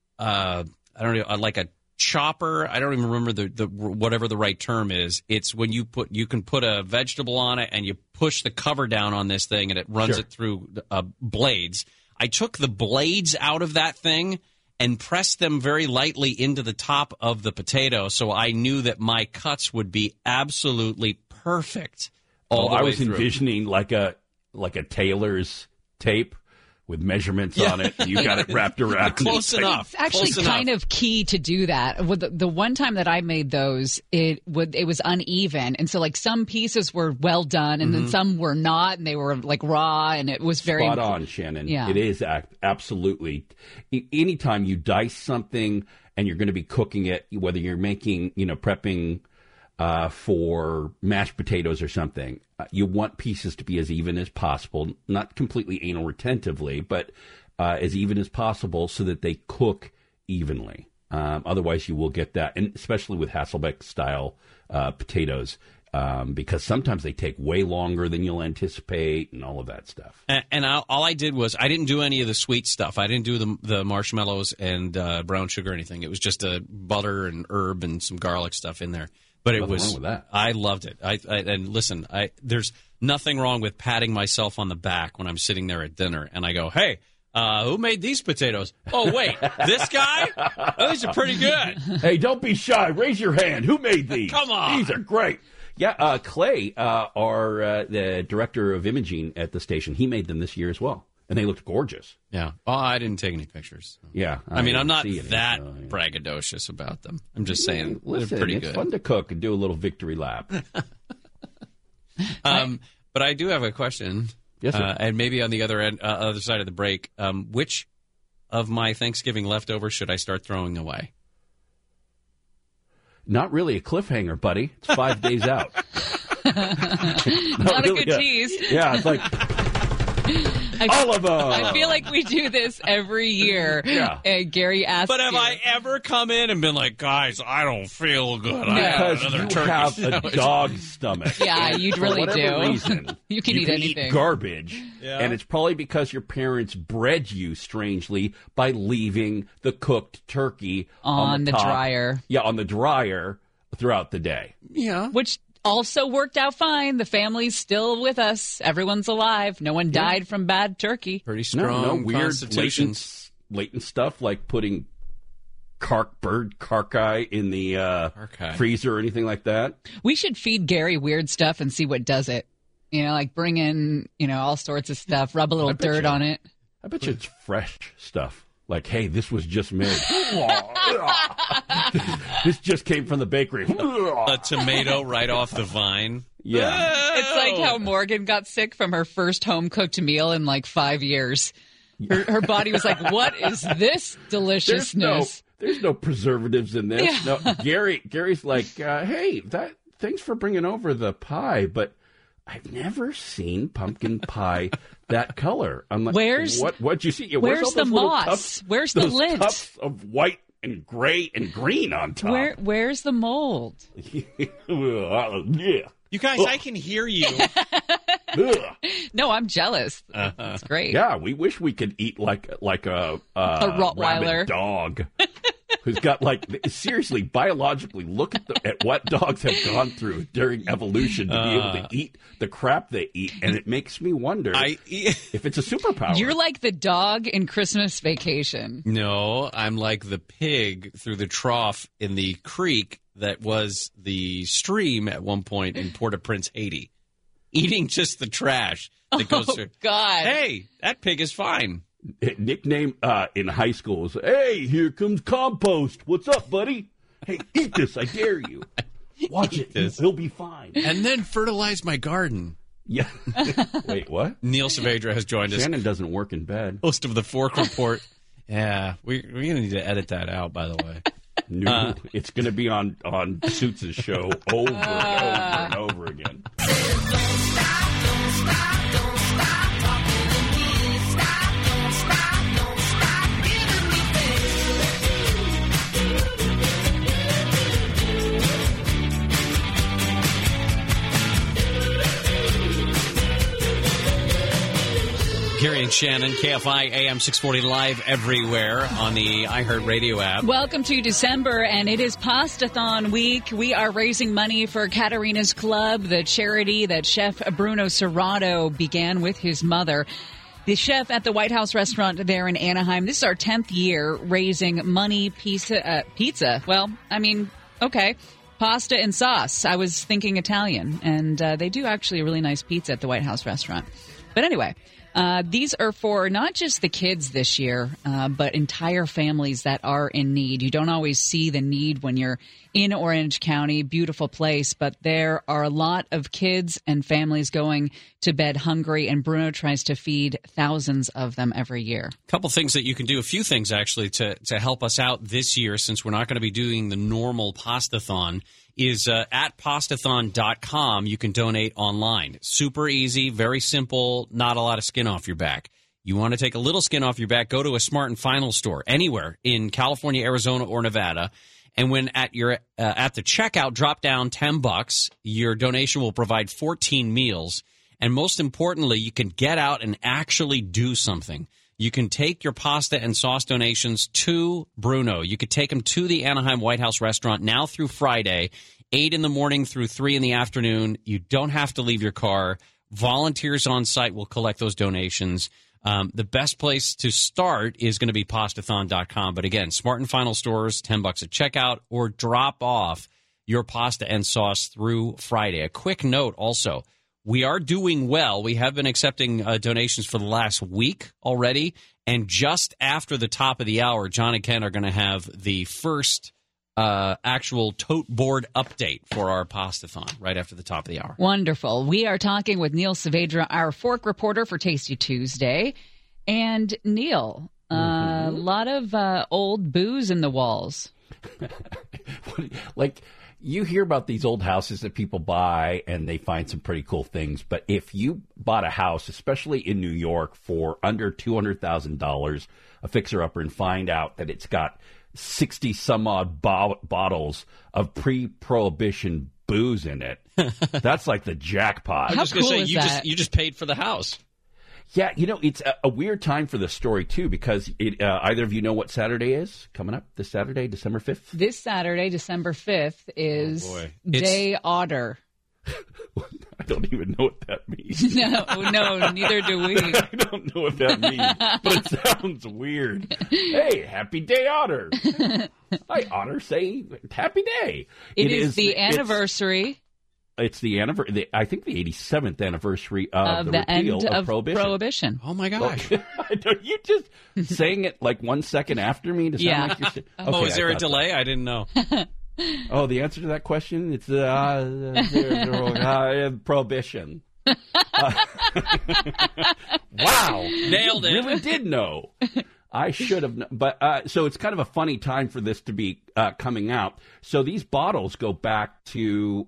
chopper. I don't even remember the whatever the right term is. It's when you can put a vegetable on it and you push the cover down on this thing and it runs it through blades. I took the blades out of that thing and pressed them very lightly into the top of the potato, so I knew that my cuts would be absolutely perfect all the way I was through. envisioning like a tailor's tape with measurements on it. You got it wrapped around. Close enough. It's actually kind of key to do that. With the one time that I made those, it was uneven, and so some pieces were well done, and then some were not, and they were raw, and it was very spot on, Shannon. Yeah. It is absolutely. Anytime you dice something and you're going to be cooking it, whether you're making prepping for mashed potatoes or something, you want pieces to be as even as possible, not completely anal retentively, but as even as possible so that they cook evenly. Otherwise, you will get that, and especially with Hasselbeck-style potatoes, because sometimes they take way longer than you'll anticipate and all of that stuff. And all I did was I didn't do any of the sweet stuff. I didn't do the marshmallows and brown sugar or anything. It was just butter and herb and some garlic stuff in there. But it was. Wrong with that. I loved it. And listen, there's nothing wrong with patting myself on the back when I'm sitting there at dinner and I go, "Hey, who made these potatoes? Oh wait, this guy? Oh, these are pretty good." Hey, don't be shy. Raise your hand. Who made these? Come on. These are great. Yeah, Clay, the director of imaging at the station, he made them this year as well. And they looked gorgeous. Yeah. Oh, I didn't take any pictures. Yeah. I'm not that braggadocious about them. I'm just saying Listen, they're pretty it's good. fun to cook and do a little victory lap. But I do have a question. Yes, sir. And maybe on the other side of the break, which of my Thanksgiving leftovers should I start throwing away? Not really a cliffhanger, buddy. It's 5 days out. Not really a good tease. Yeah, it's like all of them. I feel like we do this every year. Yeah. Gary asked But have you. I ever come in and been like, guys, I don't feel good. I Because had another you turkey have a sandwich." dog's stomach. Yeah, you For really whatever do. reason, You can eat anything. garbage. Yeah. And it's probably because your parents bred you strangely by leaving the cooked turkey On the top. dryer. Yeah, on the dryer throughout the day. Yeah. Which also worked out fine. The family's still with us. Everyone's alive. No one died from bad turkey. Pretty strong weird constitutions. latent stuff like putting bird carcae in the freezer or anything like that. We should feed Gary weird stuff and see what does it. Bring in, all sorts of stuff, rub a little dirt on it. I bet you it's fresh stuff. Like, hey, this was just made. This just came from the bakery. A tomato right off the vine. Yeah. It's like how Morgan got sick from her first home-cooked meal in 5 years. Her body was like, what is this deliciousness? There's no preservatives in this. Yeah. No, Gary's like, hey, thanks for bringing over the pie, but I've never seen pumpkin pie that color. I'm like, what'd you see? Yeah, where's all the those little moss? cups, Where's the those lint? Cups of white and gray and green on top. Where's the mold? Yeah. You guys, I can hear you. No, I'm jealous. It's great. Yeah, we wish we could eat like a Rottweiler rabid dog. who's got seriously biologically look at what dogs have gone through during evolution to be able to eat the crap they eat, and it makes me wonder if it's a superpower. You're like the dog in Christmas Vacation. No, I'm like the pig through the trough in the creek that was the stream at one point in Port-au-Prince, Haiti, eating just the trash that goes through. God. Hey, that pig is fine. Nickname in high school was, "Hey, here comes compost. What's up, buddy? Hey, eat this. I dare you. Watch it. He'll be fine." And then fertilize my garden. Yeah. Wait, what? Neil Saavedra has joined us. Shannon doesn't work in bed. Host of the Fork Report. Yeah, we're going to need to edit that out, by the way. No, it's going to be on Suits' show over and over again. Gary and Shannon, KFI AM 640 live everywhere on the iHeartRadio app. Welcome to December, and it is Pastathon week. We are raising money for Katerina's Club, the charity that Chef Bruno Serrato began with his mother. The chef at the White House restaurant there in Anaheim. This is our 10th year raising money, pizza. Well, I mean, okay. Pasta and sauce. I was thinking Italian, and they do actually a really nice pizza at the White House restaurant. But anyway, these are for not just the kids this year, but entire families that are in need. You don't always see the need when you're in Orange County, beautiful place, but there are a lot of kids and families going to bed hungry, and Bruno tries to feed thousands of them every year. A couple things that you can do, a few things actually, to help us out this year, since we're not going to be doing the normal Pastathon, is at pastathon.com. You can donate online. Super easy, very simple, not a lot of skin off your back. You want to take a little skin off your back, go to a Smart & Final store anywhere in California, Arizona, or Nevada. And when at the checkout, drop down $10. Your donation will provide 14 meals. And most importantly, you can get out and actually do something. You can take your pasta and sauce donations to Bruno. You could take them to the Anaheim White House restaurant now through Friday, 8 in the morning through 3 in the afternoon. You don't have to leave your car. Volunteers on site will collect those donations. The best place to start is going to be pastathon.com. But again, Smart & Final stores, $10 at checkout, or drop off your pasta and sauce through Friday. A quick note also, we are doing well. We have been accepting donations for the last week already. And just after the top of the hour, John and Ken are going to have the first actual tote board update for our Pastathon right after the top of the hour. Wonderful. We are talking with Neil Saavedra, our Fork reporter for Tasty Tuesday. And Neil, a lot of old booze in the walls. Like, you hear about these old houses that people buy and they find some pretty cool things. But if you bought a house, especially in New York, for under $200,000, a fixer-upper, and find out that it's got 60 some odd bottles of pre-prohibition booze in it, that's like the jackpot. I was just going to say, you just paid for the house. Yeah, you know, it's a weird time for this story, too, because either of you know what Saturday is coming up this Saturday, December 5th? This Saturday, December 5th, is Day Otter. I don't even know what that means. No, neither do we. I don't know what that means, but it sounds weird. Hey, happy day, Otter. Hi, Otter, say happy day. It is the anniversary. It's the anniversary. I think the 87th anniversary of the repeal end of Prohibition. Oh my gosh! Are you just saying it like 1 second after me to sound like you're? Okay, is there a delay? I didn't know. Oh, the answer to that question? It's Prohibition. Wow, nailed it! Really did know. I should have, but so it's kind of a funny time for this to be coming out. So these bottles go back to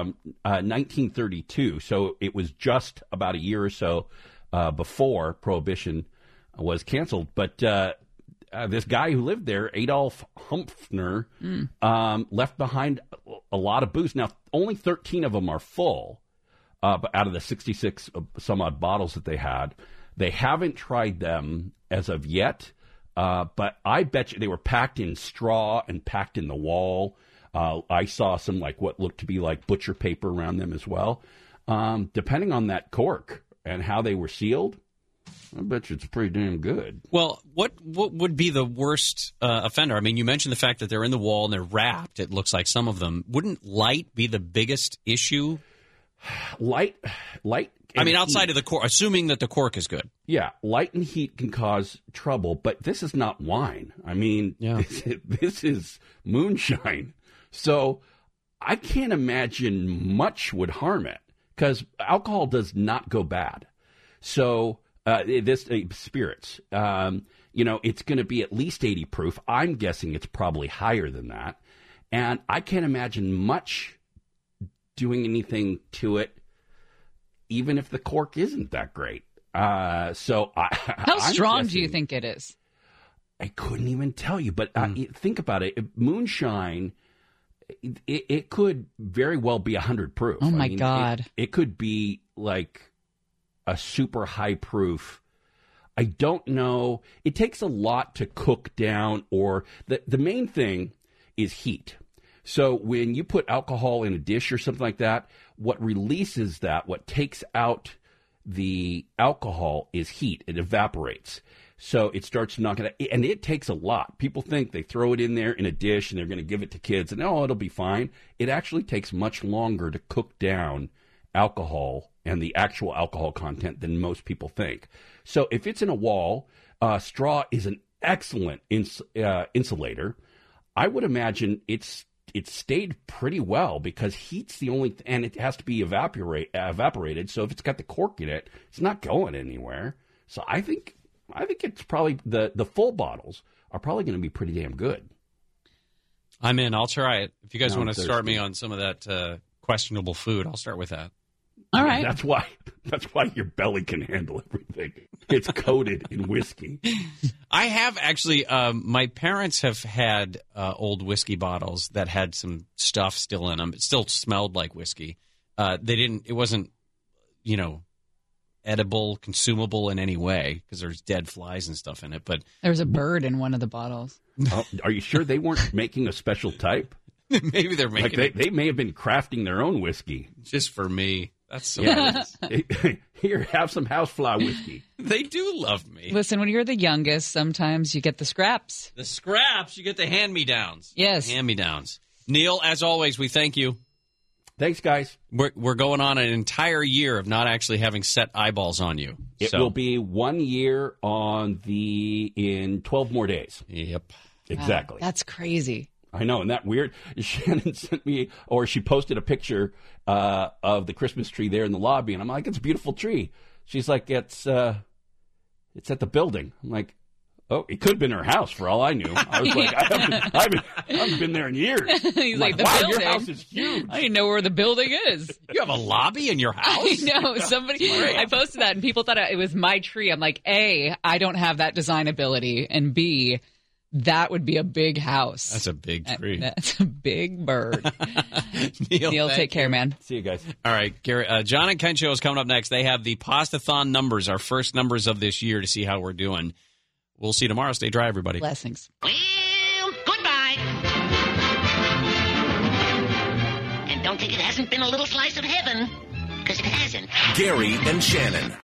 1932. So it was just about a year or so before Prohibition was canceled. But this guy who lived there, Adolf Humpfner, left behind a lot of booze. Now, only 13 of them are full, but out of the 66 some odd bottles that they had. They haven't tried them as of yet. But I bet you they were packed in straw and packed in the wall. I saw some like what looked to be like butcher paper around them as well. Depending on that cork and how they were sealed, I bet you it's pretty damn good. Well, what would be the worst offender? I mean, you mentioned the fact that they're in the wall and they're wrapped. It looks like some of them. Wouldn't light be the biggest issue? Light. I mean, outside of the cork, assuming that the cork is good. Yeah, light and heat can cause trouble, but this is not wine. I mean, this is moonshine. So I can't imagine much would harm it because alcohol does not go bad. So this spirits, it's going to be at least 80 proof. I'm guessing it's probably higher than that. And I can't imagine much doing anything to it, even if the cork isn't that great. How strong do you think it is? I couldn't even tell you, but think about it. Moonshine, it could very well be 100 proof. Oh, my God. It could be like a super high proof. I don't know. It takes a lot to cook down, or the main thing is heat. So when you put alcohol in a dish or something like that, what releases that, what takes out the alcohol is heat. It evaporates. So it starts knocking out, and it takes a lot. People think they throw it in there in a dish and they're going to give it to kids and, it'll be fine. It actually takes much longer to cook down alcohol and the actual alcohol content than most people think. So if it's in a wall, straw is an excellent insulator. I would imagine it's stayed pretty well because heat's the only and it has to be evaporated. So if it's got the cork in it, it's not going anywhere. So I think it's probably the full bottles are probably going to be pretty damn good. I'm in. I'll try it. If you guys want to start me on some of that questionable food, I'll start with that. All right. That's why your belly can handle everything. It's coated in whiskey. I have actually. My parents have had old whiskey bottles that had some stuff still in them. It still smelled like whiskey. It wasn't, edible, consumable in any way because there's dead flies and stuff in it. But there's a bird in one of the bottles. Are you sure they weren't making a special type? Maybe they're making. They may have been crafting their own whiskey just for me. That's so nice. Here, have some housefly whiskey. They do love me. Listen, when you're the youngest, sometimes you get the scraps. The scraps, you get the hand-me-downs. Yes. Hand-me-downs. Neil, as always, we thank you. Thanks, guys. We're going on an entire year of not actually having set eyeballs on you. It will be 1 year in 12 more days. Yep. Exactly. Wow, that's crazy. I know, and that weird. Shannon sent me, or she posted a picture of the Christmas tree there in the lobby, and I'm like, it's a beautiful tree. She's like, it's at the building. I'm like, oh, it could have been her house for all I knew. I was like, I haven't been there in years. He's like, the wow, building. Your house is huge. I didn't know where the building is. You have a lobby in your house? I know. I posted that, and people thought it was my tree. I'm like, A, I don't have that design ability, and B, that would be a big house. That's a big tree. That's a big bird. Neil, take care, man. See you guys. All right, Gary. John and Ken show is coming up next. They have the Pastathon numbers, our first numbers of this year, to see how we're doing. We'll see you tomorrow. Stay dry, everybody. Blessings. Well, goodbye. And don't think it hasn't been a little slice of heaven, because it hasn't. Gary and Shannon.